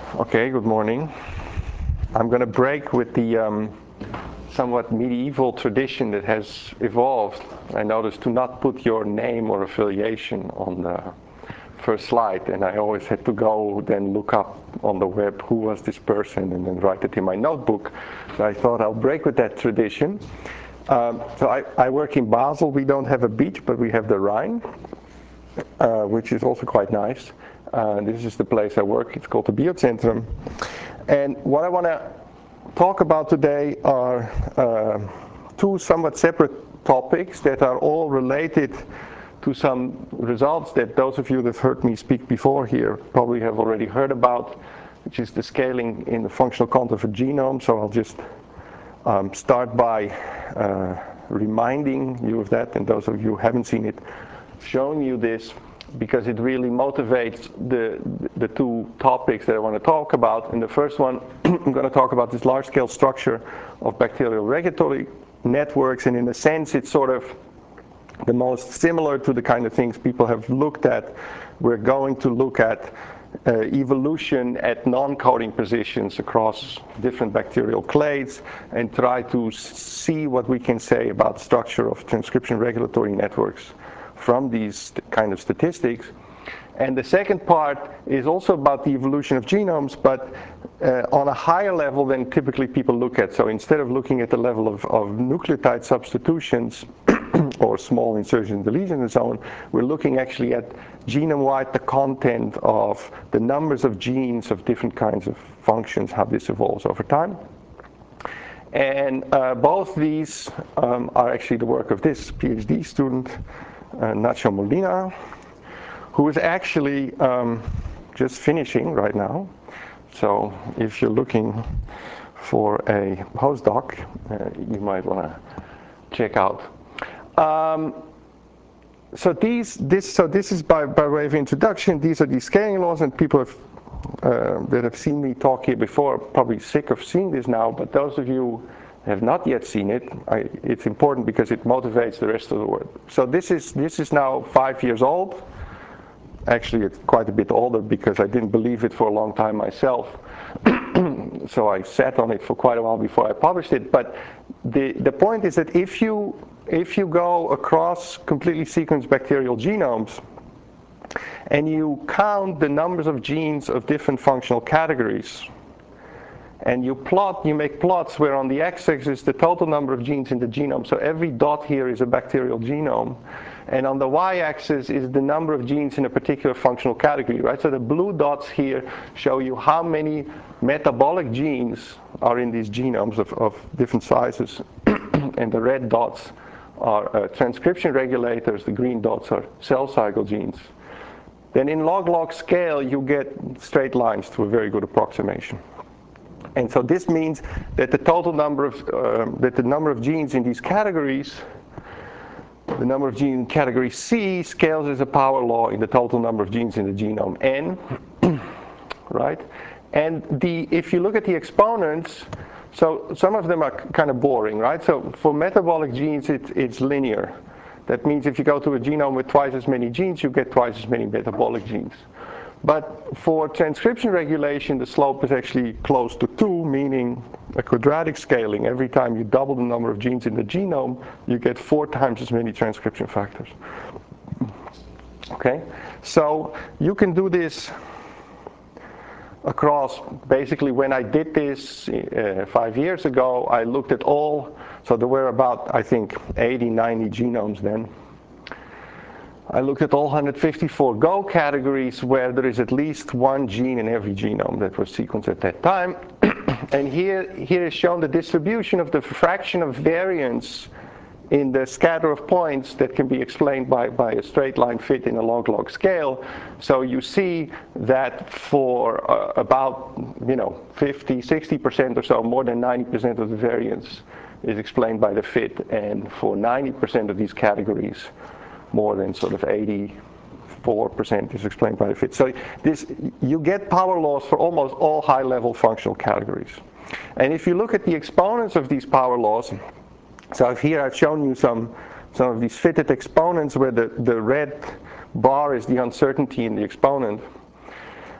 Okay, good morning. I'm going to break with the somewhat medieval tradition that has evolved. I noticed to not put your name or affiliation on the first slide, and I always had to go then look up on the web who was this person and then write it in my notebook. So I thought I'll break with that tradition. So I work in Basel. We don't have a beach, but we have the Rhine, which is also quite nice. This is the place I work. It's called the Biozentrum. And what I want to talk about today are two somewhat separate topics that are all related to some results that those of you that have heard me speak before here probably have already heard about, which is the scaling in the functional content of a genome. So I'll just start by reminding you of that, and those of you who haven't seen it, showing you this, because it really motivates the two topics that I want to talk about. And the first one, I'm going to talk about this large-scale structure of bacterial regulatory networks, and in a sense it's sort of the most similar to the kind of things people have looked at. We're going to look at evolution at non-coding positions across different bacterial clades and try to see what we can say about the structure of transcription regulatory networks from these kind of statistics. And the second part is also about the evolution of genomes, but on a higher level than typically people look at. So instead of looking at the level of nucleotide substitutions or small insertion deletions and so on, we're looking actually at genome-wide the content of the numbers of genes of different kinds of functions, how this evolves over time. And both these are actually the work of this PhD student, Nacho Molina, who is actually just finishing right now. So if you're looking for a postdoc, you might want to check out. So this is by way of introduction. These are the scaling laws, and people that have seen me talk here before are probably sick of seeing this now, but those of you have not yet seen it, it's important because it motivates the rest of the world. So this is now 5 years old. Actually, it's quite a bit older because I didn't believe it for a long time myself. So I sat on it for quite a while before I published it. But the point is that if you go across completely sequenced bacterial genomes and you count the numbers of genes of different functional categories, and you make plots where on the x-axis is the total number of genes in the genome. So every dot here is a bacterial genome. And on the y-axis is the number of genes in a particular functional category, right? So the blue dots here show you how many metabolic genes are in these genomes of different sizes. And the red dots are transcription regulators. The green dots are cell cycle genes. Then in log-log scale, you get straight lines to a very good approximation. And so this means that the total number of genes in these categories, the number of genes in category C, scales as a power law in the total number of genes in the genome N, right? And if you look at the exponents, so some of them are kind of boring, right? So for metabolic genes, it's linear. That means if you go to a genome with twice as many genes, you get twice as many metabolic genes. But for transcription regulation, the slope is actually close to 2, meaning a quadratic scaling. Every time you double the number of genes in the genome, you get 4 times as many transcription factors. Okay? So you can do this across, basically when I did this 5 years ago, I looked at all, so there were about, I think, 80, 90 genomes then. I looked at all 154 Go categories where there is at least one gene in every genome that was sequenced at that time. And here is shown the distribution of the fraction of variance in the scatter of points that can be explained by a straight line fit in a log-log scale. So you see that for about 50, 60% or so, more than 90% of the variance is explained by the fit. And for 90% of these categories, more than sort of 84% is explained by the fit. So you get power laws for almost all high-level functional categories. And if you look at the exponents of these power laws, so here I've shown you some of these fitted exponents where the red bar is the uncertainty in the exponent.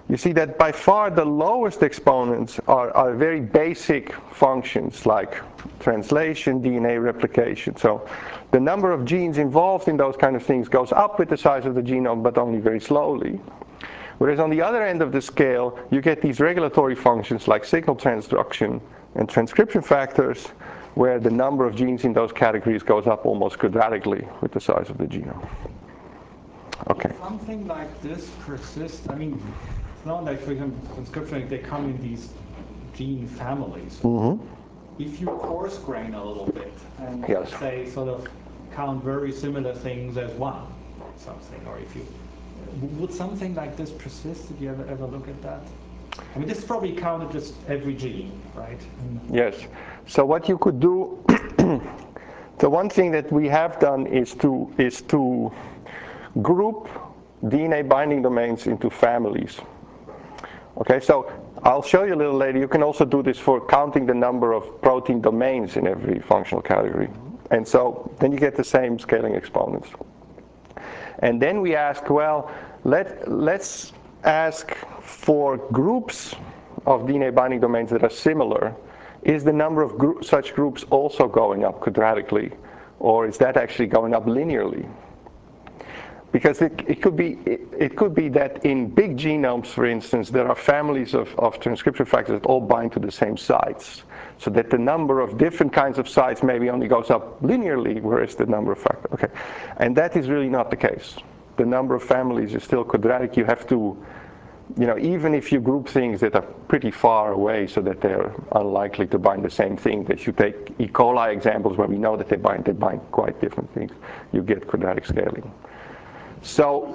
you see that by far the lowest exponents are very basic functions like translation, DNA replication. So the number of genes involved in those kind of things goes up with the size of the genome, but only very slowly. Whereas on the other end of the scale, you get these regulatory functions like signal transduction and transcription factors, where the number of genes in those categories goes up almost quadratically with the size of the genome. Okay. Something like this persists. I mean, it's not like, for example, transcription, they come in these gene families. Mm-hmm. If you coarse grain a little bit and Yes. say sort of count very similar things as one or something, or if you, would something like this persist? Did you ever look at that? I mean, this is probably counted just every gene, right? Yes. So what you could do, the one thing that we have done is to group DNA binding domains into families. Okay, so I'll show you a little later. You can also do this for counting the number of protein domains in every functional category. And so then you get the same scaling exponents. And then we ask, well, let's ask for groups of DNA binding domains that are similar. Is the number of such groups also going up quadratically, or is that actually going up linearly? Because it could be that in big genomes, for instance, there are families of transcription factors that all bind to the same sites, so that the number of different kinds of sites maybe only goes up linearly, whereas the number of factors, okay. And that is really not the case. The number of families is still quadratic. You have to, even if you group things that are pretty far away so that they're unlikely to bind the same thing, that you take E. coli examples where we know that they bind quite different things, you get quadratic scaling. So,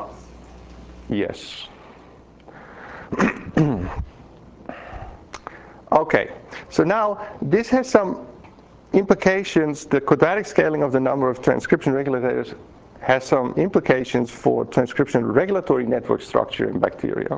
yes. Okay, so now this has some implications. The quadratic scaling of the number of transcription regulators has some implications for transcription regulatory network structure in bacteria.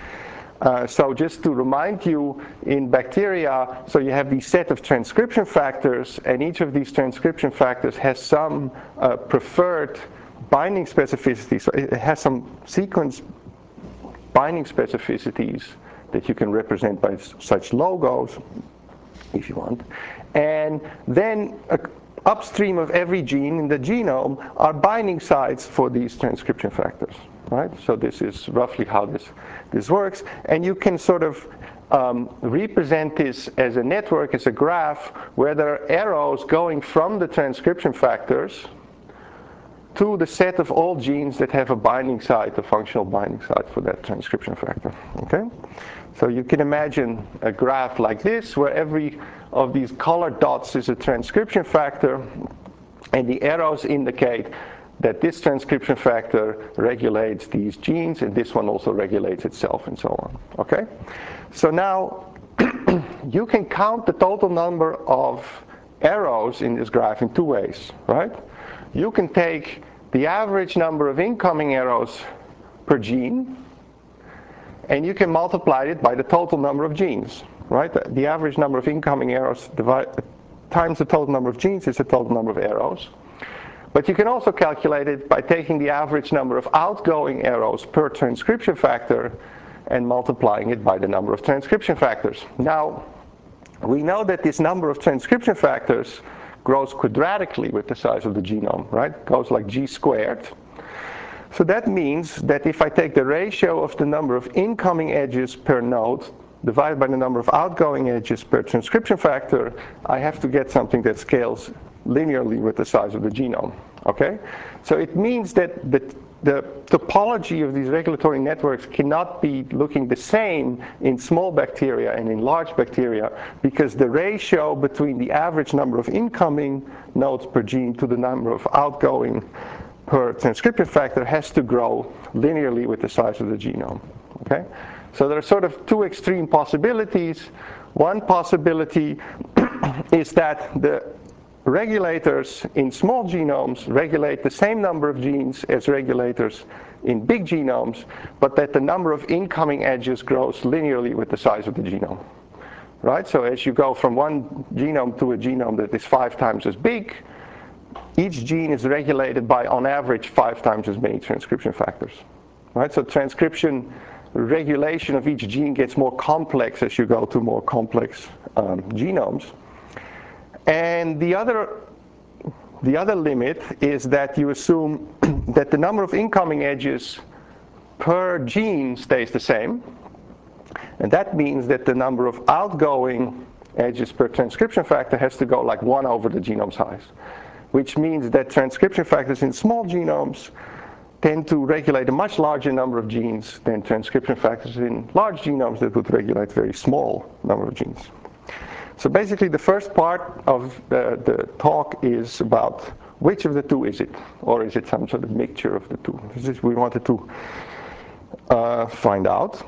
So just to remind you, in bacteria, so you have these set of transcription factors, and each of these transcription factors has some preferred binding specificity. So it has some sequence binding specificities that you can represent by such logos, if you want. And then upstream of every gene in the genome are binding sites for these transcription factors, right? So this is roughly how this works. And you can sort of represent this as a network, as a graph, where there are arrows going from the transcription factors to the set of all genes that have a binding site, a functional binding site for that transcription factor, okay? So you can imagine a graph like this, where every of these colored dots is a transcription factor, and the arrows indicate that this transcription factor regulates these genes, and this one also regulates itself, and so on, okay? So now, you can count the total number of arrows in this graph in two ways, right? You can take the average number of incoming arrows per gene, and you can multiply it by the total number of genes, right? The average number of incoming arrows times the total number of genes is the total number of arrows. But you can also calculate it by taking the average number of outgoing arrows per transcription factor and multiplying it by the number of transcription factors. Now, we know that this number of transcription factors grows quadratically with the size of the genome, right? Goes like g squared. So that means that if I take the ratio of the number of incoming edges per node divided by the number of outgoing edges per transcription factor, I have to get something that scales linearly with the size of the genome, okay? So it means that the topology of these regulatory networks cannot be looking the same in small bacteria and in large bacteria, because the ratio between the average number of incoming nodes per gene to the number of outgoing per transcription factor has to grow linearly with the size of the genome, okay? So there are sort of two extreme possibilities. One possibility is that the regulators in small genomes regulate the same number of genes as regulators in big genomes, but that the number of incoming edges grows linearly with the size of the genome, right? So as you go from one genome to a genome that is 5 times as big, each gene is regulated by, on average, 5 times as many transcription factors, right? So transcription regulation of each gene gets more complex as you go to more complex genomes. And the other limit is that you assume that the number of incoming edges per gene stays the same. And that means that the number of outgoing edges per transcription factor has to go like 1 over the genome size, which means that transcription factors in small genomes tend to regulate a much larger number of genes than transcription factors in large genomes that would regulate a very small number of genes. So basically the first part of the talk is about which of the two is it, or is it some sort of mixture of the two. This is we wanted to find out.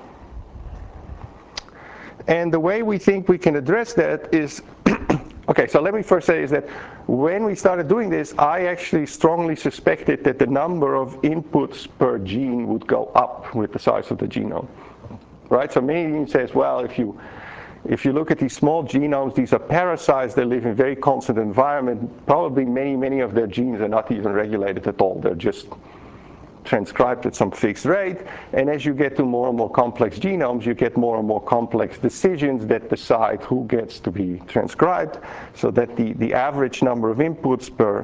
And the way we think we can address that is, okay, so let me first say is that when we started doing this, I actually strongly suspected that the number of inputs per gene would go up with the size of the genome, right? So many says, well, if you look at these small genomes, these are parasites, they live in very constant environment, probably many of their genes are not even regulated at all, they're just transcribed at some fixed rate, and as you get to more and more complex genomes, you get more and more complex decisions that decide who gets to be transcribed, so that the average number of inputs per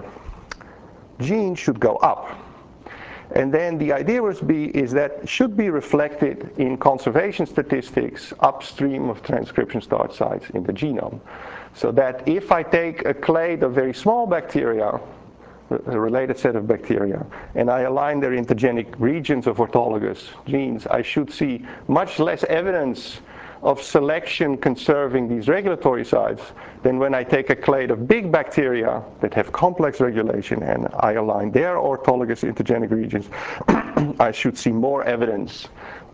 gene should go up. And then the idea is that should be reflected in conservation statistics upstream of transcription start sites in the genome. So that if I take a clade of very small bacteria, a related set of bacteria, and I align their intergenic regions of orthologous genes, I should see much less evidence of selection conserving these regulatory sites than when I take a clade of big bacteria that have complex regulation and I align their orthologous intergenic regions. I should see more evidence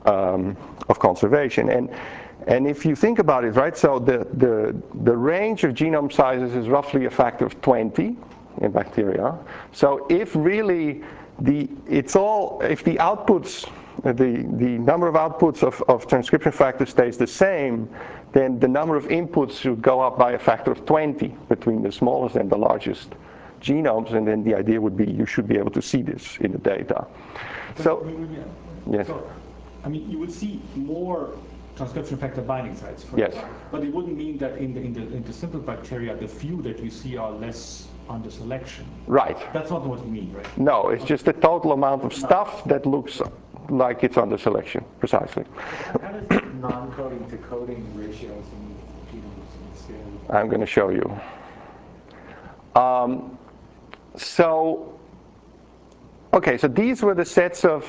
of conservation. And if you think about it, right, so the range of genome sizes is roughly a factor of 20 in bacteria. So if really if the outputs, the number of outputs of transcription factor stays the same, then the number of inputs should go up by a factor of 20 between the smallest and the largest genomes, and then the idea would be you should be able to see this in the data. So, yes. So, I mean, you would see more transcription factor binding sites, yes. But it wouldn't mean that in the simple bacteria, the few that you see are less under selection. Right. That's not what you mean, right? No, it's just the total amount of stuff that looks like it's under selection, precisely. How does the non-coding to coding ratios in genomes scale? I'm going to show you. Okay, so these were the sets of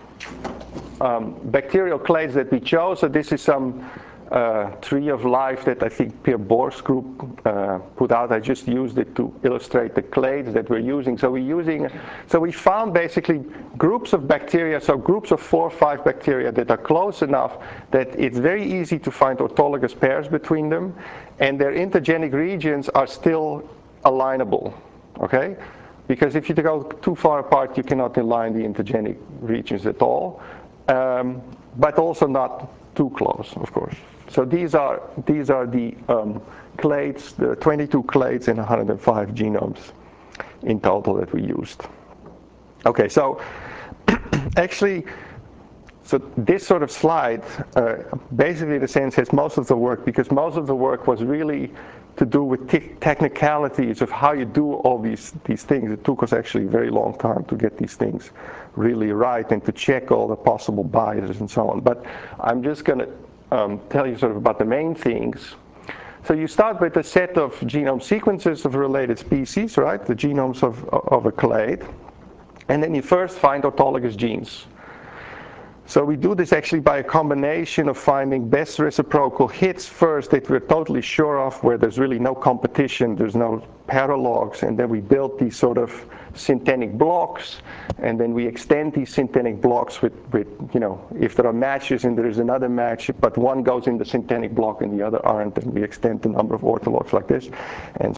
bacterial clades that we chose. So this is some tree of life that I think Pierre Bohr's group put out. I just used it to illustrate the clades that we're using. So we found basically groups of bacteria, so groups of 4 or 5 bacteria that are close enough that it's very easy to find orthologous pairs between them, and their intergenic regions are still alignable, okay? Because if you go too far apart, you cannot align the intergenic regions at all, but also not too close, of course. So these are the clades, the 22 clades in 105 genomes in total that we used. Okay, so actually, so this sort of slide, basically in a sense has most of the work, because most of the work was really to do with technicalities of how you do all these things. It took us actually a very long time to get these things really right and to check all the possible biases and so on. But I'm just going to tell you sort of about the main things. So you start with a set of genome sequences of related species, right? The genomes of a clade. And then you first find orthologous genes. So we do this actually by a combination of finding best reciprocal hits first that we're totally sure of, where there's really no competition, there's no paralogs, and then we build these sort of synthetic blocks, and then we extend these synthetic blocks with if there are matches and there is another match, but one goes in the synthetic block and the other aren't, and we extend the number of orthologs like this. And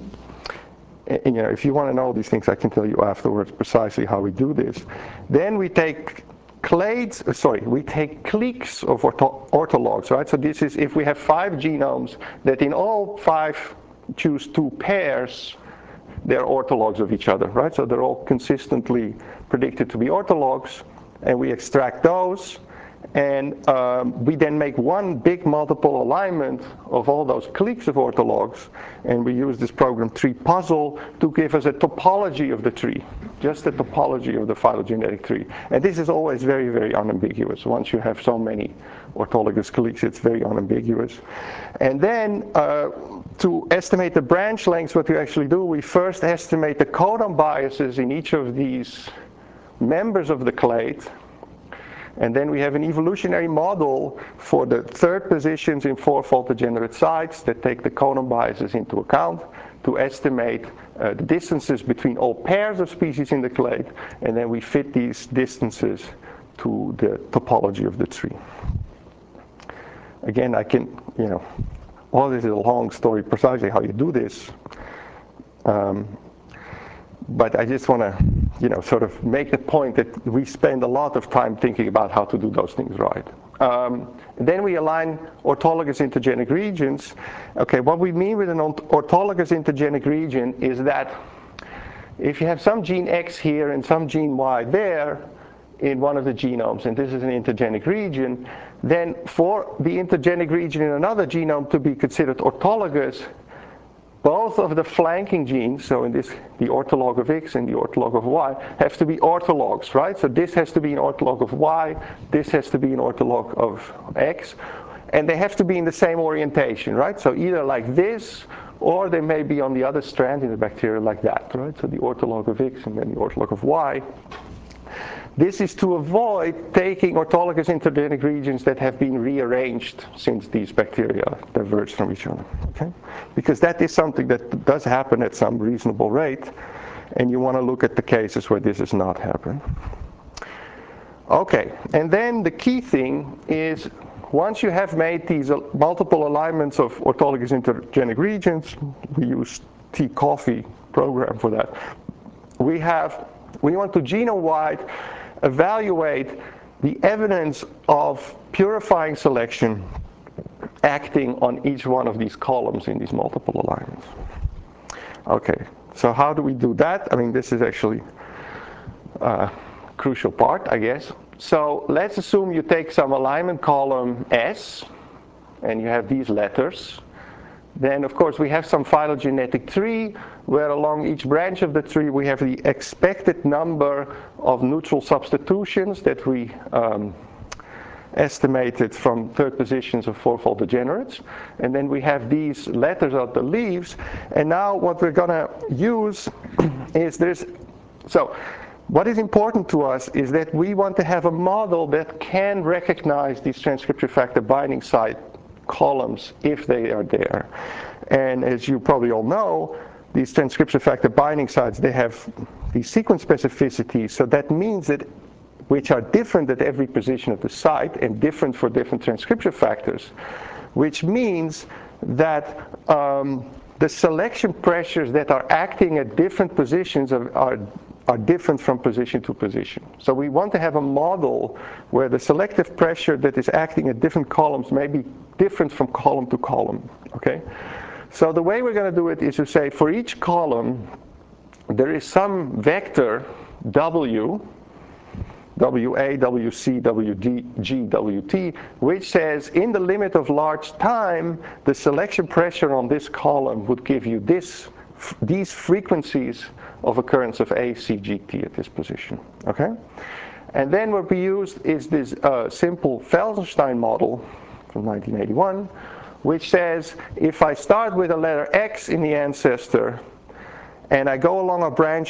if you want to know these things, I can tell you afterwards precisely how we do this. Then we take cliques of orthologs, right? So this is if we have 5 genomes that in all 5 choose 2 pairs, they're orthologs of each other, right? So they're all consistently predicted to be orthologs, and we extract those, And we then make one big multiple alignment of all those cliques of orthologs, and we use this program tree puzzle to give us a topology of the tree, just the topology of the phylogenetic tree. And this is always very, very unambiguous. Once you have so many orthologous cliques, it's very unambiguous. And then to estimate the branch lengths, what we actually do, we first estimate the codon biases in each of these members of the clade. And then we have an evolutionary model for the third positions in fourfold degenerate sites that take the codon biases into account to estimate the distances between all pairs of species in the clade, and then we fit these distances to the topology of the tree. Again, I can, all this is a long story precisely how you do this. But I just want to, sort of make the point that we spend a lot of time thinking about how to do those things right. Then we align orthologous intergenic regions. Okay, what we mean with an orthologous intergenic region is that if you have some gene X here and some gene Y there in one of the genomes, and this is an intergenic region, then for the intergenic region in another genome to be considered orthologous, both of the flanking genes, so in this, the ortholog of X and the ortholog of Y, have to be orthologs, right? So this has to be an ortholog of Y, this has to be an ortholog of X, and they have to be in the same orientation, right? So either like this, or they may be on the other strand in the bacteria like that, right? So the ortholog of X and then the ortholog of Y. This is to avoid taking orthologous intergenic regions that have been rearranged since these bacteria diverged from each other, okay? Because that is something that does happen at some reasonable rate, and you want to look at the cases where this has not happened. Okay, and then the key thing is, once you have made these multiple alignments of orthologous intergenic regions, we use T-Coffee program for that, we want to genome-wide evaluate the evidence of purifying selection acting on each one of these columns in these multiple alignments. Okay, so how do we do that? I mean, this is actually a crucial part, I guess. So let's assume you take some alignment column S, and you have these letters. Then, of course, we have some phylogenetic tree, where along each branch of the tree we have the expected number of neutral substitutions that we estimated from third positions of fourfold degenerates. And then we have these letters of the leaves. And now what we're going to use is what is important to us is that we want to have a model that can recognize these transcription factor binding site columns if they are there. And as you probably all know, these transcription factor binding sites, they have these sequence specificities, so that means that which are different at every position of the site and different for different transcription factors, which means that the selection pressures that are acting at different positions are different from position to position. So we want to have a model where the selective pressure that is acting at different columns may be different from column to column, okay? So the way we're going to do it is to say for each column there is some vector W, WA, WC, WG, WT, which says in the limit of large time the selection pressure on this column would give you these frequencies of occurrence of A, C, G, T at this position, okay? And then what we used is this simple Felsenstein model from 1981, which says if I start with a letter X in the ancestor and I go along a branch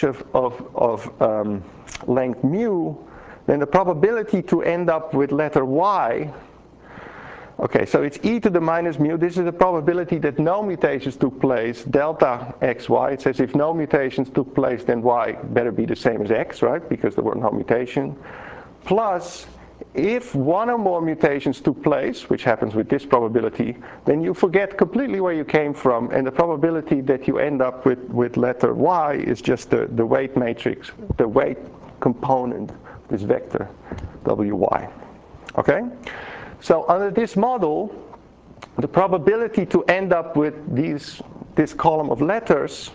of length mu, then the probability to end up with letter Y, okay, so it's e to the minus mu. This is the probability that no mutations took place, delta xy. It says if no mutations took place, then y better be the same as x, right? Because there were no mutation. Plus, if one or more mutations took place, which happens with this probability, then you forget completely where you came from, and the probability that you end up with letter y is just the weight matrix, the weight component, this vector, wy, okay? So under this model, the probability to end up with this column of letters,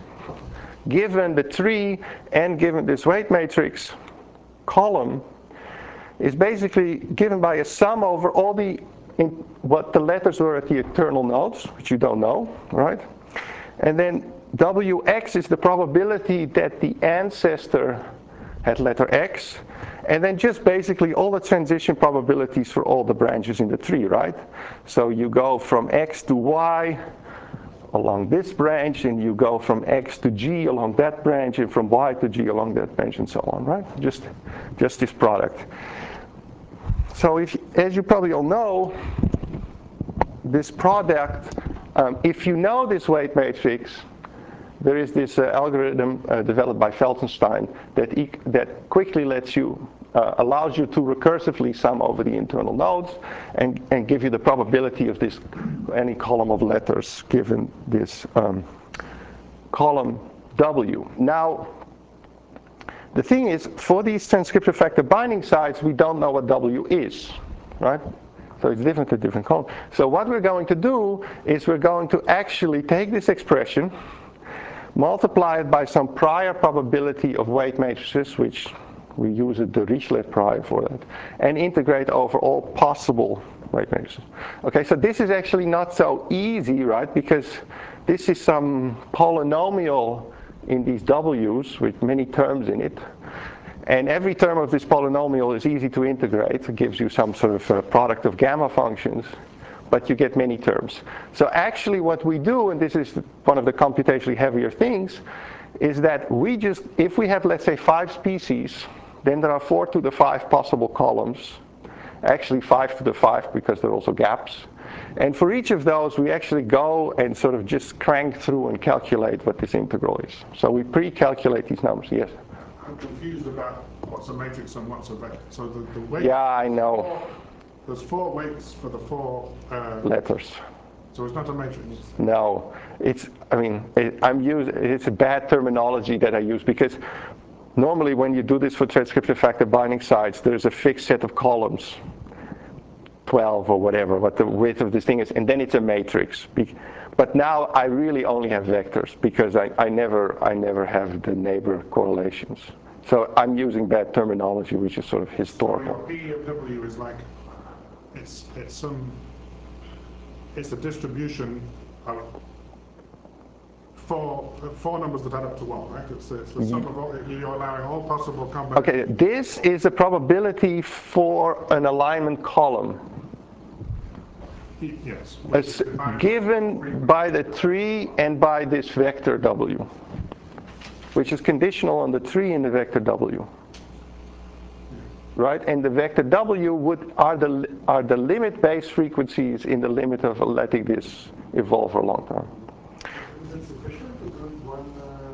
given the tree and given this weight matrix column, is basically given by a sum over all what the letters were at the internal nodes, which you don't know, right? And then Wx is the probability that the ancestor had letter X, and then just basically all the transition probabilities for all the branches in the tree, right? So you go from X to Y along this branch, and you go from X to G along that branch, and from Y to G along that branch, and so on, right? Just this product. So as you probably all know, this product, if you know this weight matrix, there is this algorithm developed by Felsenstein that quickly allows you to recursively sum over the internal nodes and give you the probability of any column of letters given this column W. Now, the thing is, for these transcription factor binding sites, we don't know what W is, right? So it's different at different columns. So what we're going to do is we're going to actually take this expression, multiply it by some prior probability of weight matrices, which we use the Dirichlet prior for that, and integrate over all possible weight matrices. Okay, so this is actually not so easy, right? Because this is some polynomial in these W's with many terms in it. And every term of this polynomial is easy to integrate. It gives you some sort of product of gamma functions, but you get many terms. So actually what we do, and this is one of the computationally heavier things, is that if we have, let's say, 5 species, then there are 4 to the 5 possible columns. Actually 5 to the 5 because there are also gaps. And for each of those, we actually go and sort of just crank through and calculate what this integral is. So we pre-calculate these numbers, yes? I'm confused about what's a matrix and what's a vector. So the weight. Yeah, I know. There's 4 weights for the 4 letters. So it's not a matrix. No, it's a bad terminology that I use because normally when you do this for transcription factor binding sites, there's a fixed set of columns, 12 or whatever, what the width of this thing is, and then it's a matrix. But now I really only have vectors because I never have the neighbor correlations. So I'm using bad terminology, which is sort of historical. So your P of W is like it's a distribution of 4 numbers that add up to 1, right? It's the sum of all. You're allowing all possible combinations. Okay, this is a probability for an alignment column. Yes. It's given by the tree and by this vector W, which is conditional on the tree and the vector W. Right, and the vector W are the limit base frequencies in the limit of letting this evolve for a long time. Is it sufficient to do one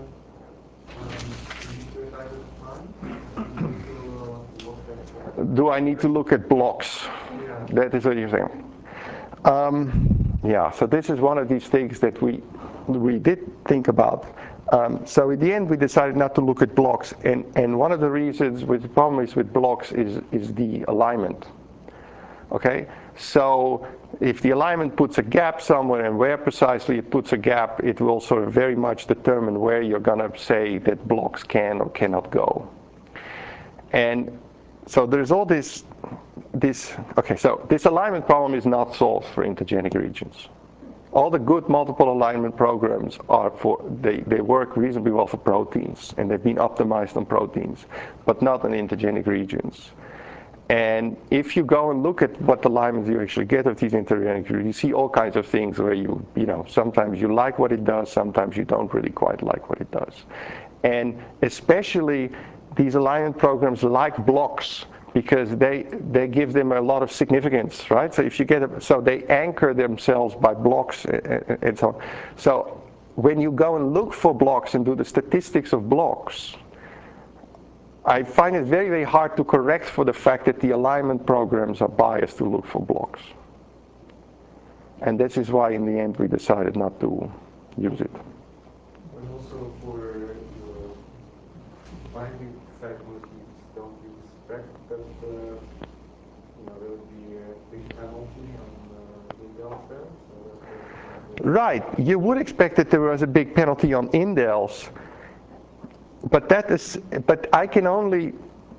at a time? Do I need to look at blocks? Yeah. That is what you're saying. Yeah, so this is one of these things that we did think about. So in the end, we decided not to look at blocks, and one of the reasons with the problem is with blocks is the alignment. Okay, so if the alignment puts a gap somewhere, and where precisely it puts a gap, it will sort of very much determine where you're going to say that blocks can or cannot go. And so there's all this. Okay, so this alignment problem is not solved for intergenic regions. All the good multiple alignment programs they work reasonably well for proteins, and they've been optimized on proteins, but not on intergenic regions. And if you go and look at what alignments you actually get of these intergenic regions, you see all kinds of things where sometimes you like what it does, sometimes you don't really quite like what it does. And especially these alignment programs like blocks, because they give them a lot of significance, right? So if you so they anchor themselves by blocks and so on. So when you go and look for blocks and do the statistics of blocks, I find it very, very hard to correct for the fact that the alignment programs are biased to look for blocks. And this is why in the end we decided not to use it. And also for the binding site motifs, don't you expect that there would be a big penalty on indels there? Right, you would expect that there was a big penalty on indels, but I can only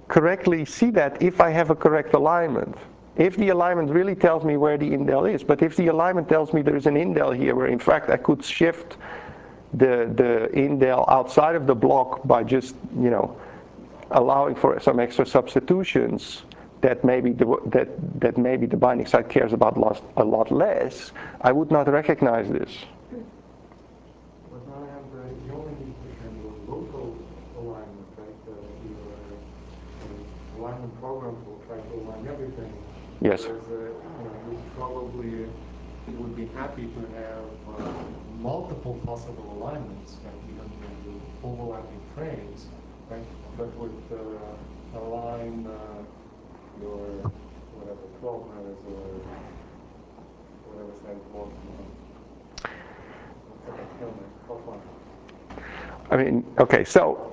correctly see that if I have a correct alignment. If the alignment really tells me where the indel is, but if the alignment tells me there's an indel here where in fact I could shift the indel outside of the block by just, allowing for some extra substitutions that maybe the binding site cares about a lot less, I would not recognize this. But now I have you only need to handle local alignment, right? Your alignment programs will try to align everything. Yes. Whereas, you probably would be happy to have multiple possible alignments, right? Even with overlapping frames, right? But would align your whatever 12 letters or whatever size block you want. I mean, okay, so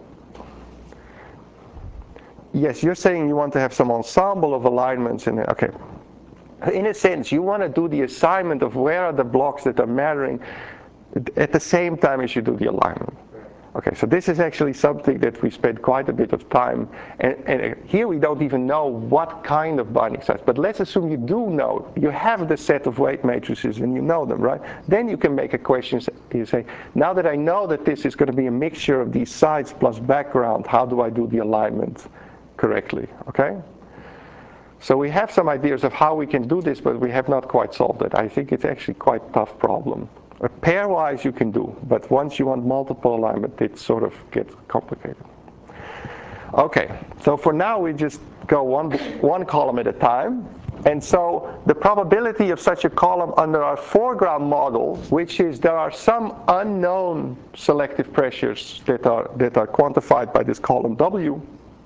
yes, you're saying you want to have some ensemble of alignments in it. Okay. In a sense, you want to do the assignment of where are the blocks that are mattering at the same time as you do the alignment. Okay, so this is actually something that we spent quite a bit of time, and here we don't even know what kind of binding sites, but let's assume you do know, you have the set of weight matrices and you know them, right? Then you can make a question, you say, now that I know that this is going to be a mixture of these sites plus background, how do I do the alignment correctly, okay? So we have some ideas of how we can do this, but we have not quite solved it. I think it's actually quite a tough problem. Pairwise you can do, but once you want multiple alignment, it sort of gets complicated. Okay, so for now we just go one column at a time. And so the probability of such a column under our foreground model, which is there are some unknown selective pressures that are quantified by this column W,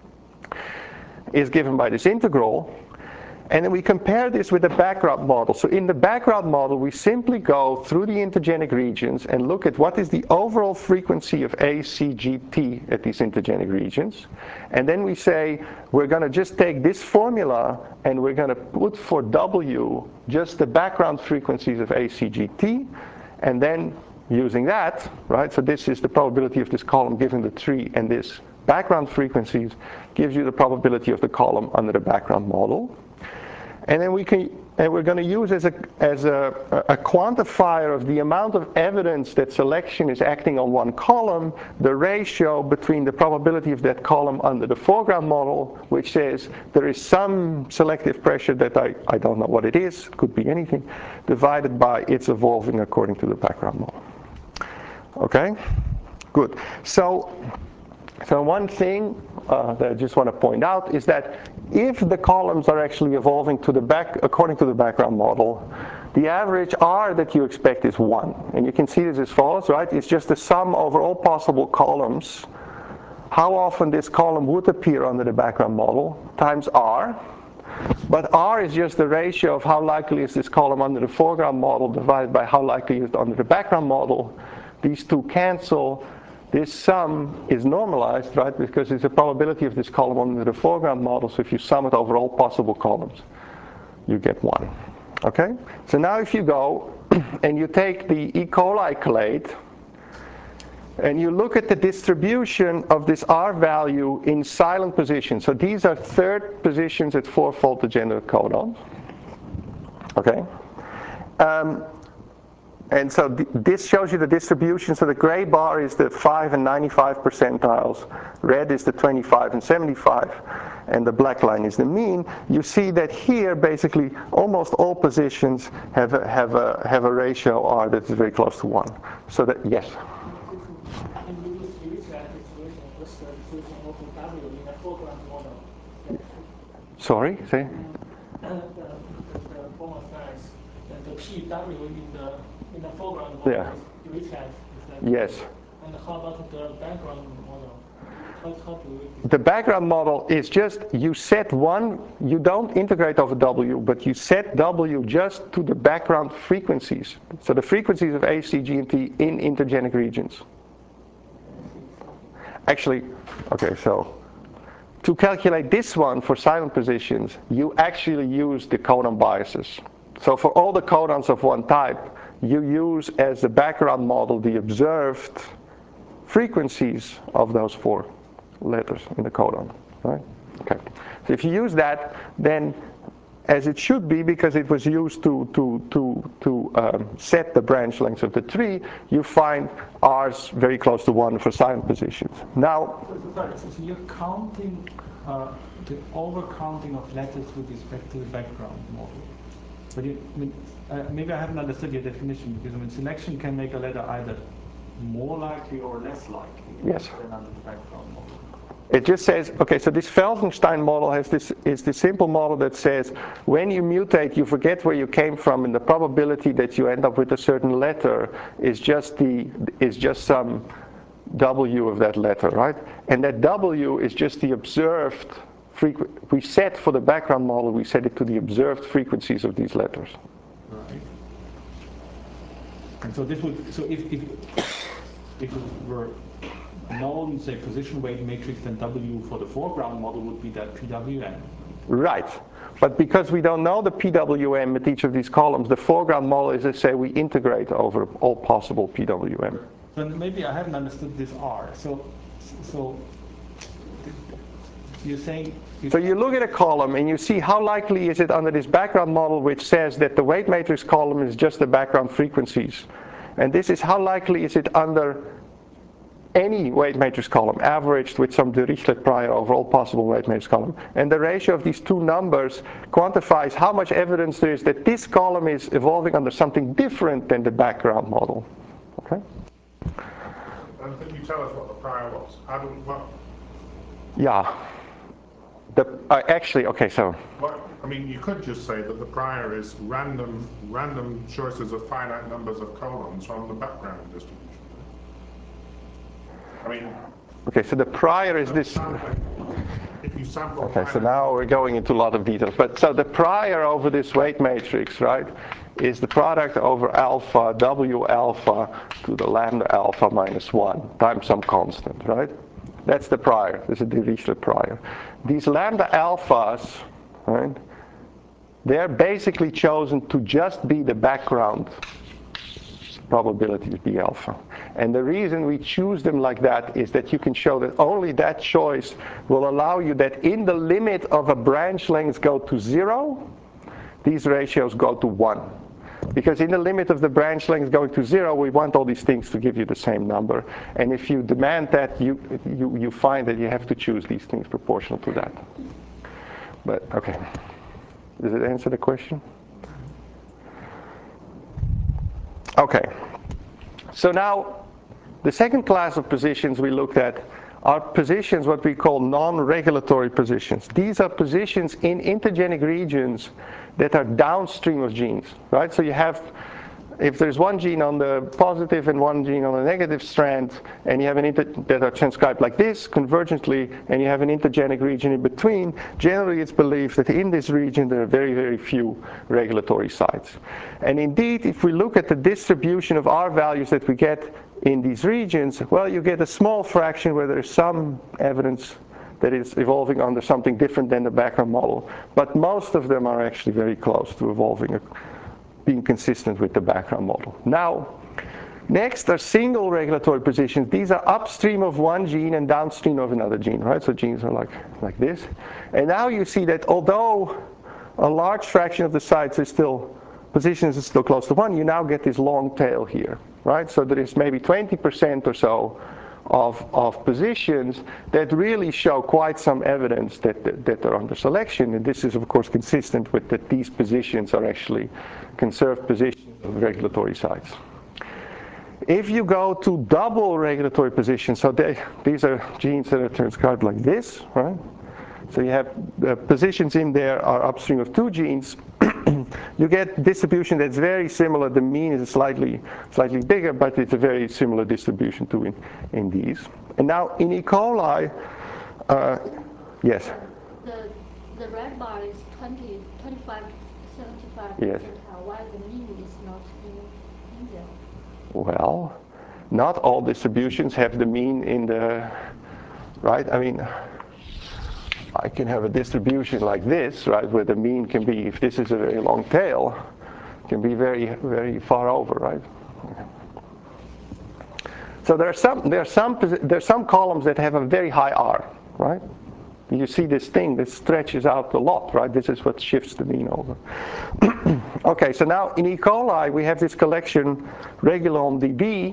is given by this integral. And then we compare this with the background model. So in the background model, we simply go through the intergenic regions and look at what is the overall frequency of A, C, G, T at these intergenic regions. And then we say, we're going to just take this formula and we're going to put for W just the background frequencies of A, C, G, T. And then using that, right, so this is the probability of this column given the tree, and this background frequencies gives you the probability of the column under the background model. And then we're going to use as a quantifier of the amount of evidence that selection is acting on one column, the ratio between the probability of that column under the foreground model, which says there is some selective pressure that I don't know what it is, could be anything, divided by its evolving according to the background model. Okay? Good. So one thing that I just want to point out is that if the columns are actually evolving according to the background model, the average R that you expect is 1. And you can see this as follows, right? It's just the sum over all possible columns, how often this column would appear under the background model, times R. But R is just the ratio of how likely is this column under the foreground model divided by how likely is it under the background model. These two cancel. This sum is normalized, right, because it's a probability of this column under the foreground model, so if you sum it over all possible columns, you get 1. Okay? So now if you go and you take the E. coli clade, and you look at the distribution of this R value in silent position. So these are third positions at 4-fold degenerate codons. Okay? And so this shows you the distribution. So the gray bar is the 5 and 95 percentiles. Red is the 25 and 75. And the black line is the mean. You see that here, basically, almost all positions have a ratio R that is very close to 1. So that, yes? Can you use that distribution, what's the distribution of W in the foreground model? Sorry? Say? The former slides, the PW in the foreground model, Yeah. do it have? Yes. And how about the background model? How do you? The background model is just, you set one, you don't integrate over W, but you set W just to the background frequencies. So the frequencies of A, C, G, and T in intergenic regions. Actually, okay, so to calculate this one for silent positions, you actually use the codon biases. So for all the codons of one type, you use as the background model the observed frequencies of those 4 letters in the codon, right? Okay. So if you use that, then as it should be, because it was used to set the branch length of the tree, you find R's very close to 1 for silent positions. Now, so you're counting the overcounting of letters with respect to the background model. But maybe I haven't understood your definition, because selection can make a letter either more likely or less likely than under the background model. It just says, okay, so this Felsenstein model is this simple model that says when you mutate, you forget where you came from, and the probability that you end up with a certain letter is just some W of that letter, right? And that W is just the observed frequency. We set for the background model, we set it to the observed frequencies of these letters. Right. And so this would, so if it were known, say, position weight matrix, then W for the foreground model would be that PWM. Right. But because we don't know the PWM at each of these columns, the foreground model is, let's say, we integrate over all possible PWM. So maybe I haven't understood this R. So you're saying... So you look at a column and you see how likely is it under this background model, which says that the weight matrix column is just the background frequencies. And this is how likely is it under any weight matrix column, averaged with some Dirichlet prior over all possible weight matrix column. And the ratio of these two numbers quantifies how much evidence there is that this column is evolving under something different than the background model. Okay? Can you tell us what the prior was? Yeah. Actually, okay, so. Well, I mean, you could just say that the prior is random choices of finite numbers of columns from the background distribution. I mean, okay, so the prior is this. If you sample. Okay, so now we're going into a lot of details. But so the prior over this weight matrix, right, is the product over alpha, W alpha to the lambda alpha minus 1 times some constant, right? That's the prior. This is the Dirichlet prior. These lambda alphas, right, they're basically chosen to just be the background probability of B alpha. And the reason we choose them like that is that you can show that only that choice will allow you that in the limit of a branch length go to 0, these ratios go to 1. Because in the limit of the branch length going to 0, we want all these things to give you the same number. And if you demand that, you find that you have to choose these things proportional to that. But, okay. Does it answer the question? Okay. So now, the second class of positions we looked at are positions what we call non-regulatory positions. These are positions in intergenic regions that are downstream of genes, right? So you have, if there's one gene on the positive and one gene on the negative strand, and you have that are transcribed like this, convergently, and you have an intergenic region in between, generally it's believed that in this region there are very, very few regulatory sites. And indeed, if we look at the distribution of R values that we get in these regions, well, you get a small fraction where there's some evidence that is evolving under something different than the background model. But most of them are actually very close to evolving, being consistent with the background model. Now, next are single regulatory positions. These are upstream of one gene and downstream of another gene, right? So genes are like this. And now you see that although a large fraction of the sites is still, positions is still close to 1, you now get this long tail here, right? So there is maybe 20% or so of positions that really show quite some evidence that are under selection. And this is, of course, consistent with that these positions are actually conserved positions of regulatory sites. If you go to double regulatory positions, so these are genes that are transcribed like this, right? So you have the positions in there are upstream of 2 genes. You get distribution that's very similar. The mean is slightly bigger, but it's a very similar distribution to in these. And now in E. coli, yes? The red bar is 25 to 75%, yes. While the mean is not in there. Well, not all distributions have the mean in the, right? I mean, I can have a distribution like this, right, where the mean can be, if this is a very long tail, can be very, very far over, right? So there are some columns that have a very high R, right? You see this thing that stretches out a lot, right? This is what shifts the mean over. Okay, so now in E. coli we have this collection, Regulome DB,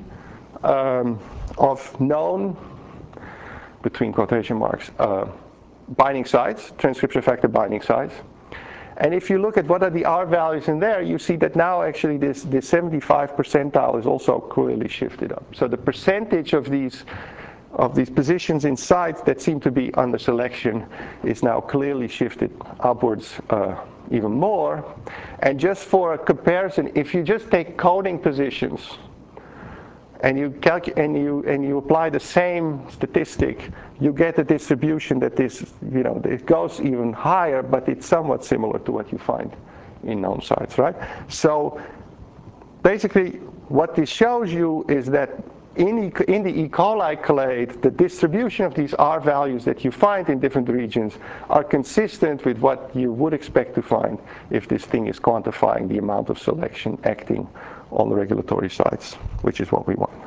of known, between quotation marks, binding sites, transcription factor binding sites. And if you look at what are the R values in there, you see that now actually this 75 percentile is also clearly shifted up. So the percentage of these positions in sites that seem to be under selection is now clearly shifted upwards even more. And just for a comparison, if you just take coding positions and you apply the same statistic, you get a distribution that it goes even higher, but it's somewhat similar to what you find in known sites, right? So basically, what this shows you is that in the E. coli clade, the distribution of these R values that you find in different regions are consistent with what you would expect to find if this thing is quantifying the amount of selection acting on the regulatory sites, which is what we want.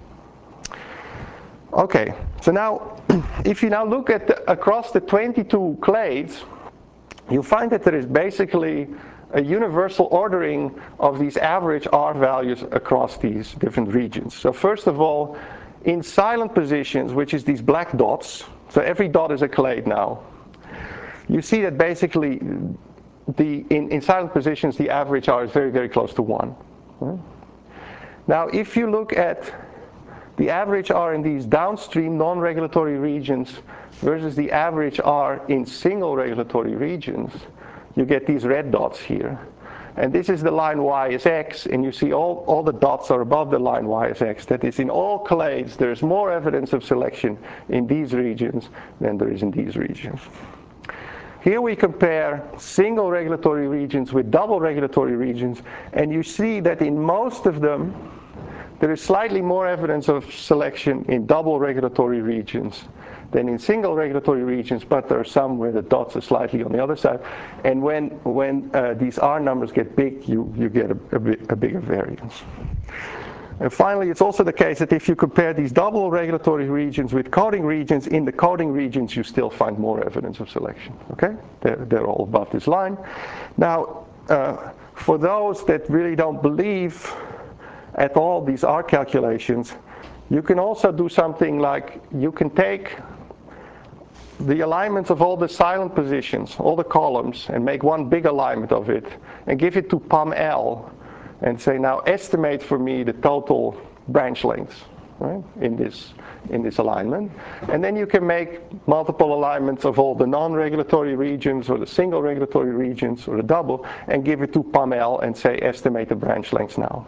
Okay, so now, if you now look at across the 22 clades, you find that there is basically a universal ordering of these average R values across these different regions. So first of all, in silent positions, which is these black dots, so every dot is a clade now, you see that basically in silent positions the average R is very, very close to 1. Now if you look at the average R in these downstream non-regulatory regions versus the average R in single regulatory regions, you get these red dots here. And this is the line Y is X, and you see all the dots are above the line Y is X. That is, in all clades, there's more evidence of selection in these regions than there is in these regions. Here we compare single regulatory regions with double regulatory regions, and you see that in most of them, there is slightly more evidence of selection in double regulatory regions than in single regulatory regions, but there are some where the dots are slightly on the other side. And when these R numbers get big, you get a bigger variance. And finally, it's also the case that if you compare these double regulatory regions with coding regions, in the coding regions you still find more evidence of selection. Okay? They're all above this line. Now, for those that really don't believe at all these R calculations, you can also do something like you can take the alignments of all the silent positions, all the columns, and make one big alignment of it, and give it to PUM-L, and say, now estimate for me the total branch lengths, right, in this alignment. And then you can make multiple alignments of all the non-regulatory regions, or the single regulatory regions, or the double, and give it to PUM-L and say, estimate the branch lengths now.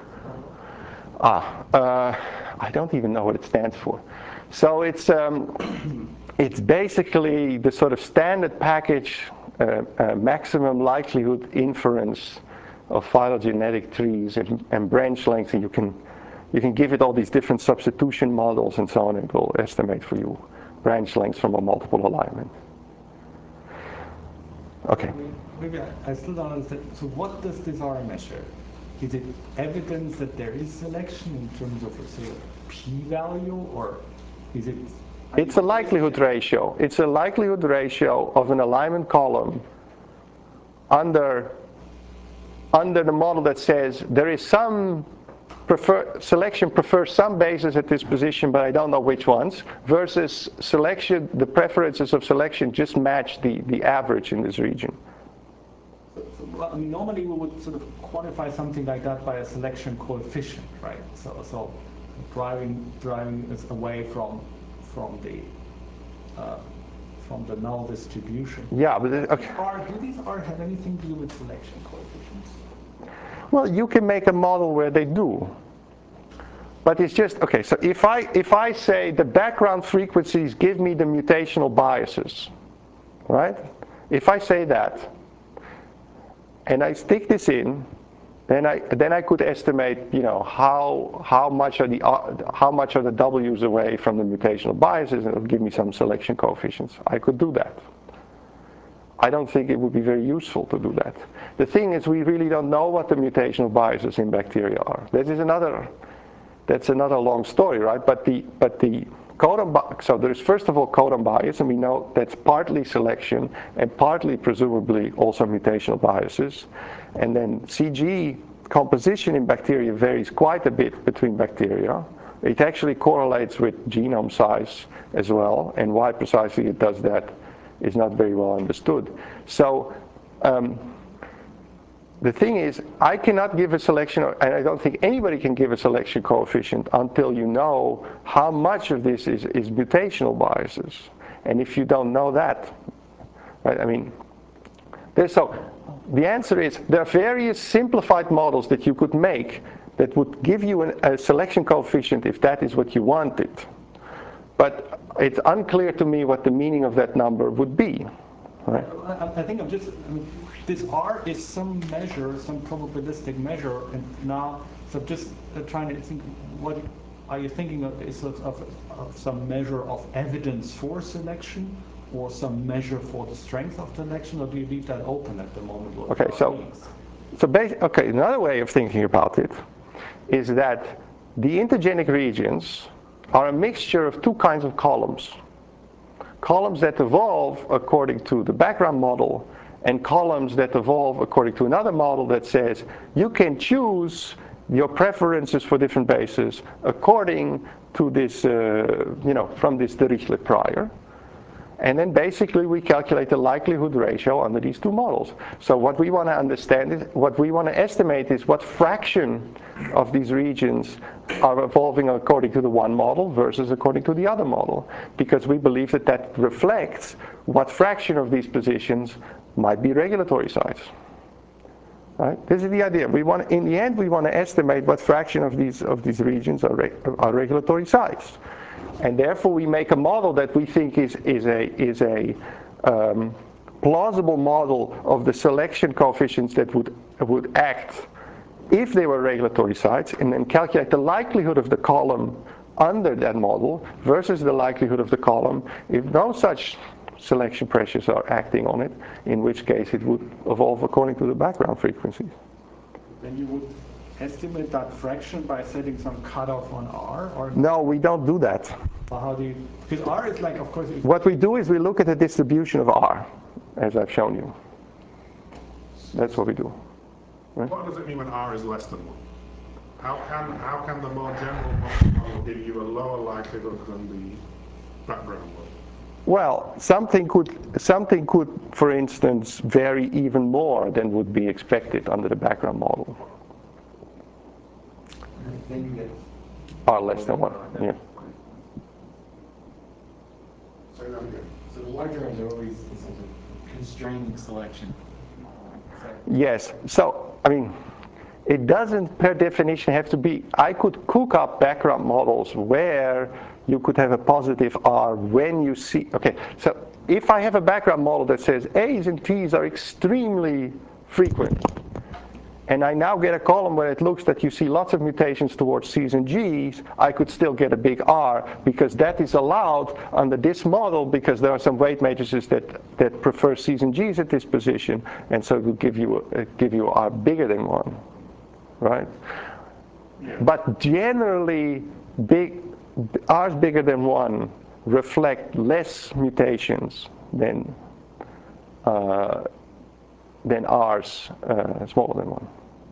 I don't even know what it stands for. So it's basically the sort of standard package maximum likelihood inference of phylogenetic trees and branch lengths, and you can give it all these different substitution models and so on, and it will estimate for you branch lengths from a multiple alignment. Okay. Maybe I still don't understand. So what does this R measure? Is it evidence that there is selection in terms of a sort of p-value, or is it? It's a likelihood ratio. It's a likelihood ratio of an alignment column under the model that says there is some selection prefers some bases at this position, but I don't know which ones, versus selection, the preferences of selection just match the average in this region. Well, I mean, normally we would sort of quantify something like that by a selection coefficient, right? So driving us away from the null distribution. Yeah, but okay. Do these R have anything to do with selection coefficients? Well, you can make a model where they do. But it's just, okay, so if I say the background frequencies give me the mutational biases, right? If I say that, and I stick this in, then I could estimate, how much are the W's away from the mutational biases, and it'll give me some selection coefficients. I could do that. I don't think it would be very useful to do that. The thing is, we really don't know what the mutational biases in bacteria are. That's another long story, right? But the So there's first of all codon bias, and we know that's partly selection and partly presumably also mutational biases. And then CG composition in bacteria varies quite a bit between bacteria. It actually correlates with genome size as well, and why precisely it does that is not very well understood. So the thing is, I cannot give a selection, and I don't think anybody can give a selection coefficient until you know how much of this is mutational biases. And if you don't know that, right, I mean, the answer is there are various simplified models that you could make that would give you a selection coefficient if that is what you wanted. But it's unclear to me what the meaning of that number would be. Right? I think this R is some measure, some probabilistic measure, and now, so just trying to think, what are you thinking of? Is of some measure of evidence for selection, or some measure for the strength of selection, or do you leave that open at the moment? Okay, okay, another way of thinking about it is that the intergenic regions are a mixture of two kinds of columns. Columns that evolve according to the background model, and columns that evolve according to another model that says you can choose your preferences for different bases according to this, from this Dirichlet prior. And then basically we calculate the likelihood ratio under these two models. So what we want to understand is, what we want to estimate is what fraction of these regions are evolving according to the one model versus according to the other model. Because we believe that that reflects what fraction of these positions might be regulatory sites. Right? This is the idea. In the end, we want to estimate what fraction of these regions are regulatory sites. And therefore we make a model that we think is a plausible model of the selection coefficients that would act if they were regulatory sites, and then calculate the likelihood of the column under that model versus the likelihood of the column if no such selection pressures are acting on it, in which case it would evolve according to the background frequencies. Then you would estimate that fraction by setting some cutoff on R? Or no, we don't do that. Well, how do you, because R is like, of course... What we do is we look at the distribution of R, as I've shown you. That's what we do. Right? What does it mean when R is less than 1? How can the more general model give you a lower likelihood than the background model? Well, something could, for instance, vary even more than would be expected under the background model. R less than 1, yeah. So the larger is always constraining selection. Yes, so, I mean, it doesn't per definition have to be. I could cook up background models where you could have a positive R when you see, okay, so if I have a background model that says A's and T's are extremely frequent, and I now get a column where it looks that you see lots of mutations towards C's and G's, I could still get a big R, because that is allowed under this model, because there are some weight matrices that prefer C's and G's at this position, and so it will give you R bigger than 1, right? Yeah. But generally, R's bigger than 1 reflect less mutations than R's smaller than 1.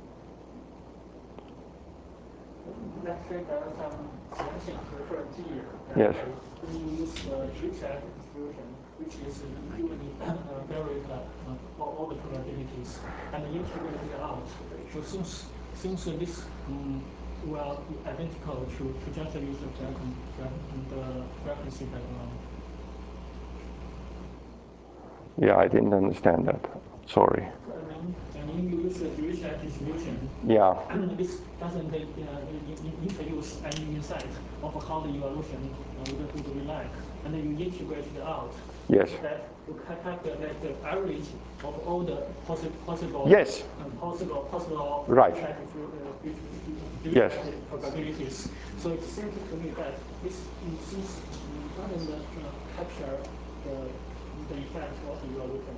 Let's say there are some selection criteria. Yes. When you use Dirichlet distribution, which is usually varies all the probabilities, and you integrate it out. So since this will be identical to just use the frequency background. Yeah, I didn't understand that. Sorry. And you use the Dirichlet distribution. Yeah. This doesn't introduce any insight of how the evolution would be like, and then you integrate it out. Yes. That you calculate the average of all the possible. Yes. Possible. Right. Yes. Probabilities. So it seems to me that this doesn't capture the effect of the evolution.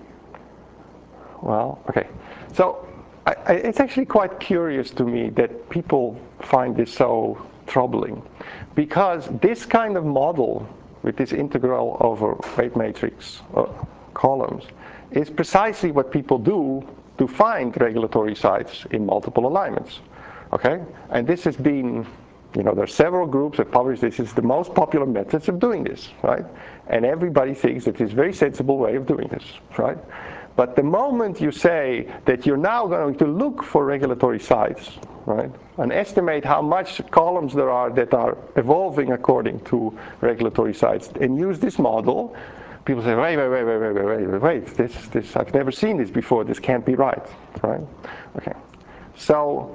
Well, okay. So it's actually quite curious to me that people find this so troubling, because this kind of model with this integral over weight matrix columns is precisely what people do to find regulatory sites in multiple alignments. Okay, and this has been, there are several groups that publish this. It's the most popular methods of doing this, right? And everybody thinks that it's a very sensible way of doing this, right? But the moment you say that you're now going to look for regulatory sites, right, and estimate how much columns there are that are evolving according to regulatory sites, and use this model, people say, wait, this I've never seen this before. This can't be right? Okay, so.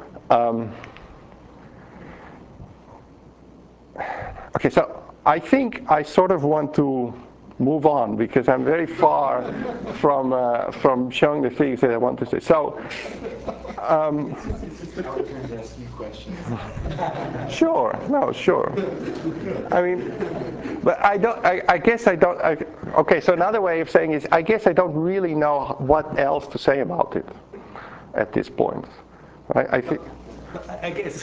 Okay, so I think I sort of want to move on because I'm very far from showing the things that I want to say. So, sure, no, sure. I mean, but I don't. I guess I don't. Okay, so another way of saying is, I guess I don't really know what else to say about it at this point. I think. I guess.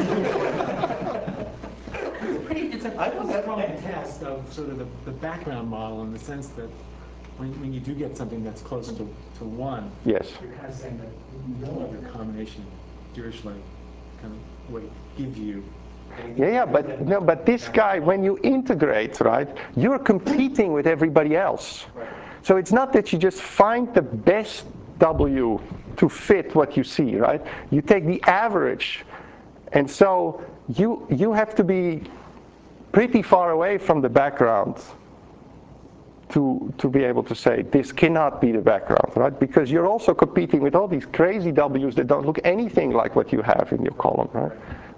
I was from a test of sort of the background model in the sense that when you do get something that's close to 1, yes, you're kind of saying that no other combination Dirichlet kind of would give you. Yeah, but this guy, when you integrate, right, you're competing with everybody else. Right. So it's not that you just find the best W to fit what you see, right? You take the average, and so you have to be pretty far away from the background to be able to say this cannot be the background, right? Because you're also competing with all these crazy W's that don't look anything like what you have in your column, right?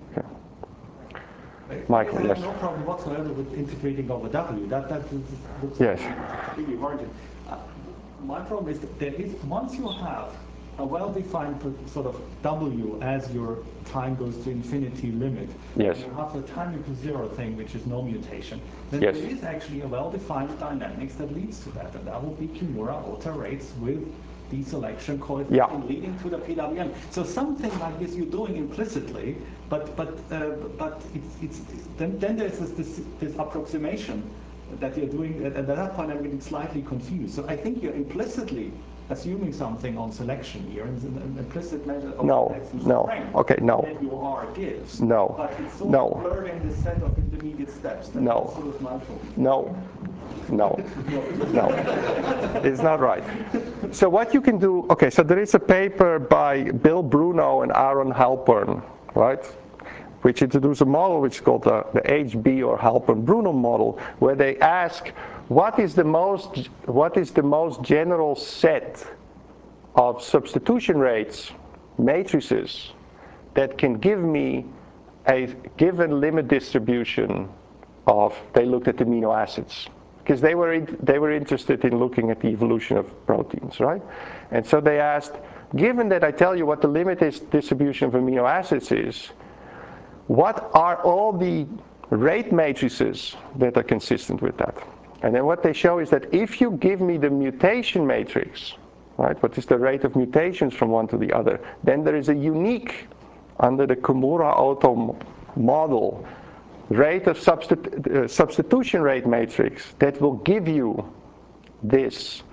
Okay. Michael, I yes. have no problem whatsoever with integrating over W. That looks yes. really hard. My problem is that once you have a well-defined sort of W as your time goes to infinity limit, yes, and you have the time equals 0 thing, which is no mutation, then yes, there is actually a well-defined dynamics that leads to that, and that will be Kimura alter rates with deselection coefficient leading to the PWM. So something like this you're doing implicitly, but it's then there's this approximation that you're doing. At that point, I'm getting slightly confused. So I think you're implicitly assuming something on selection here, and an implicit measure of strength okay, no, that your R gives. No, But it's sort no, of blurring the set of intermediate steps. That's no, sort of my problem. no, it's not right. So what you can do, okay, so there is a paper by Bill Bruno and Aaron Halpern, right, which introduced a model which is called the HB or Halpern-Bruno model, where they ask what is the most general set of substitution rates matrices that can give me a given limit distribution of, they looked at amino acids, because they were interested in looking at the evolution of proteins, right? And so they asked, given that I tell you what the limit distribution of amino acids is, what are all the rate matrices that are consistent with that? And then what they show is that if you give me the mutation matrix, right, what is the rate of mutations from one to the other, then there is a unique, under the Kimura-Otto model, rate of substitution rate matrix that will give you this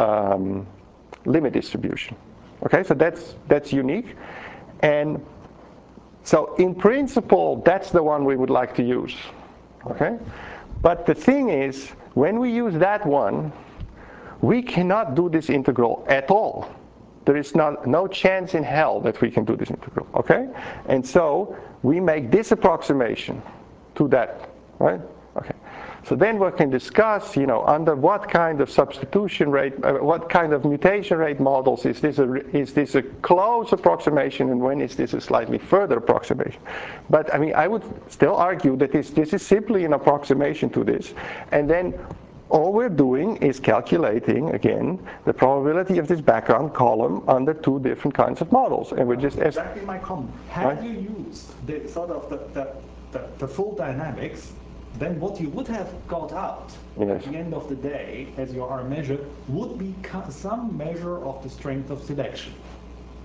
limit distribution. Okay, so that's unique. And so in principle, that's the one we would like to use. Okay? But the thing is, when we use that one, we cannot do this integral at all. There is no chance in hell that we can do this integral. Okay? And so we make this approximation to that. Right? Okay. So then we can discuss, under what kind of substitution rate, what kind of mutation rate models is this a close approximation, and when is this a slightly further approximation? But I mean, I would still argue that this is simply an approximation to this, and then all we're doing is calculating again the probability of this background column under two different kinds of models, and we're just exactly my comment. Had you used the sort of the full dynamics, then what you would have got out at the end of the day as your R measure would be some measure of the strength of selection.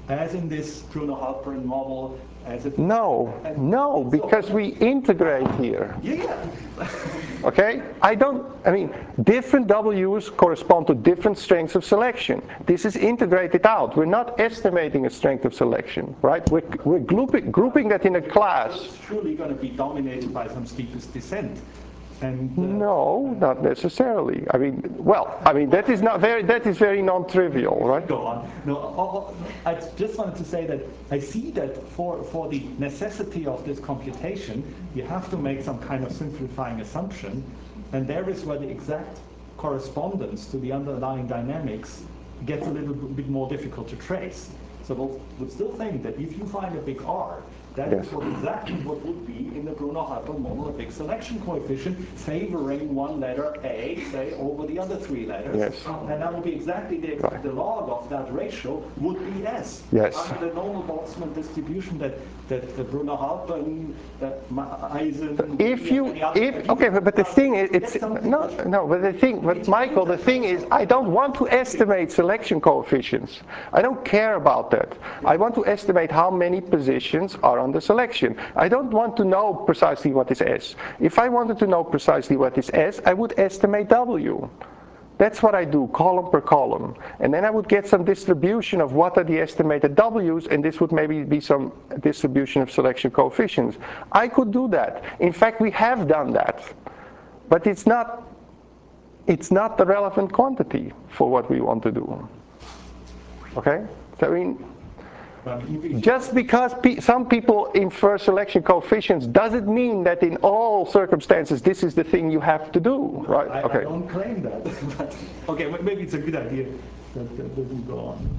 as in this Bruno-Halperin model, as it... No, because we integrate here. Yeah. Okay? I mean, different W's correspond to different strengths of selection. This is integrated out. We're not estimating a strength of selection, right? We're grouping that in a class. It's surely going to be dominated by some steepest descent. And, no, not necessarily. I mean, that is very non-trivial, right? Go on. No, I just wanted to say that I see that for the necessity of this computation, you have to make some kind of simplifying assumption, and there is where the exact correspondence to the underlying dynamics gets a little bit more difficult to trace. So we'll still think that if you find a big R, that is exactly what would be in the Bruno-Halperin model, a big selection coefficient favoring one letter A, say, over the other three letters. Yes. And that would be exactly the log of that ratio would be S. Yes. Under the normal Boltzmann distribution that the Bruno-Halperin, Eisen... But the thing is, Michael, the thing is, I don't want to estimate selection coefficients. I don't care about that. I want to estimate how many positions are on the selection. I don't want to know precisely what is S. If I wanted to know precisely what is S, I would estimate W. That's what I do, column per column. And then I would get some distribution of what are the estimated W's, and this would maybe be some distribution of selection coefficients. I could do that. In fact, we have done that. But it's not the relevant quantity for what we want to do. Okay? So, I mean, just because some people infer selection coefficients doesn't mean that in all circumstances this is the thing you have to do, right? I don't claim that. But, okay, maybe it's a good idea that doesn't go on.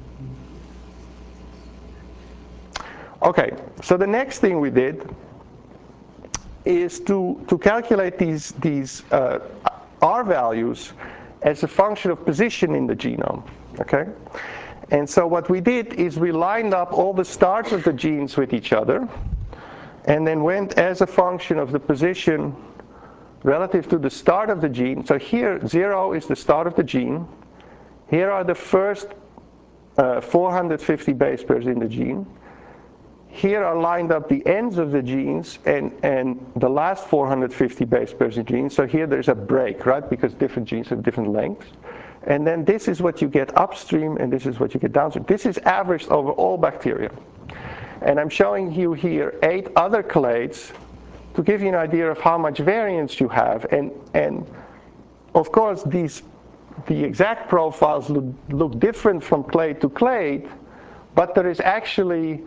Okay, so the next thing we did is to calculate these R values as a function of position in the genome. Okay. And so what we did is we lined up all the starts of the genes with each other and then went as a function of the position relative to the start of the gene. So here 0 is the start of the gene. Here are the first 450 base pairs in the gene. Here are lined up the ends of the genes and the last 450 base pairs in genes. So here there's a break, right? Because different genes have different lengths. And then this is what you get upstream, and this is what you get downstream. This is averaged over all bacteria. And I'm showing you here 8 other clades to give you an idea of how much variance you have. And of course, the exact profiles look different from clade to clade, but there is actually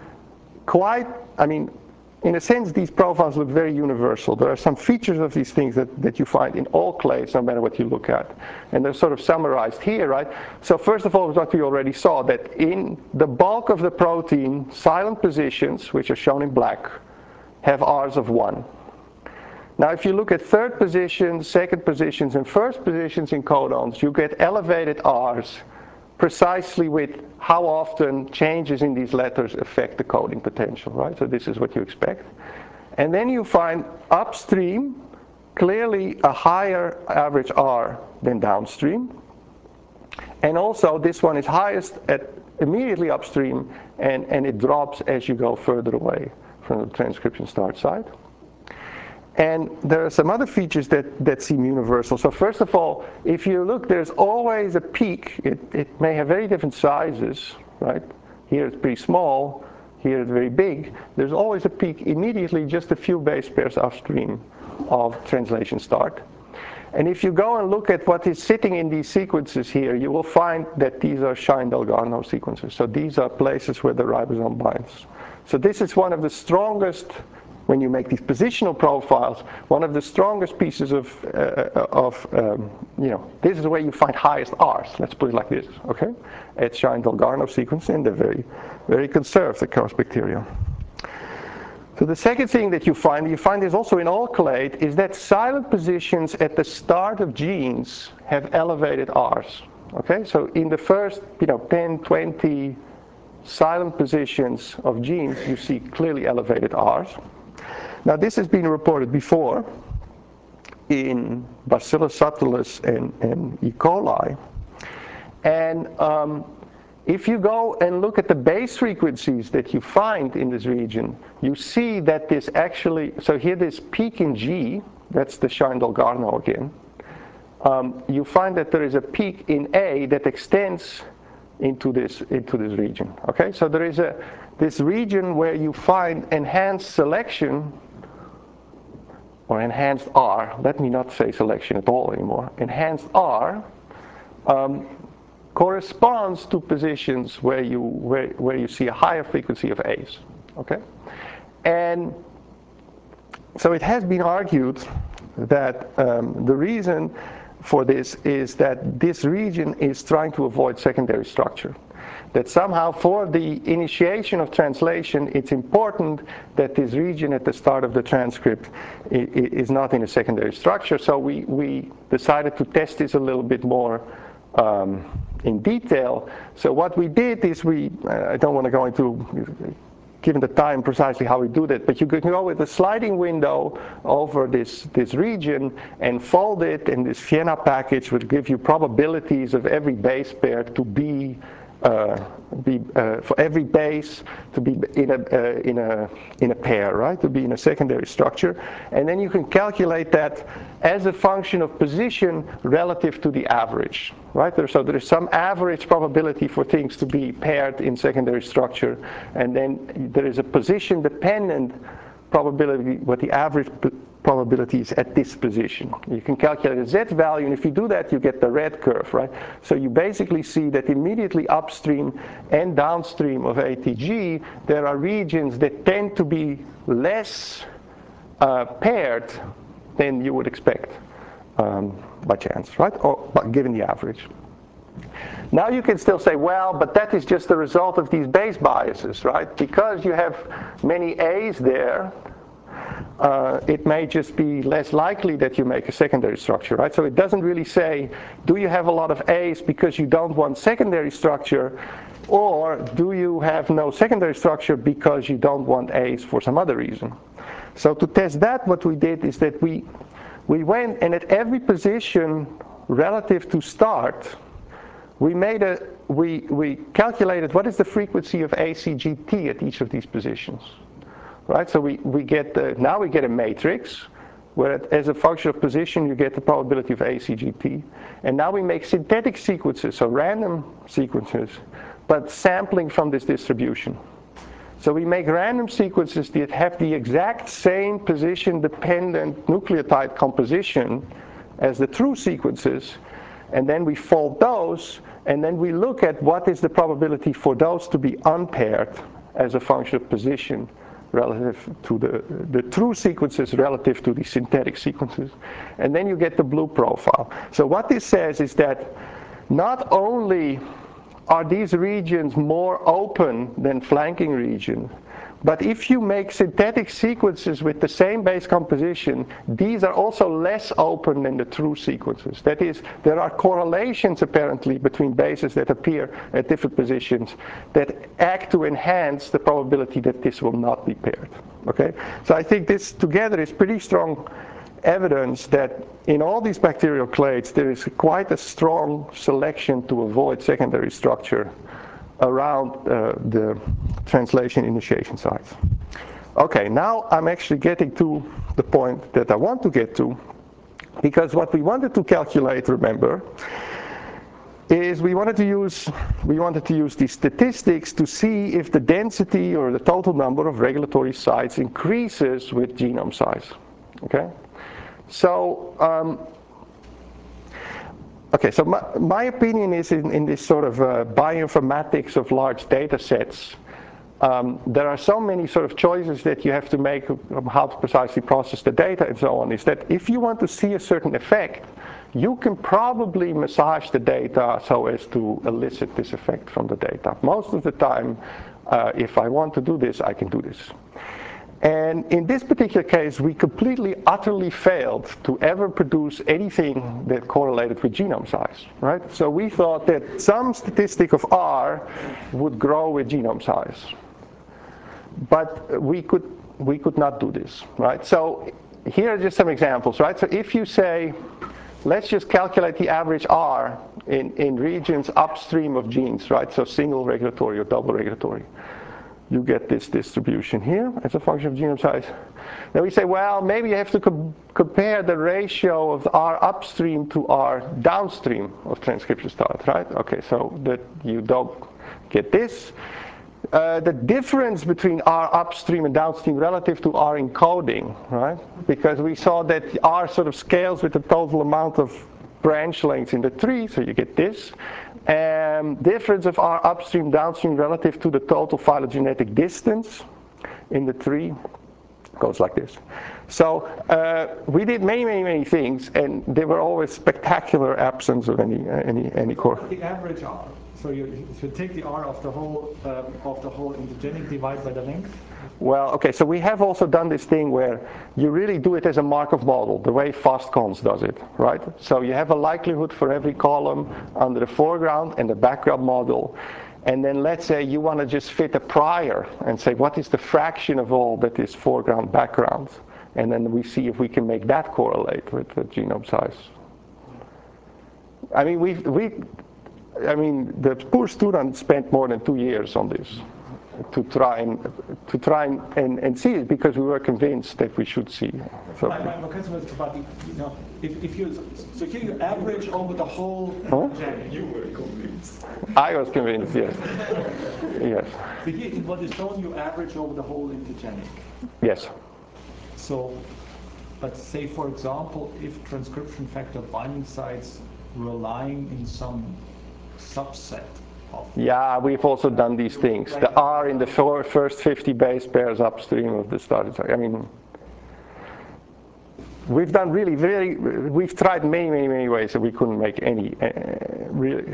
in a sense, these profiles look very universal. There are some features of these things that you find in all clades, no matter what you look at. And they're sort of summarized here, right? So first of all, what we already saw, that in the bulk of the protein, silent positions, which are shown in black, have R's of 1. Now, if you look at third positions, second positions, and first positions in codons, you get elevated R's precisely with how often changes in these letters affect the coding potential, right? So this is what you expect. And then you find upstream clearly a higher average R than downstream. And also this one is highest at immediately upstream, and it drops as you go further away from the transcription start site. And there are some other features that seem universal. So first of all, if you look, there's always a peak. It may have very different sizes, right? Here it's pretty small, here it's very big. There's always a peak immediately just a few base pairs upstream of translation start. And if you go and look at what is sitting in these sequences here, you will find that these are Shine-Delgarno sequences. So these are places where the ribosome binds. So this is one of the strongest, when you make these positional profiles, one of the strongest pieces of this is where you find highest R's, let's put it like this, okay? It's Shine-Delgarno sequence, and they're very, very conserved across bacteria. So the second thing that you find this also in all clade, is that silent positions at the start of genes have elevated R's, okay? So in the first, 10, 20 silent positions of genes, you see clearly elevated R's. Now this has been reported before in Bacillus subtilis and E. coli. And if you go and look at the base frequencies that you find in this region, you see that this actually, so here this peak in G, that's the Scheindel-Garnaut again, you find that there is a peak in A that extends into this region. Okay, so there is this region where you find enhanced selection, or enhanced R. Let me not say selection at all anymore. Enhanced R corresponds to positions where you see a higher frequency of A's. Okay, and so it has been argued that the reason for this is that this region is trying to avoid secondary structure. That somehow for the initiation of translation, it's important that this region at the start of the transcript is not in a secondary structure. So we decided to test this a little bit more in detail. So what we did is I don't want to go into, given the time, precisely how we do that, but you can go with a sliding window over this region and fold it, and this Vienna package would give you probabilities of every base pair to be for every base to be in a pair, right? To be in a secondary structure, and then you can calculate that as a function of position relative to the average, right? So there is some average probability for things to be paired in secondary structure, and then there is a position-dependent probability, what the average probability is at this position. You can calculate a Z value, and if you do that, you get the red curve, right? So you basically see that immediately upstream and downstream of ATG, there are regions that tend to be less paired than you would expect by chance, right? Or given the average. Now you can still say, well, but that is just the result of these base biases, right? Because you have many A's there, it may just be less likely that you make a secondary structure, right? So it doesn't really say, do you have a lot of A's because you don't want secondary structure, or do you have no secondary structure because you don't want A's for some other reason? So to test that, what we did is that we went, and at every position relative to start, we calculated what is the frequency of ACGT at each of these positions. Right, so now we get a matrix where as a function of position you get the probability of ACGT, and now we make synthetic sequences, so random sequences, but sampling from this distribution. So we make random sequences that have the exact same position-dependent nucleotide composition as the true sequences, and then we fold those, and then we look at what is the probability for those to be unpaired as a function of position relative to the true sequences relative to the synthetic sequences. And then you get the blue profile. So what this says is that not only are these regions more open than flanking regions, but if you make synthetic sequences with the same base composition, these are also less open than the true sequences. That is, there are correlations apparently between bases that appear at different positions that act to enhance the probability that this will not be paired. Okay? So I think this together is pretty strong evidence that in all these bacterial clades there is quite a strong selection to avoid secondary structure around the translation initiation sites. Okay, now I'm actually getting to the point that I want to get to, because what we wanted to calculate, remember, is we wanted to use these statistics to see if the density or the total number of regulatory sites increases with genome size. Okay, so so my opinion is in this sort of bioinformatics of large data sets, there are so many sort of choices that you have to make of how to precisely process the data and so on, is that if you want to see a certain effect, you can probably massage the data so as to elicit this effect from the data. Most of the time, if I want to do this, I can do this. And in this particular case, we completely, utterly failed to ever produce anything that correlated with genome size, right? So we thought that some statistic of R would grow with genome size. But we could not do this, right? So here are just some examples, right? So if you say, let's just calculate the average R in regions upstream of genes, right? So single regulatory or double regulatory. You get this distribution here as a function of genome size. Then we say, well, maybe you have to compare the ratio of R upstream to R downstream of transcription start, right? Okay, so that you don't get this. The difference between R upstream and downstream relative to R encoding, right? Because we saw that R sort of scales with the total amount of branch lengths in the tree, so you get this. And difference of R upstream, downstream relative to the total phylogenetic distance in the tree goes like this. So we did many things, and they were always spectacular absence of any core. The average R. So you take the R of the whole intergenic divide by the length. Well, okay, so we have also done this thing where you really do it as a Markov model, the way FastCons does it, right? So you have a likelihood for every column under the foreground and the background model. And then let's say you want to just fit a prior and say, what is the fraction of all that is foreground, background? And then we see if we can make that correlate with the genome size. I mean, the poor student spent more than 2 years on this to try and see it, because we were convinced that we should see. So, my question was about if you here you average over the whole. You were convinced. I was convinced, yes. Yes. So here in what is shown, you average over the whole intergenic. Yes. So, but say for example, if transcription factor binding sites were lying in some subset of. Yeah, we've also done these things. The R in the first 50 base pairs upstream of the starting site. I mean, we've done we've tried many ways and we couldn't make any really.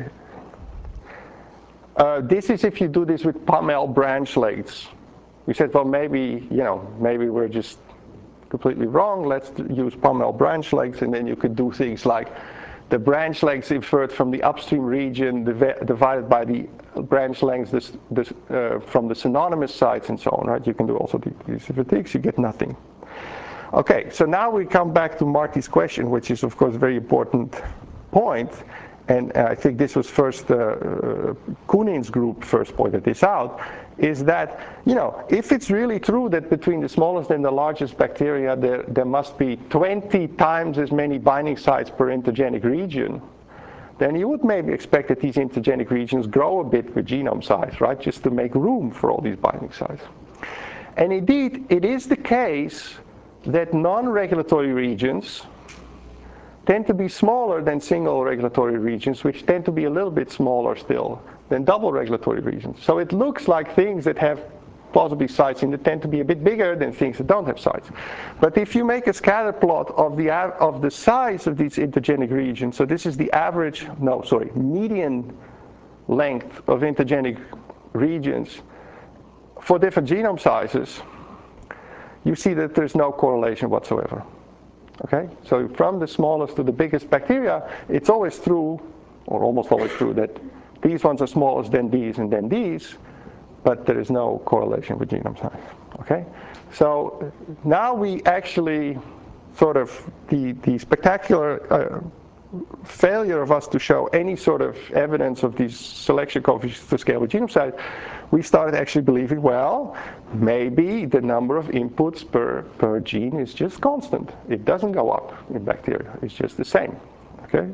This is if you do this with Pamel branch lengths. We said, well, maybe we're just completely wrong. Let's use Pamel branch lengths, and then you could do things like the branch lengths inferred from the upstream region divided by the branch lengths from the synonymous sites and so on, right? You can do also these different, you get nothing. Okay, so now we come back to Marty's question, which is of course a very important point. And I think this was first, Koonin's group first pointed this out, is that, if it's really true that between the smallest and the largest bacteria there must be 20 times as many binding sites per intergenic region, then you would maybe expect that these intergenic regions grow a bit with genome size, right? Just to make room for all these binding sites. And indeed, it is the case that non-regulatory regions tend to be smaller than single regulatory regions, which tend to be a little bit smaller still than double regulatory regions. So it looks like things that have plausibly sites in it tend to be a bit bigger than things that don't have sites. But if you make a scatter plot of the size of these intergenic regions, so this is the median length of intergenic regions for different genome sizes, you see that there's no correlation whatsoever. Okay, so from the smallest to the biggest bacteria, it's always true, or almost always true, that these ones are smallest than these and then these, but there is no correlation with genome size. Okay, so now we actually sort of the spectacular failure of us to show any sort of evidence of these selection coefficients to scale with genome size, we started actually believing, well, maybe the number of inputs per gene is just constant. It doesn't go up in bacteria. It's just the same. Okay.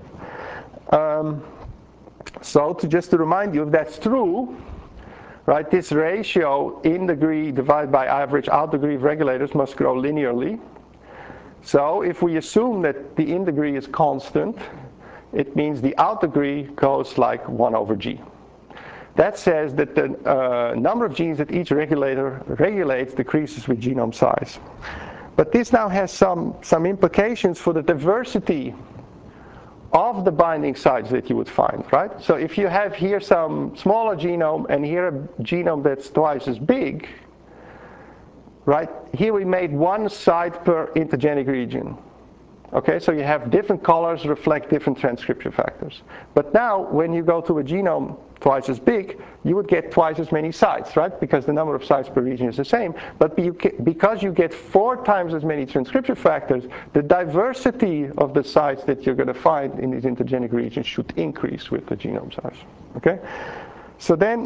So just to remind you, if that's true, right, this ratio in degree divided by average out degree of regulators must grow linearly. So if we assume that the in degree is constant, it means the out degree goes like 1 over g. That says that the number of genes that each regulator regulates decreases with genome size. But this now has some implications for the diversity of the binding sites that you would find, right? So if you have here some smaller genome and here a genome that's twice as big, right? Here we made one site per intergenic region. Okay, so you have different colors reflect different transcription factors. But now, when you go to a genome twice as big, you would get twice as many sites, right? Because the number of sites per region is the same. But because you get 4 times as many transcription factors, the diversity of the sites that you're going to find in these intergenic regions should increase with the genome size. Okay, so then.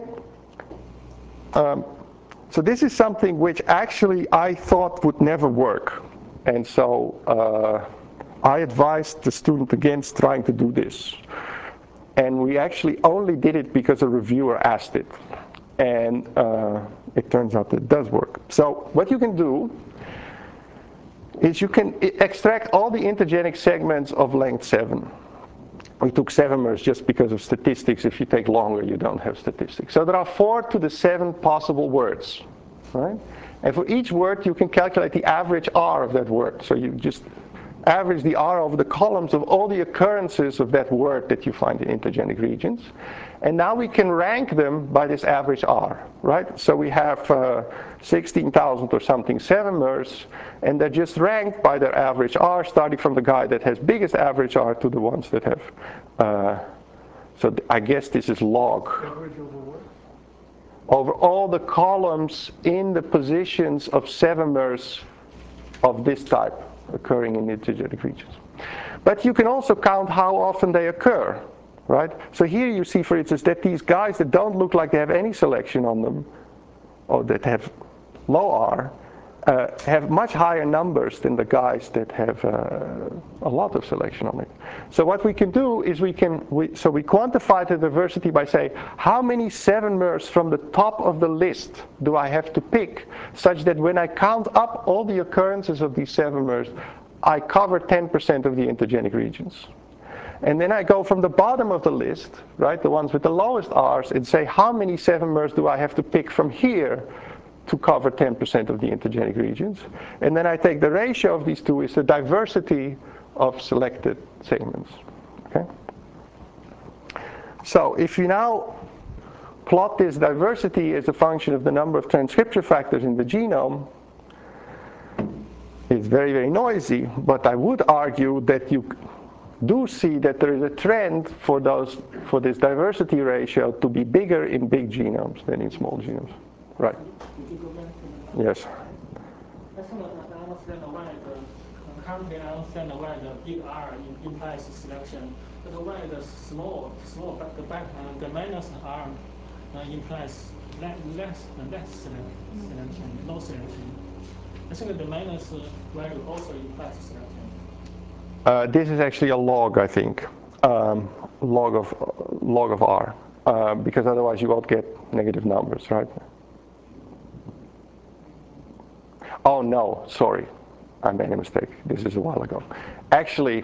So this is something which actually I thought would never work. And so I advised the student against trying to do this. And we actually only did it because a reviewer asked it. And it turns out that it does work. So what you can do is you can extract all the intergenic segments of length 7. We took 7 mers just because of statistics. If you take longer, you don't have statistics. So there are 4 to the 7 possible words, right? And for each word, you can calculate the average R of that word. So you just average the R over the columns of all the occurrences of that word that you find in intergenic regions. And now we can rank them by this average R, right? So we have 16,000 or something 7 mers, and they're just ranked by their average R, starting from the guy that has biggest average R to the ones that have, so I guess this is log. Average over what? Over all the columns in the positions of 7 mers of this type occurring in intergenic regions. But you can also count how often they occur, right? So here you see, for instance, that these guys that don't look like they have any selection on them, or that have low R, have much higher numbers than the guys that have a lot of selection on it. So what we can do is we quantify the diversity by saying, how many 7 mers from the top of the list do I have to pick, such that when I count up all the occurrences of these 7 mers, I cover 10% of the intergenic regions. And then I go from the bottom of the list, right, the ones with the lowest R's, and say, how many 7 mers do I have to pick from here to cover 10% of the intergenic regions? And then I take the ratio of these two is the diversity of selected segments. Okay? So if you now plot this diversity as a function of the number of transcription factors in the genome, it's very, very noisy, but I would argue that you do see that there is a trend for this diversity ratio to be bigger in big genomes than in small genomes. Right. Would you go back to the Yes. I think I understand why currently I understand why the big R implies selection, but why the small, but the minus R implies less selection, no selection. I think the minus value also implies selection. This is actually a log, I think, log of R, because otherwise you won't get negative numbers, right? Oh no, sorry, I made a mistake. This is a while ago. Actually,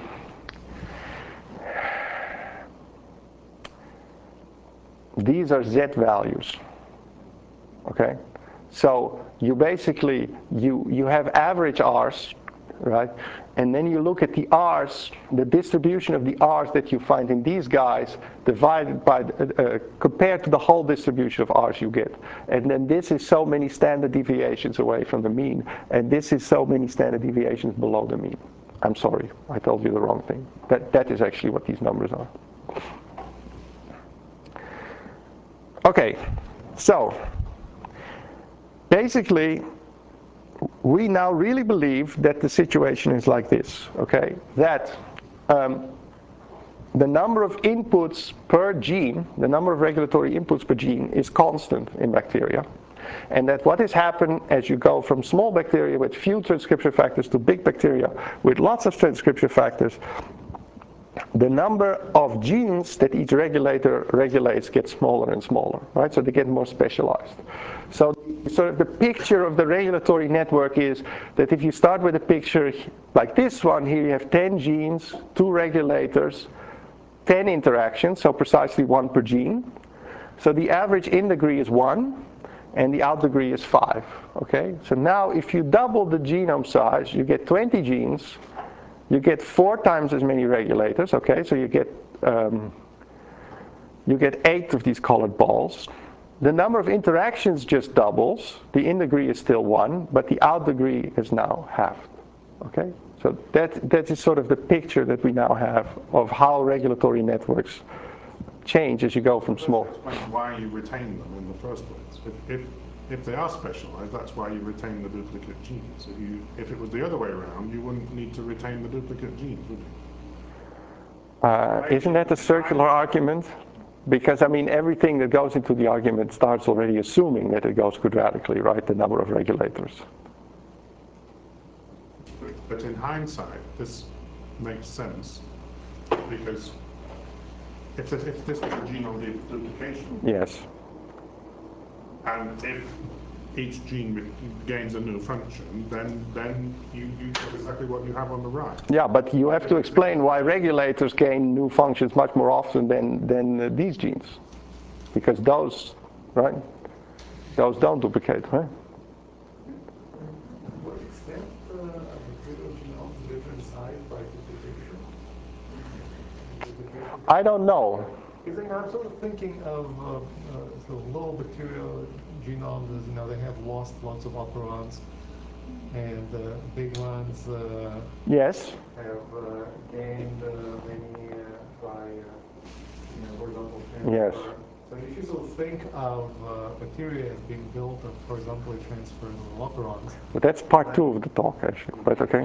these are Z values. Okay, so you basically you have average R's, right? And then you look at the R's, the distribution of the R's that you find in these guys divided by, compared to the whole distribution of R's you get. And then this is so many standard deviations away from the mean, and this is so many standard deviations below the mean. I'm sorry, I told you the wrong thing. That is actually what these numbers are. Okay, so basically, we now really believe that the situation is like this, okay? That the number of inputs per gene, the number of regulatory inputs per gene is constant in bacteria. And that what has happened as you go from small bacteria with few transcription factors to big bacteria with lots of transcription factors, the number of genes that each regulator regulates gets smaller and smaller, right? So they get more specialized. So sort of the picture of the regulatory network is that if you start with a picture like this one, here you have 10 genes, 2 regulators, 10 interactions, so precisely 1 per gene. So the average in degree is 1, and the out degree is 5, okay? So now if you double the genome size, you get 20 genes, you get 4 times as many regulators, okay? So you get 8 of these colored balls. The number of interactions just doubles. The in degree is still 1, but the out degree is now halved, Okay, so that is sort of the picture that we now have of how regulatory networks change as you go from small. That explains why you retain them in the first place. If they are specialized, that's why you retain the duplicate genes. If it was the other way around, you wouldn't need to retain the duplicate genes, would you? Isn't that a circular argument? Because, I mean, everything that goes into the argument starts already assuming that it goes quadratically, right? The number of regulators. But in hindsight, this makes sense because if this was a genome duplication, Yes. and if each gene gains a new function, then you get exactly what you have on the right. Yeah, but you have to explain why regulators gain new functions much more often than these genes. Because those, right, those don't duplicate, right? To what extent are bacterial genomes different size by duplication? I don't know. Because I'm sort of thinking of sort of low bacterial genomes as, you know, they have lost lots of operons, and big ones Yes. have gained many by horizontal transfer. Yes. So if you sort of think of bacteria as being built of horizontally transferred operons. But that's part 2 of the talk, actually. But okay.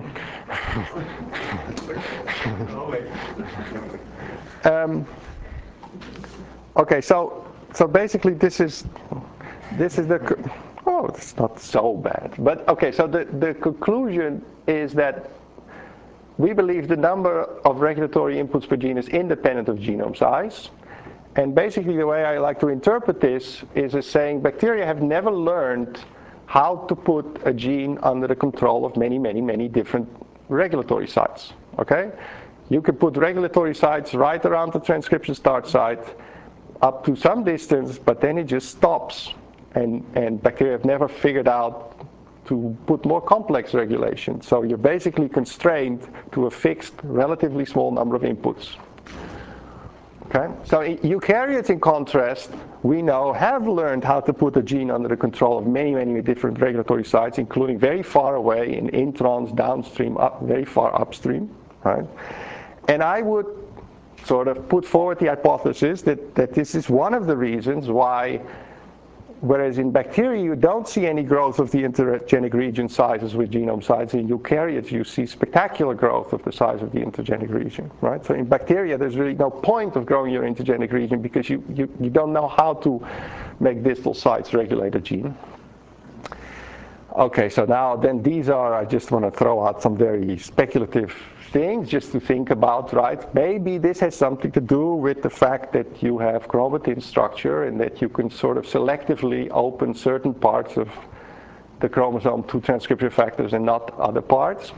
Okay, so basically this is the, oh, it's not so bad. But okay, so the conclusion is that we believe the number of regulatory inputs per gene is independent of genome size. And basically the way I like to interpret this is as saying bacteria have never learned how to put a gene under the control of many, many, many different regulatory sites. Okay? You can put regulatory sites right around the transcription start site up to some distance, but then it just stops. And bacteria have never figured out to put more complex regulation. So you're basically constrained to a fixed, relatively small number of inputs. Okay? So eukaryotes, in contrast, we know have learned how to put a gene under the control of many, many different regulatory sites, including very far away in introns, downstream, very far upstream. Right? And I would sort of put forward the hypothesis that this is one of the reasons why, whereas in bacteria you don't see any growth of the intergenic region sizes with genome size, in eukaryotes you see spectacular growth of the size of the intergenic region, right? So in bacteria there's really no point of growing your intergenic region because you don't know how to make distal sites regulate a gene. Okay, so now then these are, I just want to throw out some very speculative things just to think about, right? Maybe this has something to do with the fact that you have chromatin structure and that you can sort of selectively open certain parts of the chromosome to transcription factors and not other parts.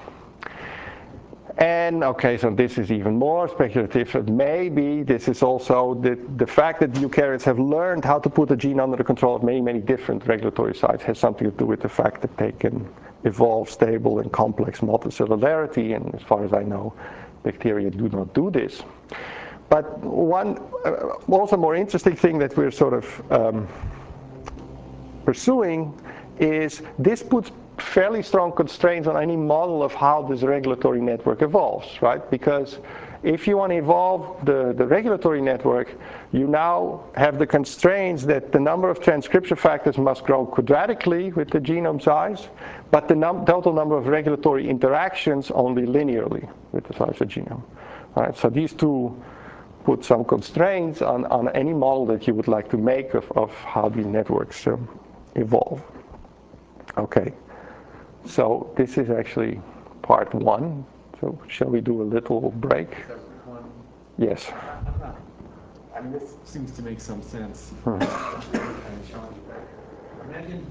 And okay, so this is even more speculative. But maybe this is also the fact that eukaryotes have learned how to put a gene under the control of many, many different regulatory sites has something to do with the fact that they can evolve stable and complex multicellularity. And as far as I know, bacteria do not do this. But one also more interesting thing that we're sort of pursuing is this puts fairly strong constraints on any model of how this regulatory network evolves, right? Because if you want to evolve the regulatory network, you now have the constraints that the number of transcription factors must grow quadratically with the genome size, but the total number of regulatory interactions only linearly with the size of the genome. All right, so these two put some constraints on any model that you would like to make of how these networks evolve. Okay. So this is actually part 1. So shall we do a little break? Yes. I mean, this seems to make some sense. Imagine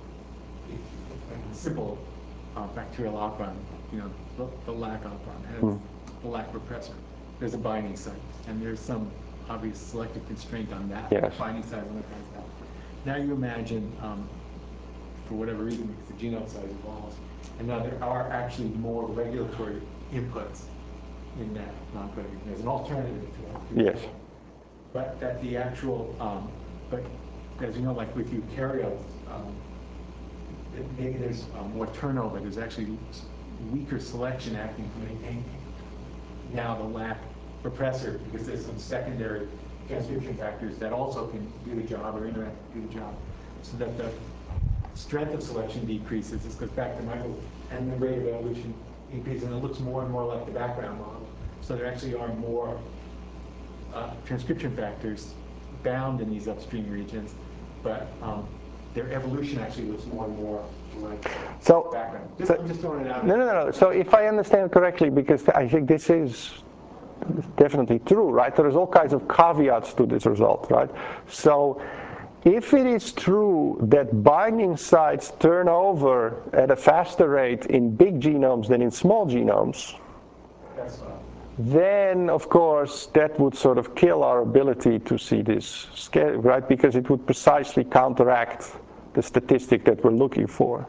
a simple bacterial operon, the lac operon has the lac repressor. There's a binding site, and there's some obvious selective constraint on that binding site when it has that. Now you imagine, for whatever reason, because the genome size evolves, and now there are actually more regulatory inputs in that non-coding region. There's an alternative to that. Yes. But that the actual, but as you know, like with eukaryotes, maybe there's more turnover. There's actually weaker selection acting to maintain now the lac repressor, because there's some secondary transcription factors that also can do the job or interact to do the job, so that the strength of selection decreases. This goes back to Michael, and the rate of evolution increases, and it looks more and more like the background model. So there actually are more transcription factors bound in these upstream regions, but their evolution actually looks more and more like background. I'm just throwing it out. No. So if I understand correctly, because I think this is definitely true, right? There's all kinds of caveats to this result, right? So if it is true that binding sites turn over at a faster rate in big genomes than in small genomes, then of course that would sort of kill our ability to see this scale, right? Because it would precisely counteract the statistic that we're looking for.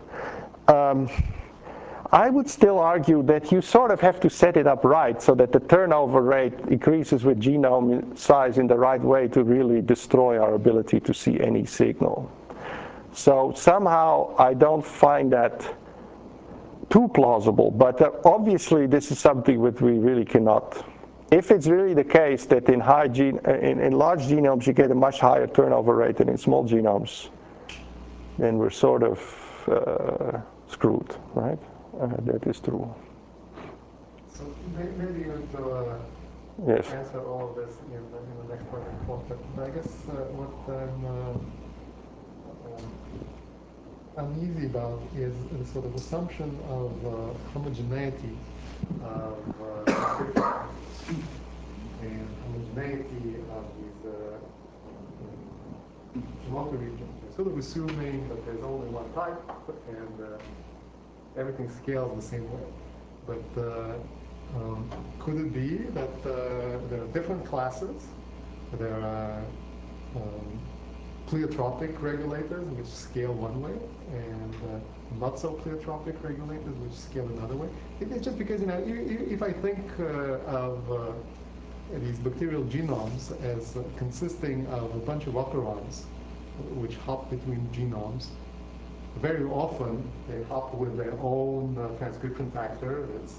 I would still argue that you sort of have to set it up right so that the turnover rate increases with genome size in the right way to really destroy our ability to see any signal. So somehow I don't find that too plausible, but obviously this is something that we really cannot. If it's really the case that in large genomes you get a much higher turnover rate than in small genomes, then we're sort of screwed, right? That is true. So maybe you would Yes. answer all of this in the next part of the talk, but I guess what I'm uneasy about is the sort of assumption of homogeneity of and homogeneity of these local regions. You're sort of assuming that there's only one type and everything scales the same way. But could it be that there are different classes? There are pleiotropic regulators which scale one way, and not so pleiotropic regulators which scale another way. It's just because, if I think of these bacterial genomes as consisting of a bunch of operons which hop between genomes, very often they hop with their own transcription factor that's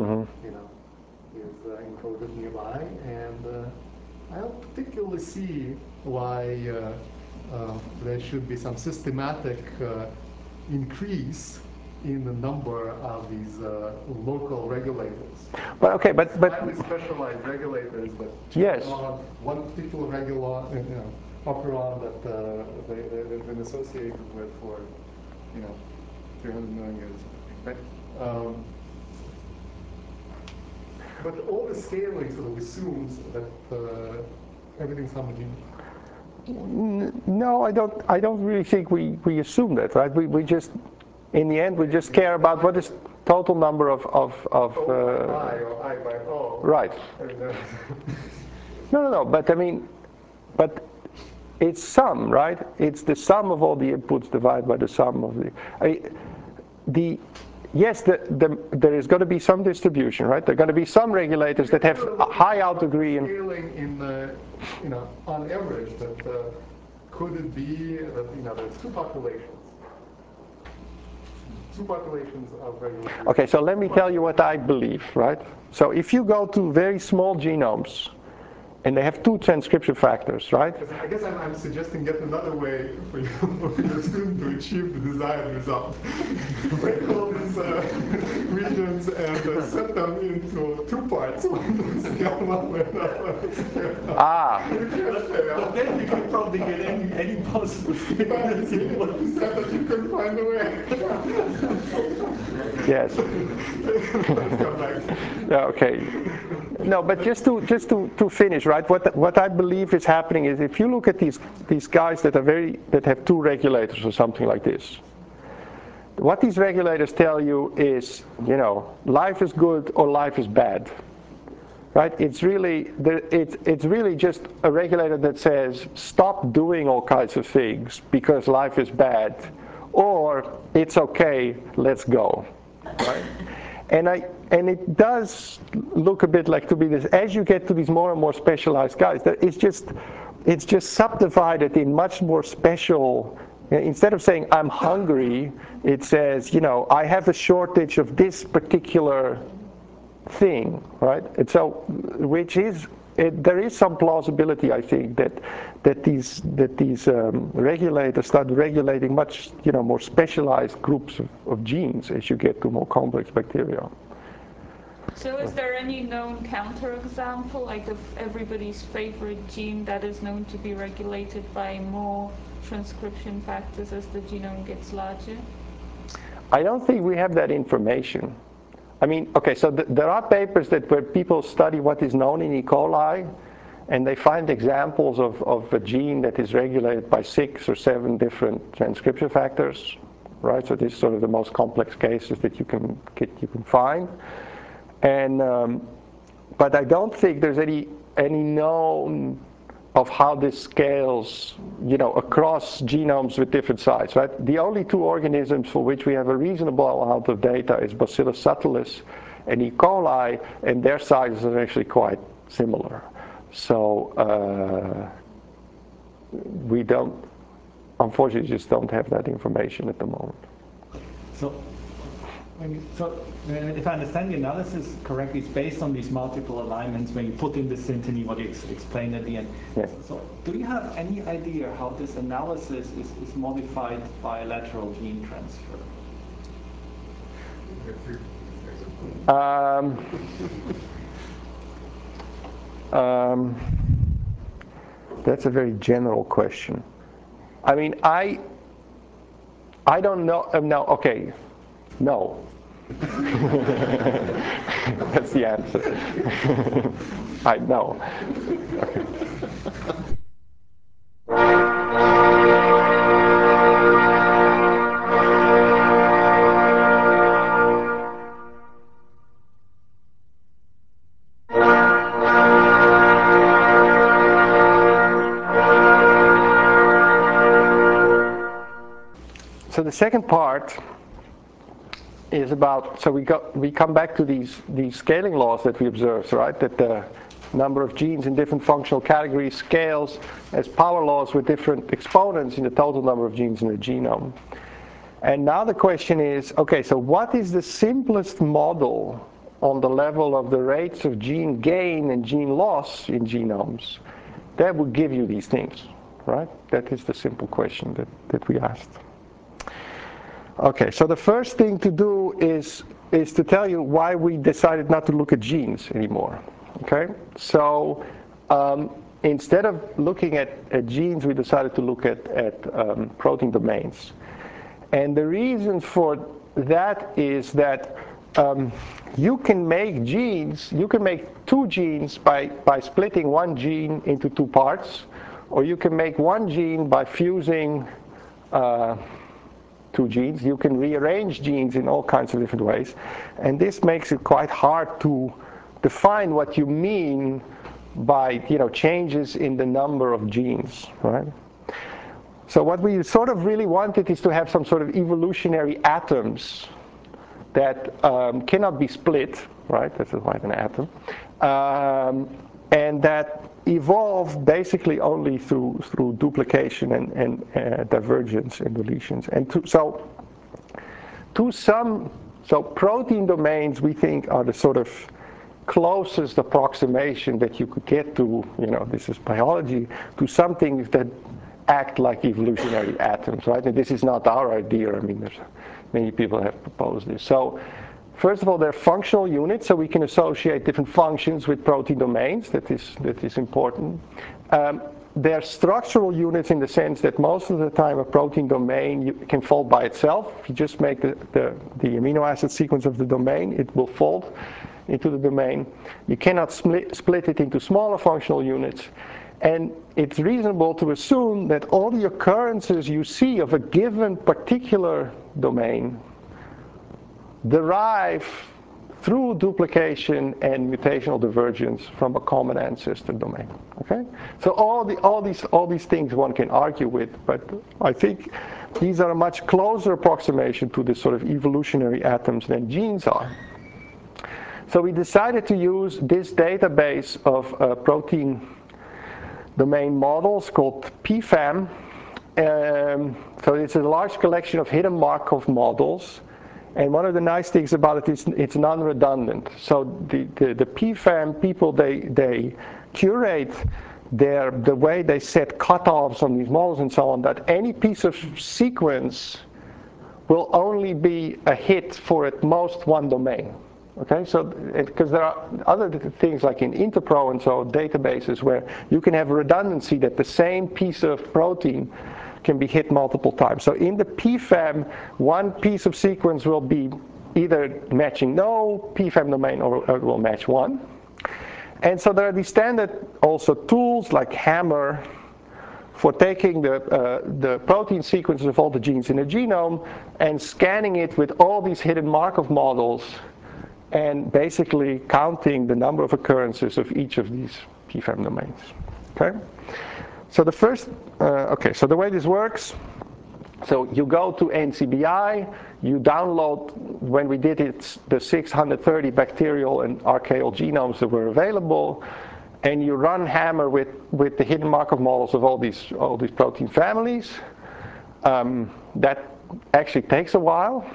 is encoded nearby, and I don't particularly see why there should be some systematic increase in the number of these local regulators. But okay, but highly specialized regulators that yes, on one particular operon that they've been associated with for 300 million years. But all the scaling sort of assumes that everything's homogeneous. No, I don't really think we assume that, right? We just, in the end, we just care about what is total number of O by I or I by O. Right. No. But I mean, but it's sum, right? It's the sum of all the inputs divided by the sum of yes, there is going to be some distribution, right? There are going to be some regulators that have a high out degree in scaling in on average. That could it be that there's two populations of regulators. Okay, so let me tell you what I believe, right? So if you go to very small genomes, and they have two transcription factors, right? I guess I'm suggesting yet another way for your student to achieve the desired result. Break all these regions and set them into two parts. But then you can probably get any possible figure. Said that you couldn't find a way. Yes. Let's come back. Yeah, okay. No, but just to finish, right? What I believe is happening is if you look at these guys that have two regulators or something like this, what these regulators tell you is, life is good or life is bad, right? It's really just a regulator that says stop doing all kinds of things because life is bad, or it's okay, let's go, right? And it does look a bit like to be this, as you get to these more and more specialized guys, it's just subdivided in much more special, Instead of saying I'm hungry, it says, I have a shortage of this particular thing, right? And so, there is some plausibility, I think, that these regulators start regulating much more specialized groups of genes as you get to more complex bacteria. So is there any known counterexample, like of everybody's favorite gene that is known to be regulated by more transcription factors as the genome gets larger? I don't think we have that information. I mean, okay, so there are papers where people study what is known in E. coli, and they find examples of a gene that is regulated by 6 or 7 different transcription factors, right? So this is sort of the most complex cases that you can find. And but I don't think there's any known of how this scales, across genomes with different sizes, right? The only 2 organisms for which we have a reasonable amount of data is Bacillus subtilis and E. coli, and their sizes are actually quite similar. So we don't, unfortunately, just don't have that information at the moment. So, if I understand the analysis correctly, it's based on these multiple alignments when you put in the synteny, what you explained at the end. Yes. So, do you have any idea how this analysis is modified by lateral gene transfer? That's a very general question. I mean, I don't know. No, okay. No. That's the answer. I know. So the second part is about, so we come back to these scaling laws that we observed, right? That the number of genes in different functional categories scales as power laws with different exponents in the total number of genes in the genome. And now the question is, okay, so what is the simplest model on the level of the rates of gene gain and gene loss in genomes that would give you these things, right? That is the simple question that we asked. Okay, so the first thing to do is to tell you why we decided not to look at genes anymore. Okay, so instead of looking at genes, we decided to look at protein domains. And the reason for that is that you can make genes, you can make 2 genes by splitting 1 gene into 2 parts, or you can make 1 gene by fusing 2 genes. You can rearrange genes in all kinds of different ways, and this makes it quite hard to define what you mean by changes in the number of genes, right? So what we sort of really wanted is to have some sort of evolutionary atoms that cannot be split, right? This is like an atom, and that evolve basically only through duplication and divergence and deletions. And so protein domains, we think, are the sort of closest approximation that you could get to, this is biology, to some things that act like evolutionary atoms, right? And this is not our idea. I mean, there's many people have proposed this. So first of all, they're functional units, so we can associate different functions with protein domains. That is important. They're structural units in the sense that most of the time a protein domain can fold by itself. If you just make the amino acid sequence of the domain, it will fold into the domain. You cannot split it into smaller functional units. And it's reasonable to assume that all the occurrences you see of a given particular domain derive through duplication and mutational divergence from a common ancestor domain. Okay, so all these things one can argue with, but I think these are a much closer approximation to the sort of evolutionary atoms than genes are. So we decided to use this database of protein domain models called PFAM, So it's a large collection of hidden Markov models. And one of the nice things about it is it's non-redundant. So the PFAM people, they curate the way they set cutoffs on these models and so on, that any piece of sequence will only be a hit for at most one domain. Okay, so because there are other things like in Interpro and so databases where you can have redundancy that the same piece of protein can be hit multiple times. So in the PFAM, one piece of sequence will be either matching no PFAM domain or it will match one. And so there are these standard also tools like Hammer for taking the protein sequences of all the genes in a genome and scanning it with all these hidden Markov models and basically counting the number of occurrences of each of these PFAM domains. Okay? So the first, so the way this works, so you go to NCBI, you download, when we did it, the 630 bacterial and archaeal genomes that were available, and you run Hammer with the hidden Markov models of all these protein families. That actually takes a while.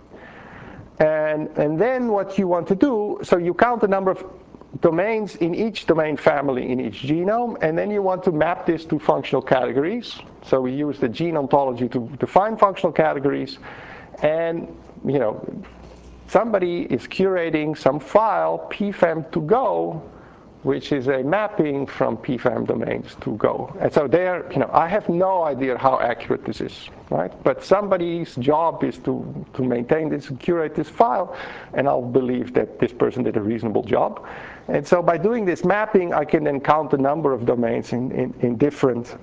And then what you want to do, so you count the number of domains in each domain family in each genome, and then you want to map this to functional categories. So we use the gene ontology to define functional categories, and somebody is curating some file, PFAM2Go, which is a mapping from PFAM domains to Go. And so there, I have no idea how accurate this is, right? But somebody's job is to maintain this and curate this file, and I'll believe that this person did a reasonable job. And so by doing this mapping, I can then count the number of domains in different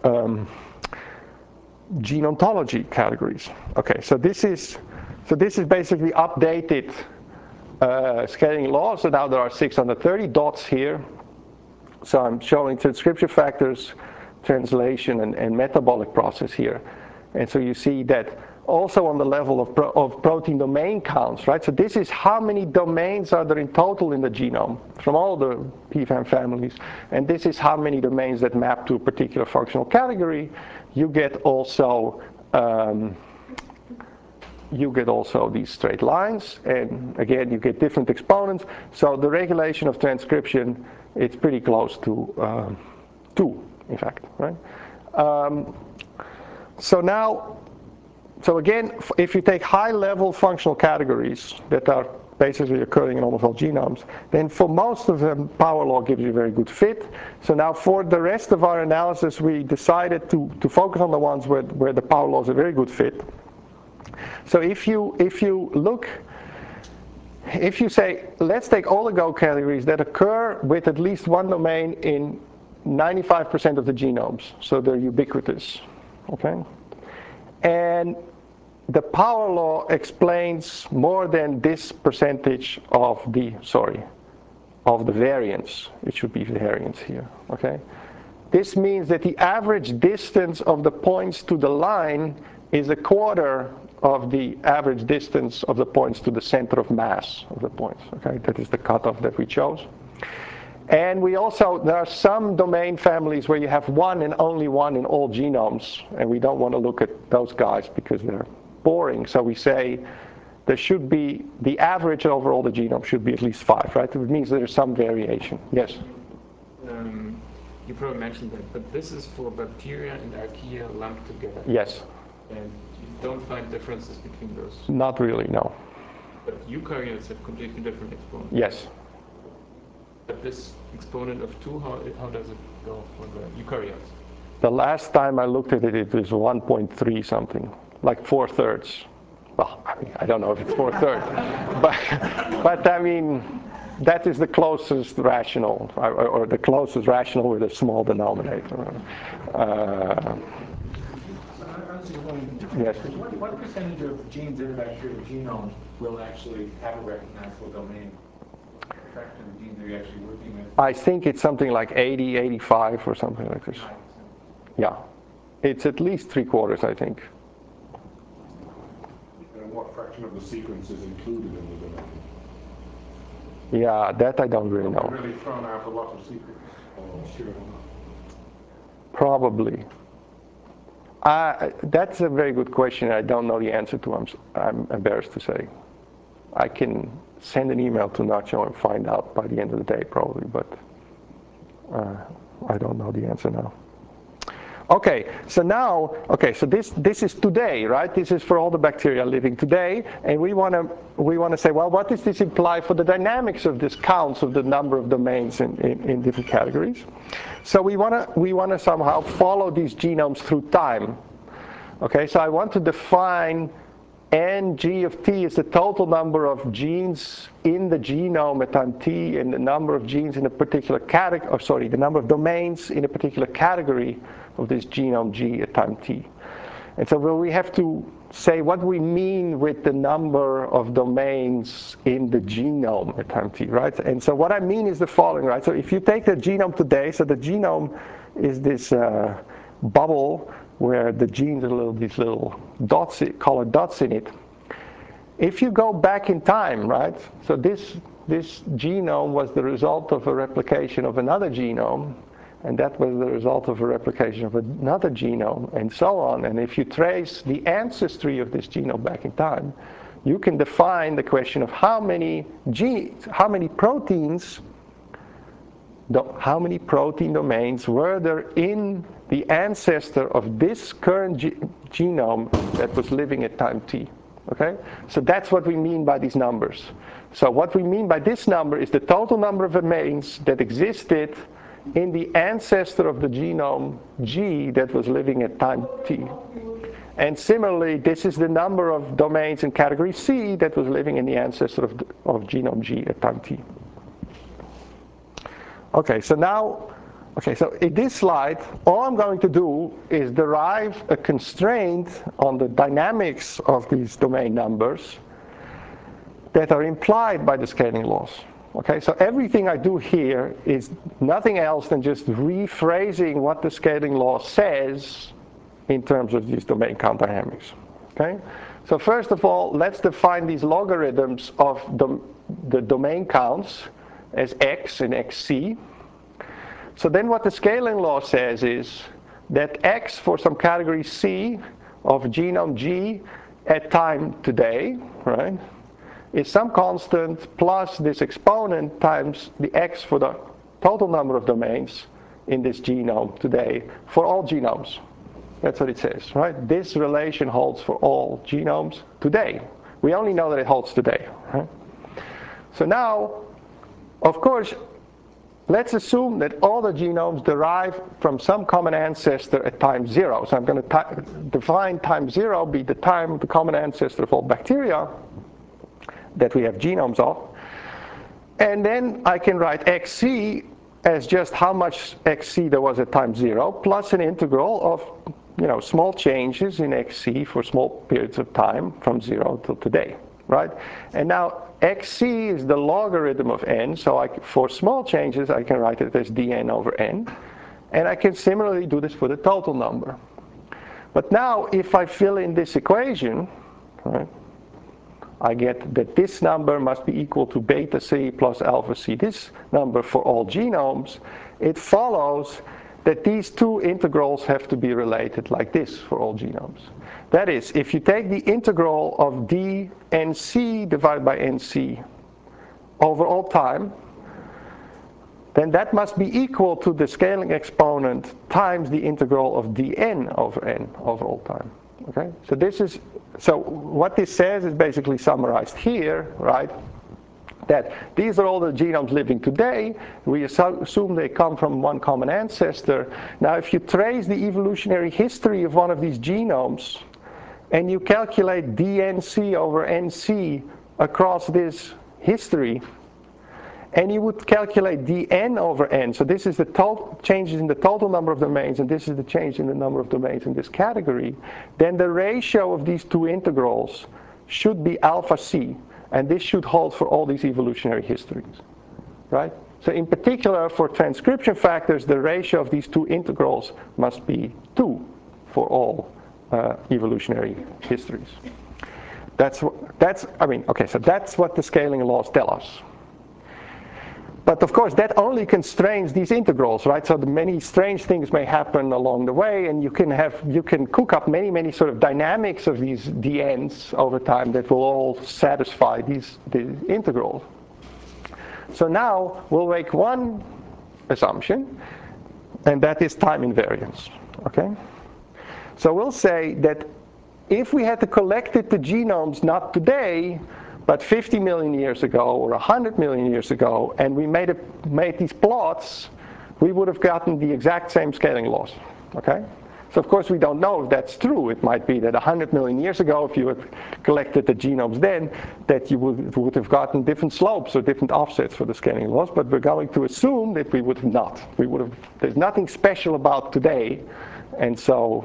gene ontology categories. Okay, so this is basically updated scaling law. So now there are 630 dots here. So I'm showing transcription factors, translation, and metabolic process here. And so you see that also on the level of protein domain counts, right? So this is how many domains are there in total in the genome from all the PFAM families. And this is how many domains that map to a particular functional category. You get also these straight lines. And again, you get different exponents. So the regulation of transcription, it's pretty close to 2, in fact, right? So again, if you take high-level functional categories that are basically occurring in almost all genomes, then for most of them, power law gives you a very good fit. So now for the rest of our analysis, we decided to focus on the ones where the power law is a very good fit. So if you say, let's take oligo categories that occur with at least one domain in 95% of the genomes, so they're ubiquitous, okay? And the power law explains more than this percentage of the variance. It should be variance here, okay? This means that the average distance of the points to the line is a quarter of the average distance of the points to the center of mass of the points, okay? That is the cutoff that we chose. And there are some domain families where you have one and only one in all genomes, and we don't want to look at those guys because they're boring. So we say there should be, the average over all the genome should be at least 5, right? It means there's some variation. Yes? You probably mentioned that, but this is for bacteria and archaea lumped together. Yes. And you don't find differences between those? Not really, no. But eukaryotes have completely different exponents? Yes. But this exponent of 2, how does it go for the eukaryotes? The last time I looked at it, it was 1.3 something, like 4/3. Well, I don't know if it's 4/3, but I mean, that is the closest rational, or the closest rational with a small denominator. Yes. What percentage of genes in a bacterial genome will actually have a recognizable domain? Fraction of the genes are you actually working with? I think it's something like 80, 85 or something like this. Yeah. It's at least 3/4, I think. And what fraction of the sequence is included in the domain? Yeah, that I don't really know. Have you really thrown out a lot of secrets? Or sure. Probably. That's a very good question. I don't know the answer to. I'm embarrassed to say. I can send an email to Nacho and find out by the end of the day probably, but I don't know the answer now. Okay, so now, so this is today, right? This is for all the bacteria living today, and we want to say, well, what does this imply for the dynamics of this counts of the number of domains in different categories? So we want to somehow follow these genomes through time. Okay, so I want to define Ng of t is the total number of genes in the genome at time t, and the number of genes in a particular category, the number of domains in a particular category of this genome G at time t. And so we have to say what we mean with the number of domains in the genome at time t, right? And so what I mean is the following, right? So if you take the genome today, so the genome is this bubble where the genes are these little dots, colored dots in it. If you go back in time, right, so this genome was the result of a replication of another genome, and that was the result of a replication of another genome, and so on. And if you trace the ancestry of this genome back in time, you can define the question of how many genes, how many protein domains were there in the ancestor of this current genome that was living at time t. Okay? So that's what we mean by these numbers. So what we mean by this number is the total number of domains that existed in the ancestor of the genome G that was living at time t. And similarly, this is the number of domains in category C that was living in the ancestor of genome G at time t. Okay, so now, so in this slide, all I'm going to do is derive a constraint on the dynamics of these domain numbers that are implied by the scaling laws. Okay, so everything I do here is nothing else than just rephrasing what the scaling law says in terms of these domain count dynamics. Okay, so first of all, let's define these logarithms of the domain counts as x and xc. So then what the scaling law says is that x for some category C of genome G at time today, right, is some constant plus this exponent times the x for the total number of domains in this genome today for all genomes. That's what it says, right? This relation holds for all genomes today. We only know that it holds today, right? So now, of course, let's assume that all the genomes derive from some common ancestor at time 0. So I'm going to define time 0 be the time of the common ancestor of all bacteria that we have genomes of. And then I can write xc as just how much xc there was at time 0 plus an integral of small changes in xc for small periods of time from 0 till today, right? And now xc is the logarithm of n, so for small changes I can write it as dn over n, and I can similarly do this for the total number. But now if I fill in this equation, right, I get that this number must be equal to beta c plus alpha c, this number for all genomes. It follows that these two integrals have to be related like this for all genomes. That is, if you take the integral of dnc divided by nc over all time, then that must be equal to the scaling exponent times the integral of dn over n over all time. Okay? So what this says is basically summarized here, right? That these are all the genomes living today. We assume they come from one common ancestor. Now if you trace the evolutionary history of one of these genomes and you calculate dnc over nc across this history, and you would calculate dn over n, so this is the total changes in the total number of domains, and this is the change in the number of domains in this category, then the ratio of these two integrals should be alpha c, and this should hold for all these evolutionary histories, right? So in particular, for transcription factors, the ratio of these two integrals must be 2 for all evolutionary histories. So that's what the scaling laws tell us. But of course, that only constrains these integrals, right? So the many strange things may happen along the way, and you can cook up many sort of dynamics of these dn's over time that will all satisfy the integrals. So now we'll make one assumption, and that is time invariance. Okay? So we'll say that if we had to collect the genomes not today, but 50 million years ago or 100 million years ago, and we made these plots, we would have gotten the exact same scaling laws. Okay? So of course we don't know if that's true. It might be that 100 million years ago, if you had collected the genomes then, that you would have gotten different slopes or different offsets for the scaling laws, but we're going to assume that we would have not. There's nothing special about today, and so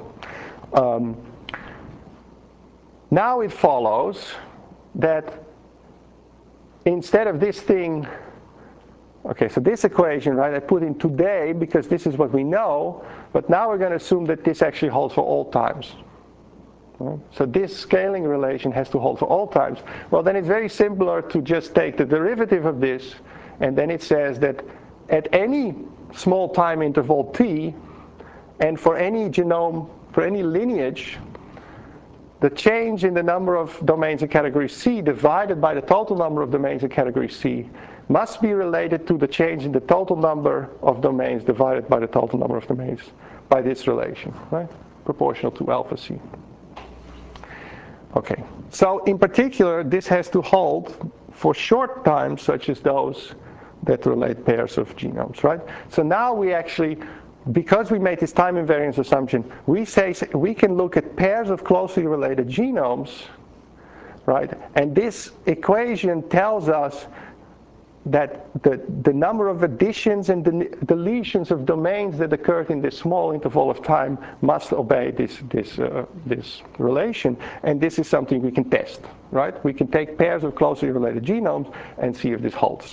now it follows that instead of this thing, okay, so this equation, right, I put in today because this is what we know, but now we're going to assume that this actually holds for all times. Right? So this scaling relation has to hold for all times. Well, then it's very similar to just take the derivative of this, and then it says that at any small time interval t, and for any genome, for any lineage, the change in the number of domains in category C divided by the total number of domains in category C must be related to the change in the total number of domains divided by the total number of domains by this relation, right? Proportional to alpha C. Okay, so in particular, this has to hold for short times such as those that relate pairs of genomes, right? So now we actually, because we made this time invariance assumption, we say we can look at pairs of closely related genomes, right? And this equation tells us that the number of additions and deletions of domains that occurred in this small interval of time must obey this relation, and this is something we can test, right? We can take pairs of closely related genomes and see if this holds.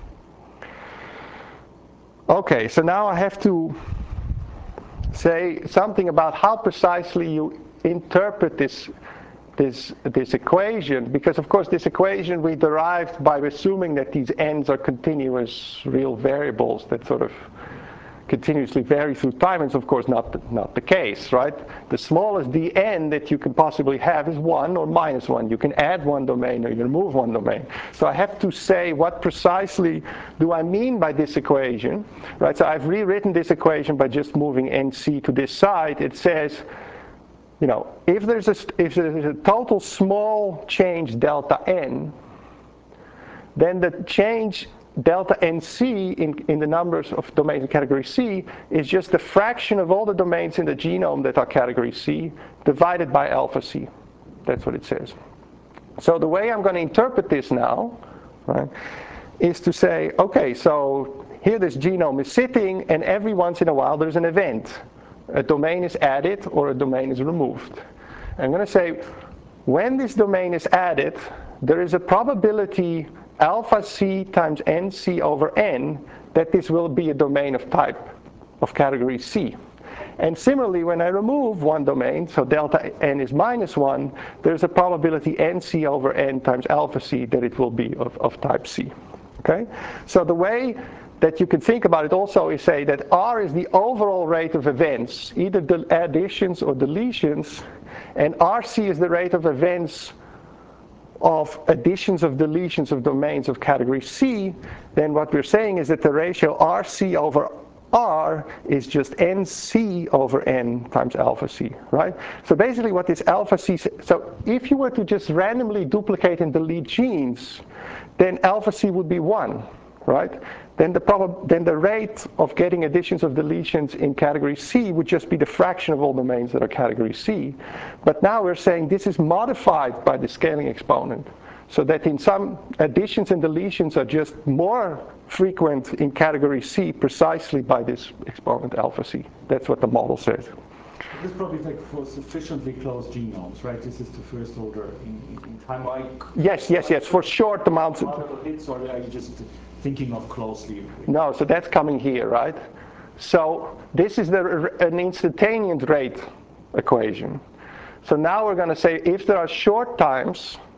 Okay, so now I have to say something about how precisely you interpret this equation, because of course this equation we derived by assuming that these n's are continuous real variables that sort of continuously vary through time, and it's of course not the case, right? The smallest dn that you can possibly have is 1 or minus 1. You can add one domain or you remove one domain. So I have to say what precisely do I mean by this equation, right? So I've rewritten this equation by just moving nc to this side. It says, you know, if there's a total small change delta n, then the change delta nc in the numbers of domains in category C is just the fraction of all the domains in the genome that are category C divided by alpha C. That's what it says. So the way I'm going to interpret this now, right, is to say, okay, so here this genome is sitting, and every once in a while there's an event. A domain is added or a domain is removed. I'm going to say, when this domain is added, there is a probability alpha C times nc over n that this will be a domain of type of category C. And similarly, when I remove one domain, so delta n is minus 1, there's a probability nc over n times alpha C that it will be of type C. Okay? So the way that you can think about it also is say that R is the overall rate of events, either the additions or deletions, and RC is the rate of events of additions of deletions of domains of category C. Then what we're saying is that the ratio RC over R is just NC over N times alpha C, right? So basically what this alpha C, so if you were to just randomly duplicate and delete genes, then alpha C would be 1, right? Then the rate of getting additions of deletions in category C would just be the fraction of all domains that are category C. But now we're saying this is modified by the scaling exponent, so that in some additions and deletions are just more frequent in category C precisely by this exponent alpha C. That's what the model says. This is probably like for sufficiently close genomes, right? This is the first order in time. Yes, for short amounts. Multiple hits, or are you just thinking of closely? No, so that's coming here, right? So this is an instantaneous rate equation. So now we're going to say if there are short times,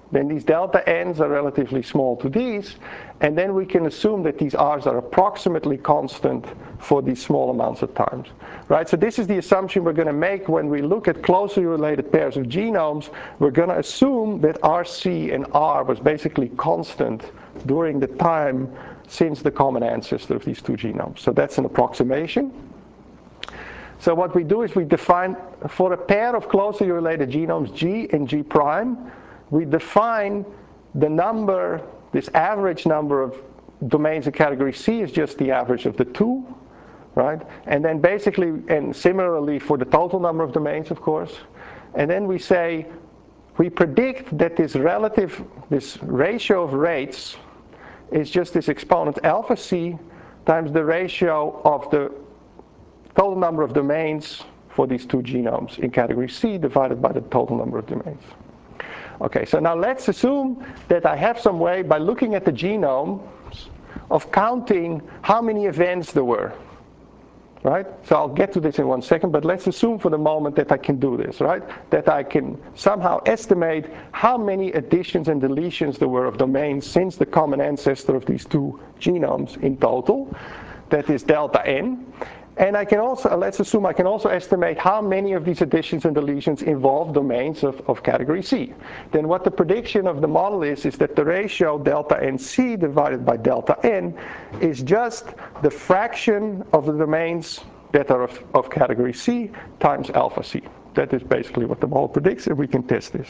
then these delta n's are relatively small to these, and then we can assume that these r's are approximately constant for these small amounts of times, right? So this is the assumption we're going to make when we look at closely related pairs of genomes. We're going to assume that RC and R was basically constant during the time since the common ancestor of these two genomes. So that's an approximation. So what we do is we define, for a pair of closely related genomes, G and G prime, we define the number, this average number of domains in category C is just the average of the two, right? And then basically, and similarly for the total number of domains, of course. And then we say, we predict that this ratio of rates is just this exponent alpha C times the ratio of the total number of domains for these two genomes in category C divided by the total number of domains. Okay, so now let's assume that I have some way, by looking at the genomes, of counting how many events there were, right? So I'll get to this in 1 second, but let's assume for the moment that I can do this, right? That I can somehow estimate how many additions and deletions there were of domains since the common ancestor of these two genomes in total. That is delta n. And I can also, let's assume I can also estimate how many of these additions and deletions involve domains of category C. Then what the prediction of the model is that the ratio delta NC divided by delta N is just the fraction of the domains that are of category C times alpha C. That is basically what the model predicts, and we can test this.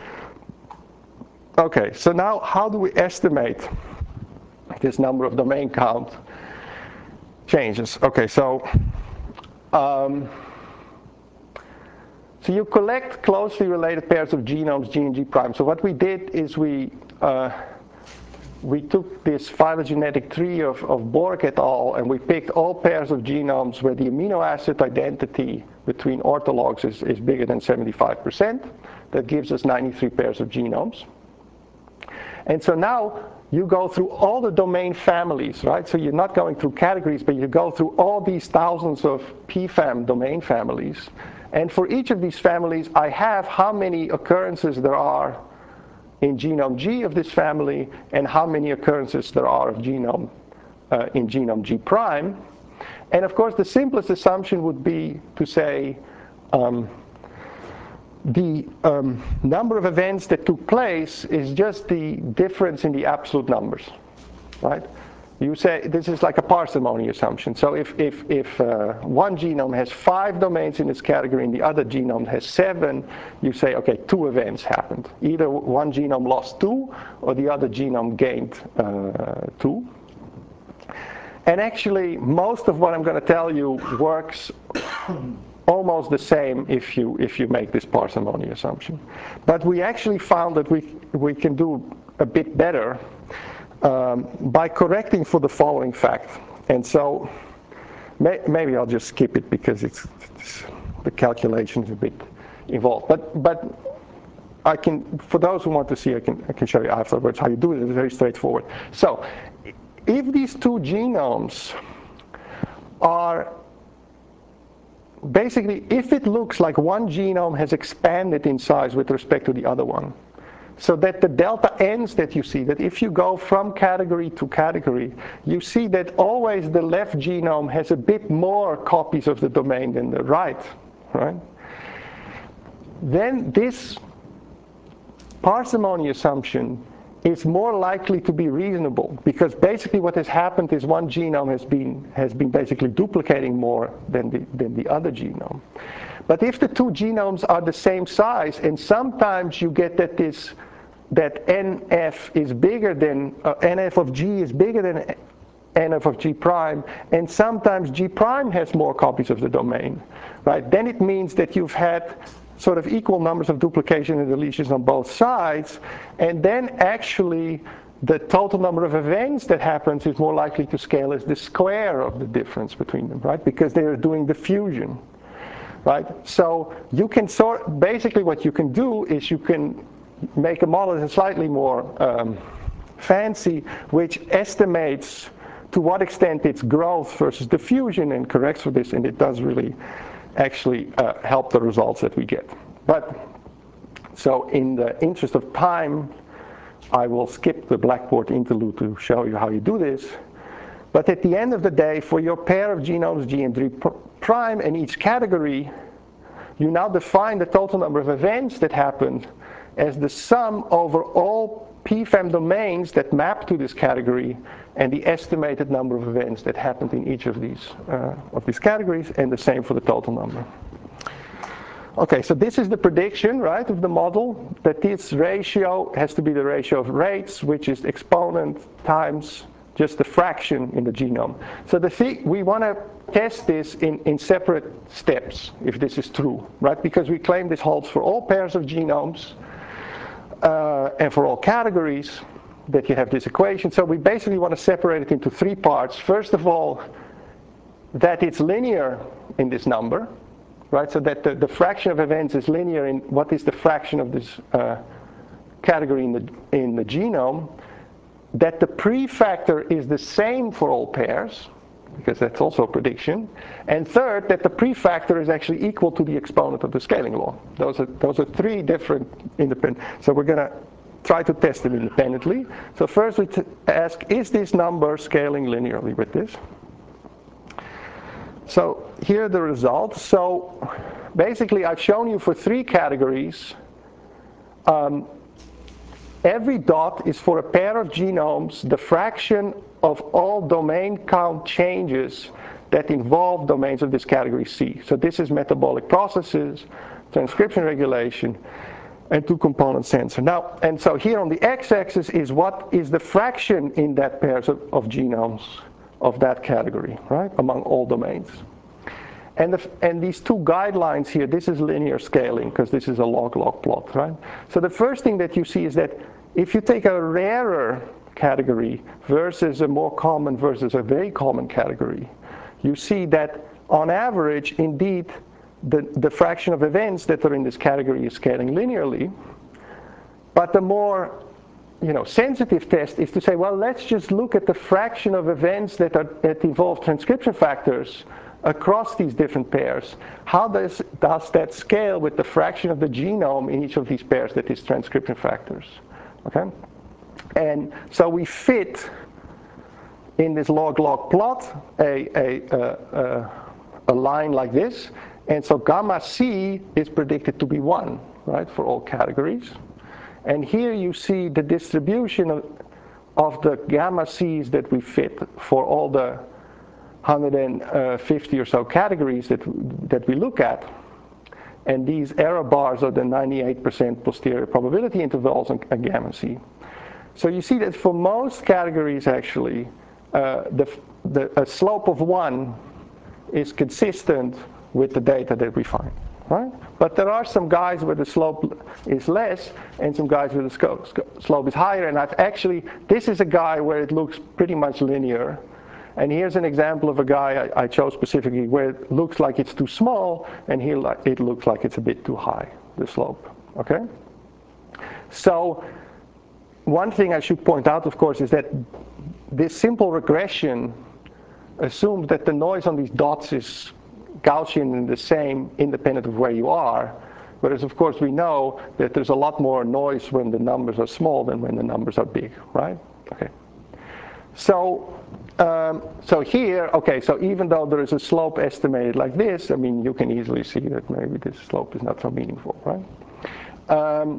Okay, so now how do we estimate this number of domain count changes? Okay, so you collect closely related pairs of genomes, G and G prime. So what we did is we took this phylogenetic tree of Borg et al. And we picked all pairs of genomes where the amino acid identity between orthologs is bigger than 75%. That gives us 93 pairs of genomes. And so now you go through all the domain families, right? So you're not going through categories, but you go through all these thousands of PFAM domain families. And for each of these families, I have how many occurrences there are in genome G of this family and how many occurrences there are of genome in genome G prime. And of course, the simplest assumption would be to say the number of events that took place is just the difference in the absolute numbers, right? You say this is like a parsimony assumption. So if one genome has 5 domains in its category and the other genome has 7, you say, okay, 2 events happened. Either one genome lost 2 or the other genome gained 2. And actually, most of what I'm going to tell you works almost the same if you make this parsimony assumption. But we actually found that we can do a bit better by correcting for the following fact. And so maybe I'll just skip it because the calculation is a bit involved. But I can, for those who want to see, I can show you afterwards how you do it. It's very straightforward. So if these two genomes are basically, if it looks like one genome has expanded in size with respect to the other one, so that the delta n's that you see, that if you go from category to category, you see that always the left genome has a bit more copies of the domain than the right? Then this parsimony assumption is more likely to be reasonable, because basically what has happened is one genome has been basically duplicating more than the other genome. But if the two genomes are the same size, and sometimes you get that NF is bigger than NF of G is bigger than NF of G prime, and sometimes G prime has more copies of the domain, right? Then it means that you've had sort of equal numbers of duplication and deletions on both sides, and then actually the total number of events that happens is more likely to scale as the square of the difference between them, right? Because they are doing the fusion, right? So you can basically what you can do is you can make a model that's slightly more fancy, which estimates to what extent it's growth versus diffusion and corrects for this, and it does really actually help the results that we get. But so in the interest of time, I will skip the Blackboard interlude to show you how you do this. But at the end of the day, for your pair of genomes G and G prime in each category, you now define the total number of events that happened as the sum over all PFAM domains that map to this category and the estimated number of events that happened in each of these categories, and the same for the total number. Okay, so this is the prediction, right, of the model, that this ratio has to be the ratio of rates, which is exponent times just the fraction in the genome. So we want to test this in separate steps, if this is true, right? Because we claim this holds for all pairs of genomes and for all categories that you have this equation. So we basically want to separate it into three parts. First of all, that it's linear in this number, right? So that the fraction of events is linear in what is the fraction of this category in the genome. That the prefactor is the same for all pairs, because that's also a prediction. And third, that the prefactor is actually equal to the exponent of the scaling law. Those are three different independent. So we're going to try to test them independently. So first we ask, is this number scaling linearly with this? So here are the results. So basically I've shown you for three categories. Every dot is for a pair of genomes the fraction of all domain count changes that involve domains of this category C. So this is metabolic processes, transcription regulation, and two-component sensor. Now, and so here on the x-axis is what is the fraction in that pairs of genomes of that category, right, among all domains. And these two guidelines here, this is linear scaling, because this is a log-log plot, right? So the first thing that you see is that if you take a rarer category versus a more common versus a very common category, you see that on average, indeed, the fraction of events that are in this category is scaling linearly. But the more sensitive test is to say, well, let's just look at the fraction of events that involve transcription factors across these different pairs. How does that scale with the fraction of the genome in each of these pairs that is transcription factors? Okay, and so we fit in this log-log plot a line like this, and so gamma C is predicted to be 1, right, for all categories. And here you see the distribution of the gamma C's that we fit for all the 150 or so categories that we look at. And these error bars are the 98% posterior probability intervals on gamma C. So you see that for most categories, actually, a slope of 1 is consistent with the data that we find, right? But there are some guys where the slope is less and some guys where the slope is higher. And this is a guy where it looks pretty much linear. And here's an example of a guy I chose specifically where it looks like it's too small, and here it looks like it's a bit too high, the slope, okay? So one thing I should point out, of course, is that this simple regression assumes that the noise on these dots is Gaussian and the same independent of where you are, whereas of course we know that there's a lot more noise when the numbers are small than when the numbers are big, right? Okay. So here, okay, so even though there is a slope estimated like this, I mean, you can easily see that maybe this slope is not so meaningful, right?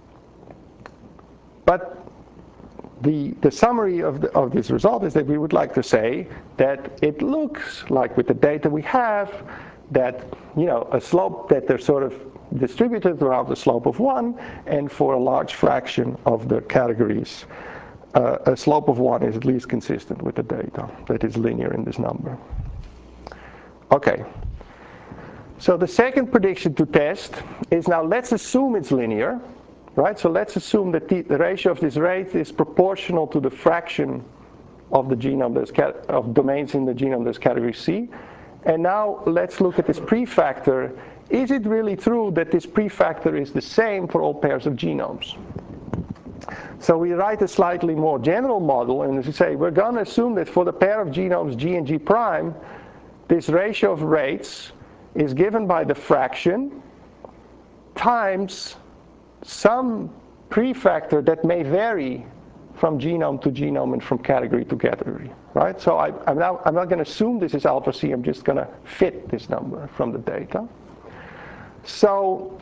But the summary of this result is that we would like to say that it looks like with the data we have that, a slope that they're sort of distributed around the slope of 1, and for a large fraction of the categories, a slope of 1 is at least consistent with the data that is linear in this number. Okay. So the second prediction to test is now let's assume it's linear, right? So let's assume that the ratio of this rate is proportional to the fraction of the genome of domains in the genome that's category C. And now let's look at this prefactor. Is it really true that this prefactor is the same for all pairs of genomes? So we write a slightly more general model, and as we say, we're going to assume that for the pair of genomes G and G prime, this ratio of rates is given by the fraction times some prefactor that may vary from genome to genome and from category to category, right? So I'm not going to assume this is alpha C. I'm just going to fit this number from the data. So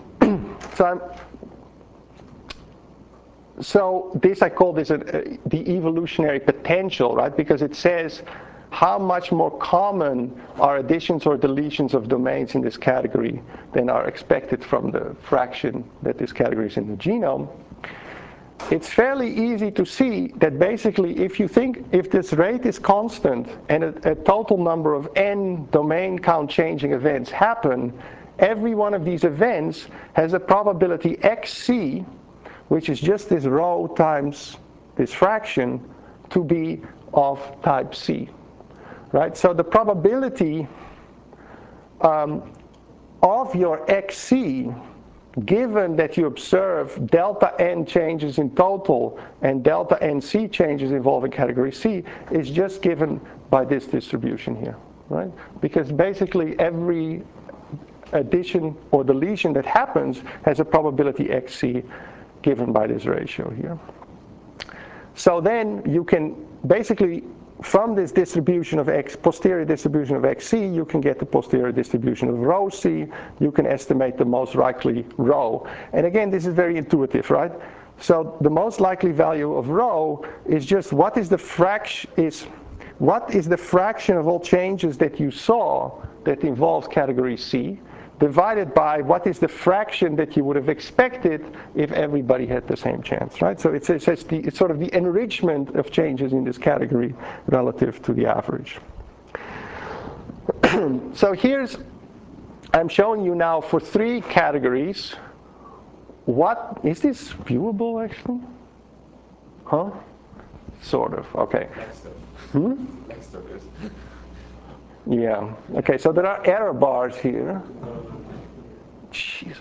this, I call this the evolutionary potential, right? Because it says how much more common are additions or deletions of domains in this category than are expected from the fraction that this category is in the genome. It's fairly easy to see that basically if this rate is constant and a total number of n domain count changing events happen, every one of these events has a probability xc, which is just this rho times this fraction, to be of type C, right? So the probability of your xc, given that you observe delta n changes in total and delta nc changes involving category C, is just given by this distribution here, right? Because basically every addition or deletion that happens has a probability xc given by this ratio here. So then you can basically, from this distribution of posterior distribution of xc, you can get the posterior distribution of rho c. You can estimate the most likely rho. And again, this is very intuitive, right? So the most likely value of rho is just what is the fraction of all changes that you saw that involves category C, divided by what is the fraction that you would have expected if everybody had the same chance, right? So it's sort of the enrichment of changes in this category relative to the average. So I'm showing you now for 3 categories. What, is this viewable actually? Huh? Sort of, okay. Next to this. Yeah, okay, so there are error bars here. Jesus.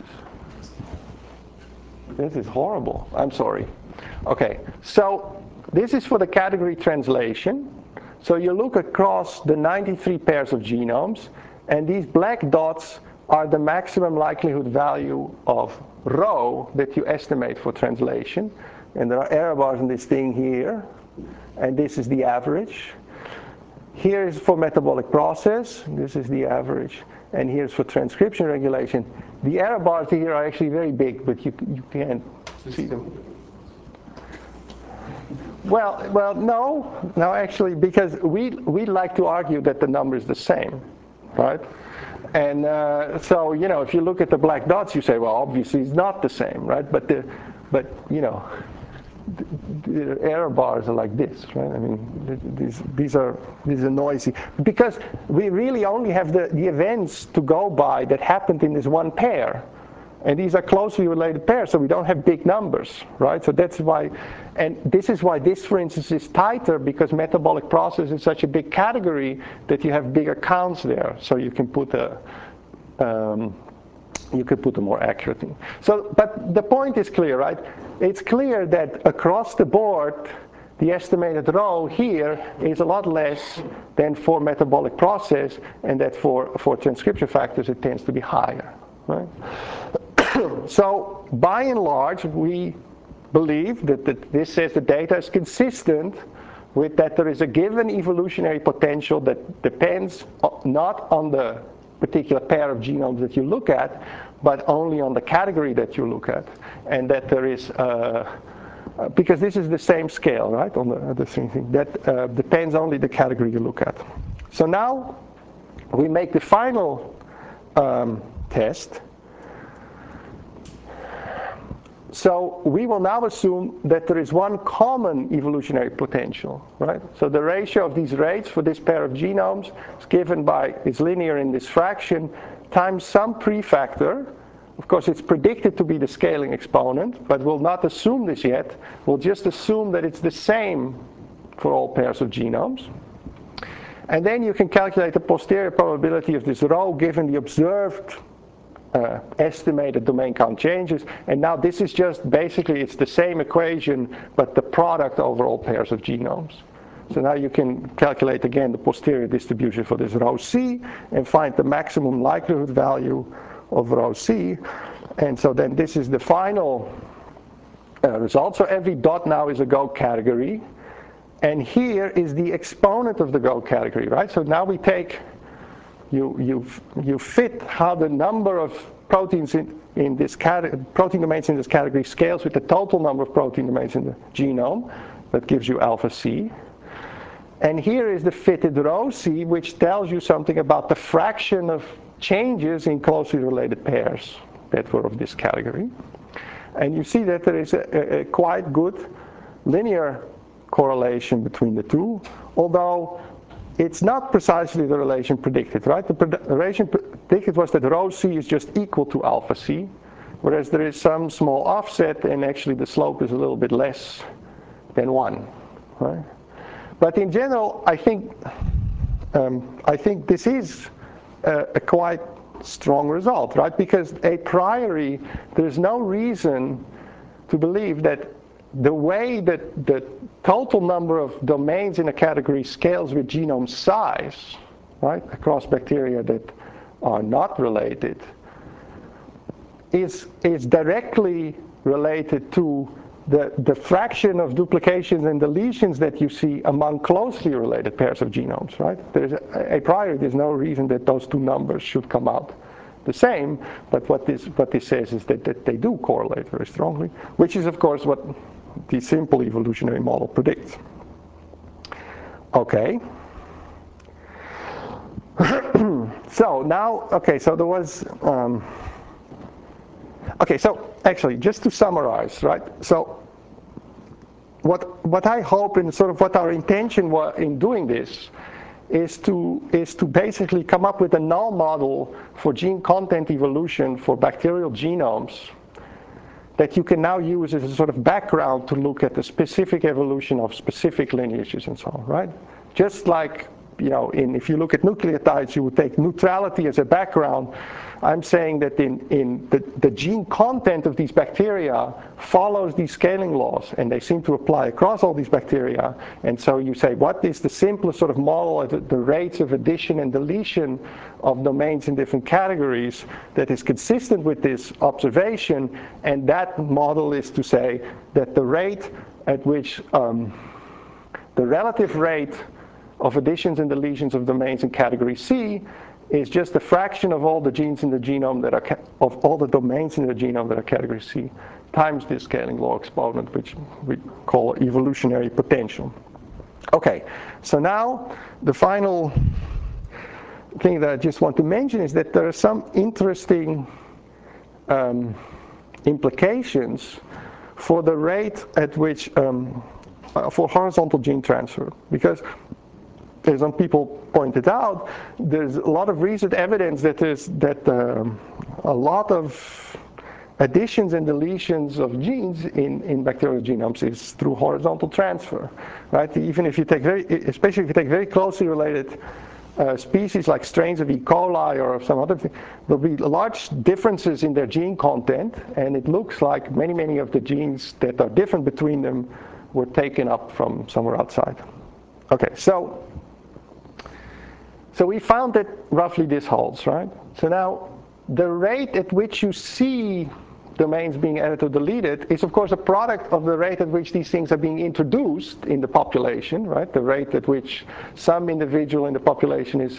This is horrible. I'm sorry. Okay, so this is for the category translation. So you look across the 93 pairs of genomes, and these black dots are the maximum likelihood value of rho that you estimate for translation. And there are error bars in this thing here, and this is the average. Here is for metabolic process, this is the average, and here's for transcription regulation. The error bars here are actually very big, but you can't see them. Well, no, actually, because we like to argue that the number is the same, right? And so, you know, if you look at the black dots, you say, well, obviously it's not the same, right? But you know, the error bars are like this, right? I mean, these are noisy because we really only have the events to go by that happened in this one pair, and these are closely related pairs, so we don't have big numbers, right? So that's why, and this is why this, for instance, is tighter, because metabolic process is such a big category that you have bigger counts there, so you can put a more accurate thing. So, but the point is clear, right? It's clear that across the board, the estimated rho here is a lot less than for metabolic process, and that for transcription factors it tends to be higher, right? So, by and large, we believe that this says the data is consistent with that there is a given evolutionary potential that depends not on the particular pair of genomes that you look at, but only on the category that you look at, and that there is, because this is the same scale, right, on the same thing, that depends only the category you look at. So now we make the final test. So we will now assume that there is one common evolutionary potential, right? So the ratio of these rates for this pair of genomes is given by, is linear in this fraction, times some prefactor. Of course, it's predicted to be the scaling exponent, but we'll not assume this yet. We'll just assume that it's the same for all pairs of genomes. And then you can calculate the posterior probability of this rho given the observed estimated domain count changes, and now this is just basically, it's the same equation, but the product over all pairs of genomes. So now you can calculate again the posterior distribution for this rho C and find the maximum likelihood value of rho C, and so then this is the final result. So every dot now is a Go category. And here is the exponent of the Go category, right? So now we take, you fit how the number of proteins in this protein domains in this category scales with the total number of protein domains in the genome. That gives you alpha C. And here is the fitted rho C, which tells you something about the fraction of changes in closely related pairs that were of this category. And you see that there is a quite good linear correlation between the two, although it's not precisely the relation predicted, right? The relation predicted was that rho C is just equal to alpha C, whereas there is some small offset and actually the slope is a little bit less than 1, right? But in general, I think this is a quite strong result, right? Because a priori, there's no reason to believe that the way that the total number of domains in a category scales with genome size, right, across bacteria that are not related, is directly related to the fraction of duplications and deletions that you see among closely related pairs of genomes, right? A priori, there's no reason that those two numbers should come out the same, but what this says is that they do correlate very strongly, which is of course what the simple evolutionary model predicts. Okay. So now, okay, so there was, okay, so actually, just to summarize, right? So what I hope and sort of what our intention was in doing this is to basically come up with a null model for gene content evolution for bacterial genomes that you can now use as a sort of background to look at the specific evolution of specific lineages and so on, right? Just like, you know, if you look at nucleotides, you would take neutrality as a background. I'm saying that in the gene content of these bacteria follows these scaling laws, and they seem to apply across all these bacteria. And so you say, what is the simplest sort of model of the rates of addition and deletion of domains in different categories that is consistent with this observation? And that model is to say that the rate at which the relative rate of additions and deletions of domains in category C is just a fraction of all the genes in the genome that are of all the domains in the genome that are category C times this scaling law exponent, which we call evolutionary potential. Okay, so now the final thing that I just want to mention is that there are some interesting implications for the rate at which for horizontal gene transfer, because as some people pointed out, there's a lot of recent evidence that a lot of additions and deletions of genes in bacterial genomes is through horizontal transfer, right? Even if you take especially if you take very closely related species like strains of E. coli or some other thing, there'll be large differences in their gene content, and it looks like many of the genes that are different between them were taken up from somewhere outside. Okay, so we found that roughly this holds, right? So now the rate at which you see domains being added or deleted is of course a product of the rate at which these things are being introduced in the population, right? The rate at which some individual in the population is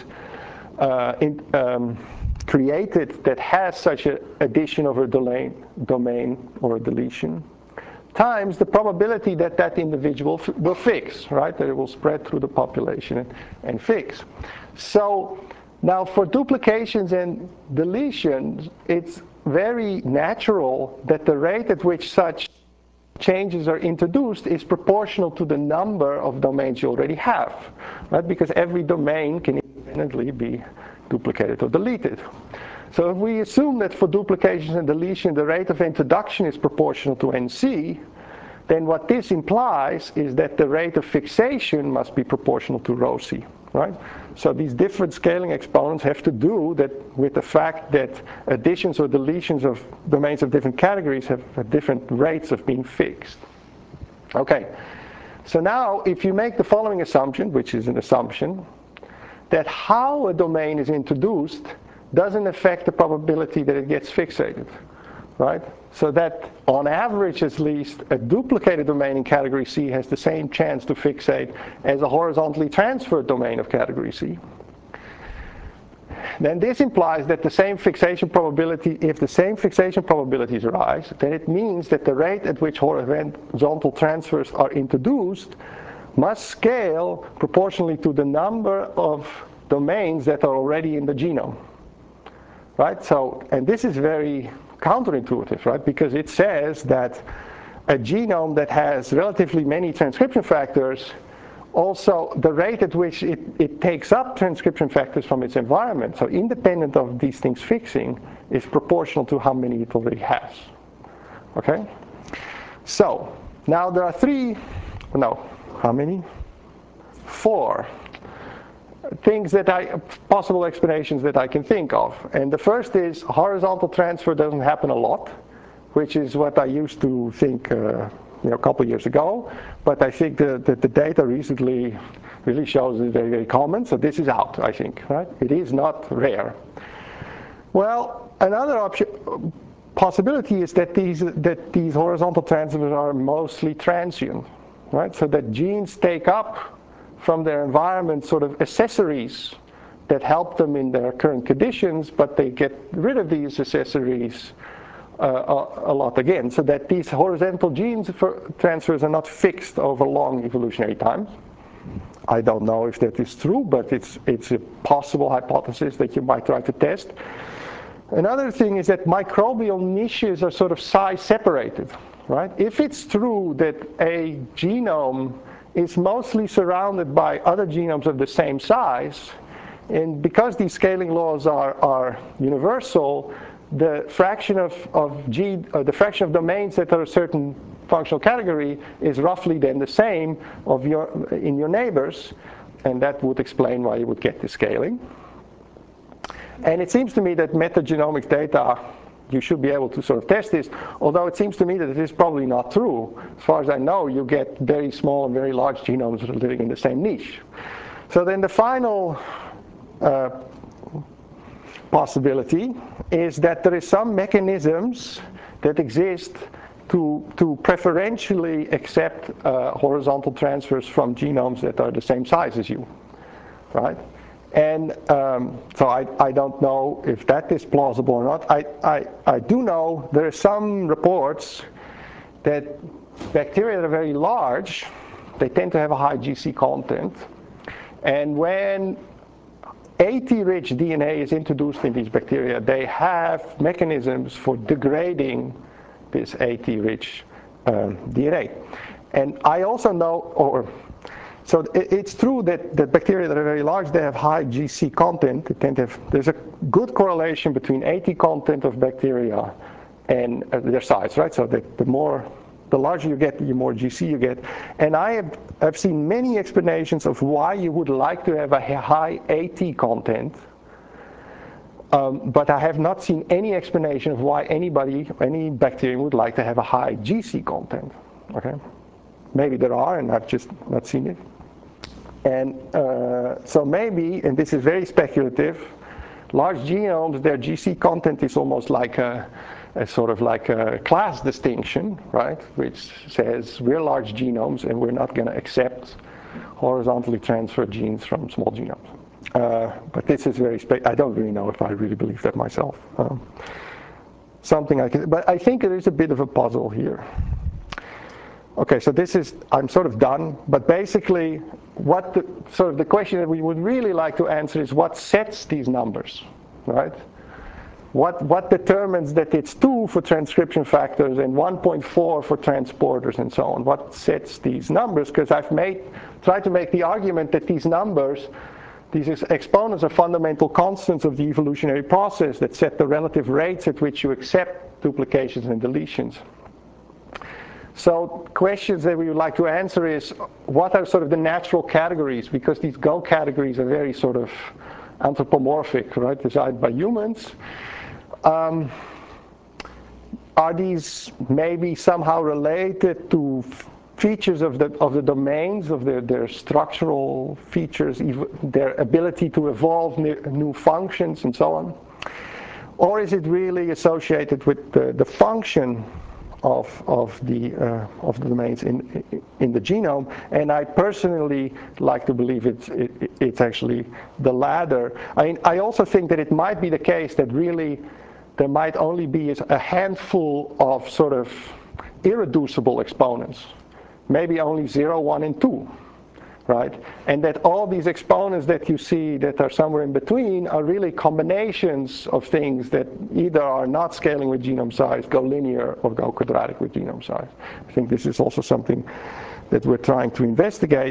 created that has such an addition of a domain or a deletion, times the probability that that individual will fix, right? That it will spread through the population and fix. So now for duplications and deletions, it's very natural that the rate at which such changes are introduced is proportional to the number of domains you already have, right? Because every domain can independently be duplicated or deleted. So if we assume that for duplications and deletion the rate of introduction is proportional to NC, then what this implies is that the rate of fixation must be proportional to rho C, right? So these different scaling exponents have to do with the fact that additions or deletions of domains of different categories have different rates of being fixed. Okay, so now if you make the following assumption, which is an assumption, that how a domain is introduced doesn't affect the probability that it gets fixated, right? so that on average at least a duplicated domain in category C has the same chance to fixate as a horizontally transferred domain of category C. Then this implies that the same fixation probability, if the same fixation probabilities arise, then it means that the rate at which horizontal transfers are introduced must scale proportionally to the number of domains that are already in the genome. Right? So, and this is very counterintuitive, right? Because it says that a genome that has relatively many transcription factors, also the rate at which it takes up transcription factors from its environment, so independent of these things fixing, is proportional to how many it already has. Okay? So, now there are four things possible explanations that I can think of. And the first is horizontal transfer doesn't happen a lot, which is what I used to think a couple of years ago. But I think that the data recently really shows it's very, very common. So this is out, I think. Right? It is not rare. Well, another possibility is that these horizontal transfers are mostly transient. Right? So that genes take up from their environment sort of accessories that help them in their current conditions, but they get rid of these accessories a lot again, so that these horizontal genes transfers are not fixed over long evolutionary times. I don't know if that is true, but it's a possible hypothesis that you might try to test. Another thing is that microbial niches are sort of size separated, right? If it's true that a genome is mostly surrounded by other genomes of the same size, and because these scaling laws are universal, the fraction the fraction of domains that are a certain functional category is roughly then the same in your neighbors, and that would explain why you would get the scaling. And it seems to me that metagenomics data, you should be able to sort of test this, although it seems to me that it is probably not true. As far as I know, you get very small and very large genomes living in the same niche. So then the final possibility is that there is some mechanisms that exist to preferentially accept horizontal transfers from genomes that are the same size as you, right? And so I don't know if that is plausible or not. I do know there are some reports that bacteria that are very large, they tend to have a high GC content. And when AT-rich DNA is introduced in these bacteria, they have mechanisms for degrading this AT-rich DNA. And I also know, so it's true that the bacteria that are very large, they have high GC content. There's a good correlation between AT content of bacteria and their size, right? So the larger you get, the more GC you get. And I've seen many explanations of why you would like to have a high AT content, but I have not seen any explanation of why any bacterium would like to have a high GC content. Okay, maybe there are, and I've just not seen it. And so maybe, and this is very speculative, large genomes, their GC content is almost like a sort of like a class distinction, right? Which says we're large genomes and we're not going to accept horizontally transferred genes from small genomes. But this is very I don't really know if I really believe that myself. But I think there is a bit of a puzzle here. Okay, so I'm sort of done, but basically the question that we would really like to answer is what sets these numbers, right? What determines that it's 2 for transcription factors and 1.4 for transporters and so on? What sets these numbers? Because I've tried to make the argument that these numbers, these exponents are fundamental constants of the evolutionary process that set the relative rates at which you accept duplications and deletions. So questions that we would like to answer is, what are sort of the natural categories? Because these Go categories are very sort of anthropomorphic, right, designed by humans. Are these maybe somehow related to features of the domains, of their structural features, their ability to evolve new functions and so on? Or is it really associated with the function of the domains in the genome? And I personally like to believe it's actually the latter. I also think that it might be the case that really there might only be a handful of sort of irreducible exponents, maybe only 0, 1, and 2. Right? And that all these exponents that you see that are somewhere in between are really combinations of things that either are not scaling with genome size, go linear, or go quadratic with genome size. I think this is also something that we're trying to investigate.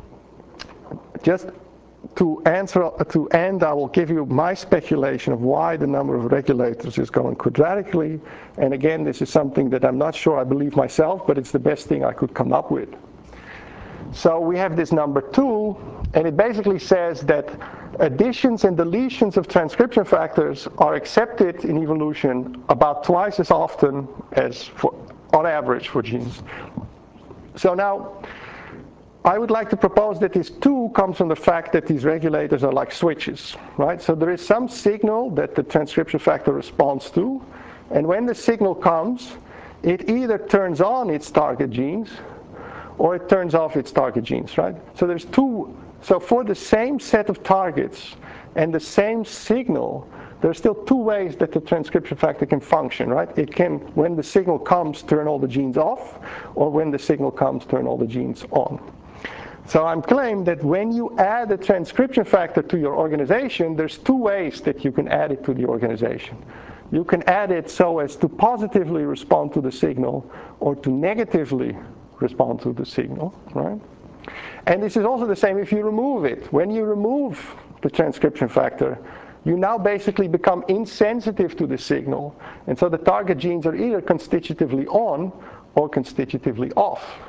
Just to end, I will give you my speculation of why the number of regulators is going quadratically. And again, this is something that I'm not sure I believe myself, but it's the best thing I could come up with. So we have this number 2, and it basically says that additions and deletions of transcription factors are accepted in evolution about twice as often as on average for genes. So now, I would like to propose that this 2 comes from the fact that these regulators are like switches, right? So there is some signal that the transcription factor responds to, and when the signal comes, it either turns on its target genes, or it turns off its target genes, right? So there's 2, so for the same set of targets and the same signal, there's still 2 ways that the transcription factor can function, right? It can, when the signal comes, turn all the genes off, or when the signal comes, turn all the genes on. So I'm claiming that when you add a transcription factor to your organization, there's 2 ways that you can add it to the organization. You can add it so as to positively respond to the signal, or to negatively respond to the signal, right? And this is also the same if you remove it. When you remove the transcription factor, you now basically become insensitive to the signal, and so the target genes are either constitutively on or constitutively off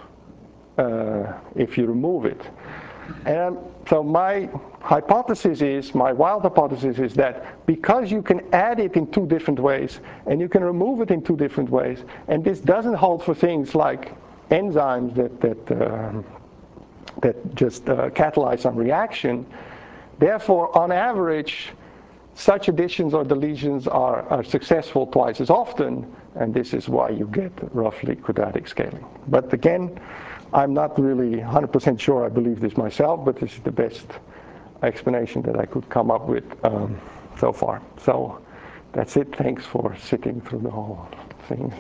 if you remove it. And so my hypothesis is, my wild hypothesis is that because you can add it in 2 different ways, and you can remove it in 2 different ways, and this doesn't hold for things like enzymes that just catalyze some reaction. Therefore, on average, such additions or deletions are successful twice as often, and this is why you get roughly quadratic scaling. But again, I'm not really 100% sure I believe this myself, but this is the best explanation that I could come up with so far. So that's it. Thanks for sitting through the whole thing.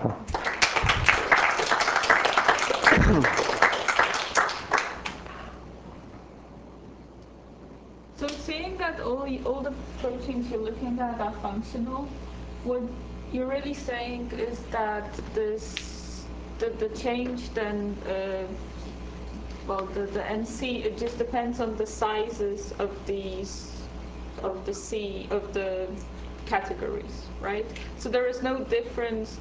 So seeing that all the proteins you're looking at are functional, what you're really saying is that the change then, the NC, it just depends on the sizes of the categories, right? So there is no difference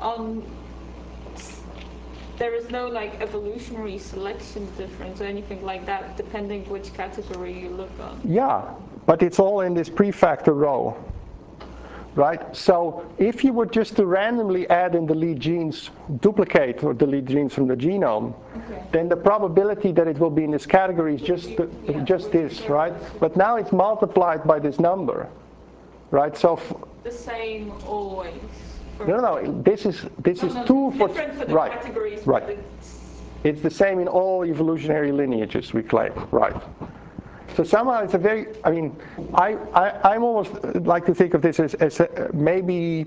there is no like evolutionary selection difference or anything like that, depending which category you look on. Yeah, but it's all in this prefactor row, right? So if you were just to randomly add and delete genes, duplicate or delete genes from the genome, then the probability that it will be in this category is just this, right? But now it's multiplied by this number, right? So the same always. No. This is 2 for different for the right. categories. Right. It's the same in all evolutionary lineages, we claim, right? So somehow it's a very. I mean, I'm almost like to think of this as maybe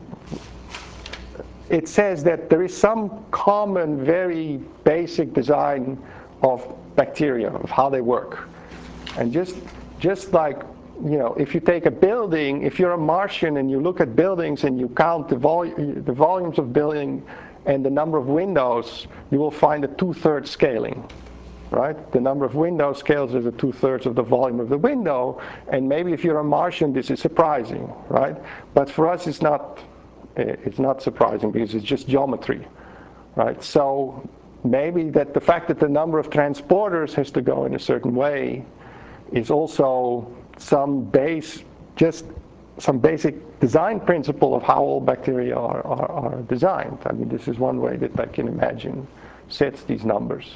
it says that there is some common, very basic design of bacteria, of how they work, and just like, you know, if you take a building, if you're a Martian and you look at buildings and you count the volumes of building and the number of windows, you will find a 2/3 scaling, right? The number of windows scales as a 2/3 of the volume of the window, and maybe if you're a Martian, this is surprising, right? But for us, it's not surprising because it's just geometry, right? So maybe that the fact that the number of transporters has to go in a certain way is also some basic design principle of how all bacteria are designed. I mean, this is one way that I can imagine sets these numbers.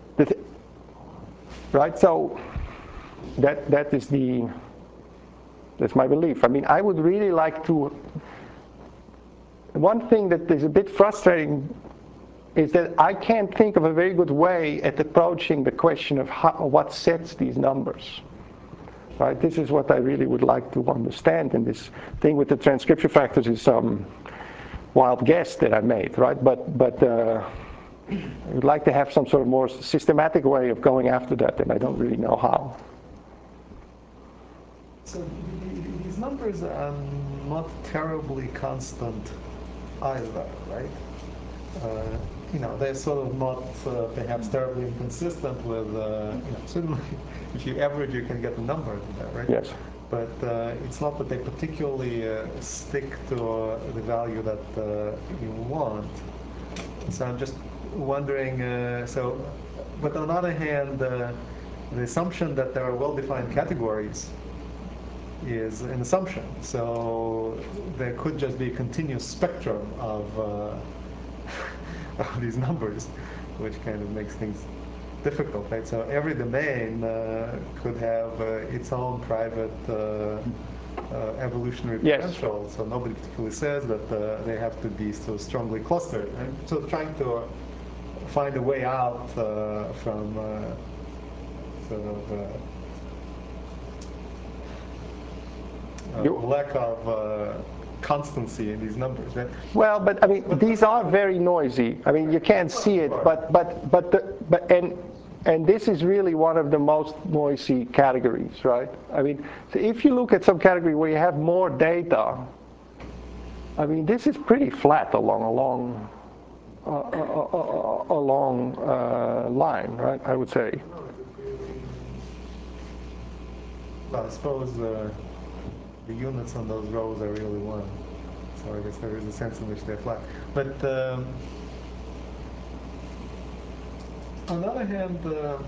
Right? So that is the That's my belief. I mean, I would really like to. One thing that is a bit frustrating is that I can't think of a very good way at approaching the question of what sets these numbers. Right? This is what I really would like to understand, and this thing with the transcription factors is some wild guess that I made, right? But I would like to have some sort of more systematic way of going after that, and I don't really know how. So these numbers are not terribly constant either, right? They're sort of not perhaps terribly inconsistent with, certainly if you average you can get a number in there, right? Yes. But it's not that they particularly stick to the value that you want. So I'm just wondering, but on the other hand, the assumption that there are well-defined categories is an assumption. So there could just be a continuous spectrum of these numbers, which kind of makes things difficult, right? So every domain could have its own private evolutionary potential. Yes. So nobody particularly says that they have to be so strongly clustered. And so trying to find a way out from sort of lack of constancy in these numbers, right? Well, but I mean, these are very noisy. I mean, you can't see it, and this is really one of the most noisy categories, right? I mean, so if you look at some category where you have more data, I mean, this is pretty flat along a long line, right? I would say. Well, I suppose the units on those rows are really one. So I guess there is a sense in which they're flat. But on the other hand,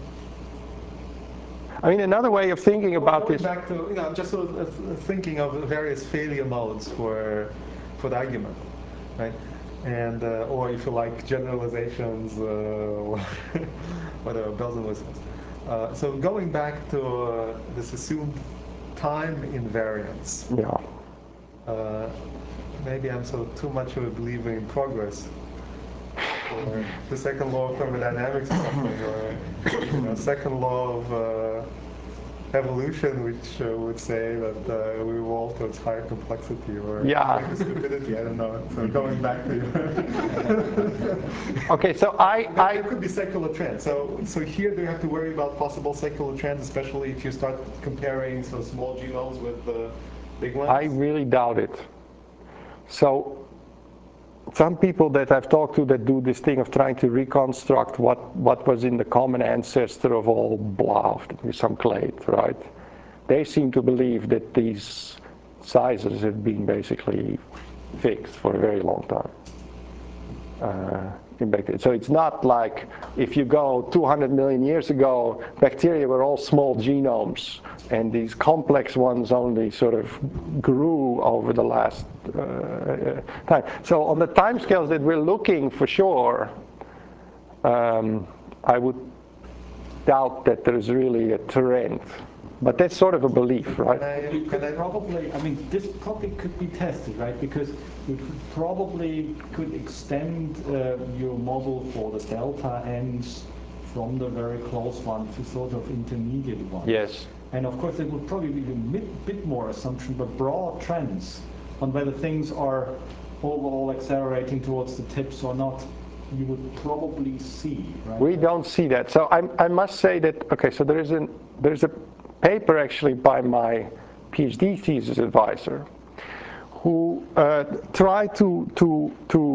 I mean, another way of thinking about going this. Back to just sort of thinking of various failure modes for the argument, right? And or if you like generalizations, whatever bells and whistles. So going back to this assumed time invariance. Yeah. Maybe I'm sort of too much of a believer in progress, or the second law of thermodynamics or something, or second law of evolution, which would say that we evolve towards higher complexity or greater stupidity. I don't know. So going back to okay, so there could be secular trends. So here do you have to worry about possible secular trends, especially if you start comparing so small genomes with big ones? I really doubt it. So some people that I've talked to that do this thing of trying to reconstruct what was in the common ancestor of all blah, some clade, right? They seem to believe that these sizes have been basically fixed for a very long time. So it's not like if you go 200 million years ago, bacteria were all small genomes, and these complex ones only sort of grew over the last time. So on the timescales that we're looking for sure, I would doubt that there's really a trend. But that's sort of a belief, right? Probably, I mean, this probably could be tested, right? Because you probably could extend your model for the delta n's from the very close one to sort of intermediate ones. Yes. And of course, there would probably be a bit more assumption, but broad trends on whether things are overall accelerating towards the tips or not, you would probably see, right? We don't see that. So I must say that, okay, so there's a paper actually by my PhD thesis advisor who tried to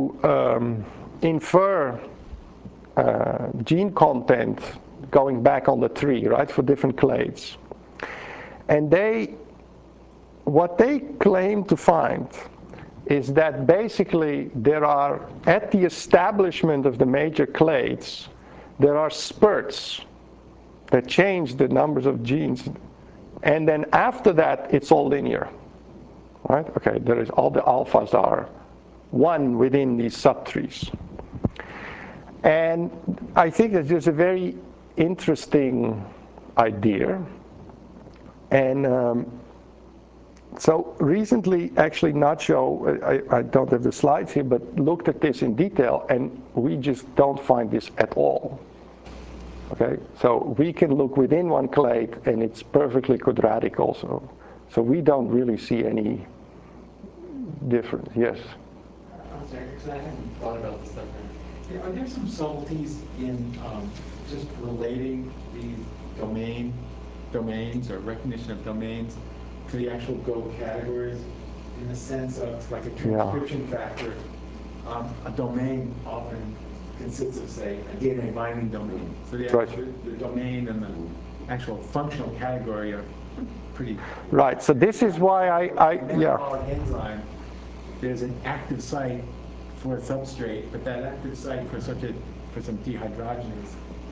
infer gene content going back on the tree, right, for different clades. And what they claim to find is that basically there are, at the establishment of the major clades, there are spurts that change the numbers of genes, and then after that it's all linear, right? Okay, there is all the alphas are one within these subtrees, and I think that there's a very interesting idea, and So recently, actually Nacho, I don't have the slides here, but looked at this in detail, and we just don't find this at all. Okay, so we can look within one clade, and it's perfectly quadratic also. So we don't really see any difference. Yes? I'm sorry, because I hadn't thought about this stuff. Yeah, are there some subtleties in just relating these domains or recognition of domains to the actual Go categories in the sense of like a transcription factor? A domain often consists of, say, a DNA binding domain. So the domain and the actual functional category are pretty... Right, so this is why metabolic enzyme, there's an active site for a substrate, but that active site for some dehydrogenase,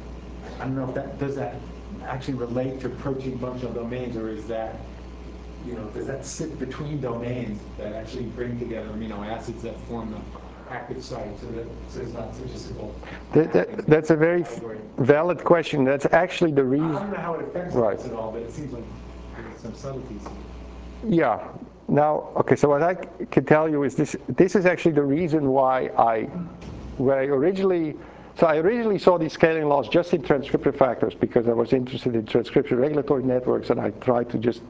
I don't know if does that actually relate to protein functional domains, or is that, does that sit between domains that actually bring together amino acids that form the active site, so it's not such a simple... That's a very valid question. That's actually the reason... I don't know how it affects us at all, but it seems like there's some subtleties here. Yeah. Now, okay, so what I can tell you is this is actually the reason why I originally saw these scaling laws just in transcription factors, because I was interested in transcription regulatory networks, and I tried to just,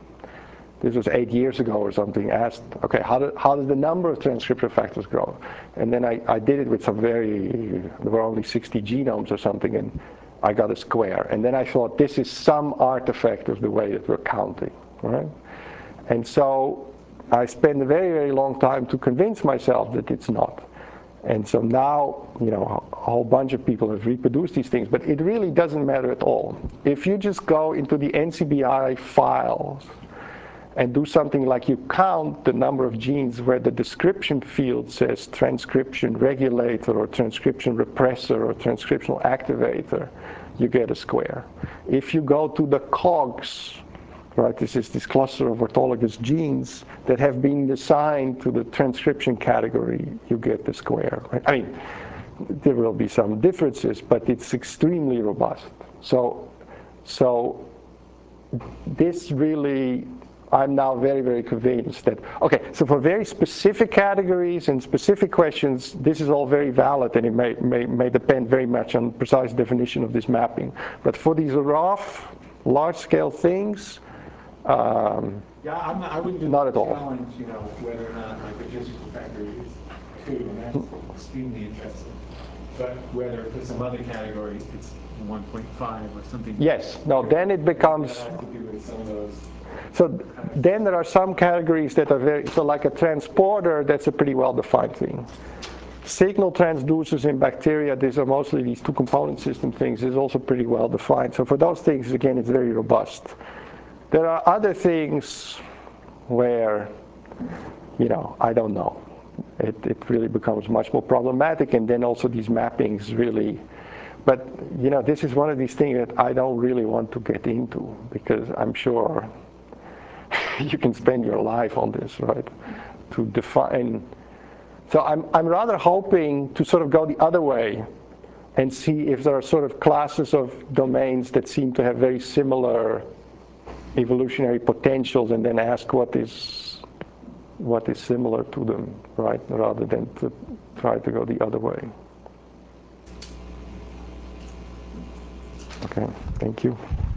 this was 8 years ago or something, asked, okay, how does the number of transcription factors grow? And then I did it with there were only 60 genomes or something, and I got a square. And then I thought, this is some artifact of the way that we're counting, right? And so I spent a very, very long time to convince myself that it's not. And so now, a whole bunch of people have reproduced these things, but it really doesn't matter at all. If you just go into the NCBI files and do something like you count the number of genes where the description field says transcription regulator or transcription repressor or transcriptional activator, you get a square. If you go to the COGS, right, this is this cluster of orthologous genes that have been assigned to the transcription category, you get the square. Right? I mean, there will be some differences, but it's extremely robust. So this really, I'm now very, very convinced that, okay, so for very specific categories and specific questions, this is all very valid, and it may depend very much on precise definition of this mapping. But for these rough, large-scale things, I wouldn't not at all. challenge, whether or not like the physical factor is 2, and that's extremely interesting. But whether for some other categories it's 1.5 or something. Yes. No. Then it becomes. That has to do with some of those. So then there are some categories that are like a transporter. That's a pretty well-defined thing. Signal transducers in bacteria, these are mostly these 2-component system things, is also pretty well-defined. So for those things, again, it's very robust. There are other things where, I don't know. It really becomes much more problematic, and then also these mappings really, but this is one of these things that I don't really want to get into, because I'm sure you can spend your life on this, right? To define. So I'm rather hoping to sort of go the other way and see if there are sort of classes of domains that seem to have very similar evolutionary potentials, and then ask what is similar to them, right? Rather than to try to go the other way. Okay, thank you.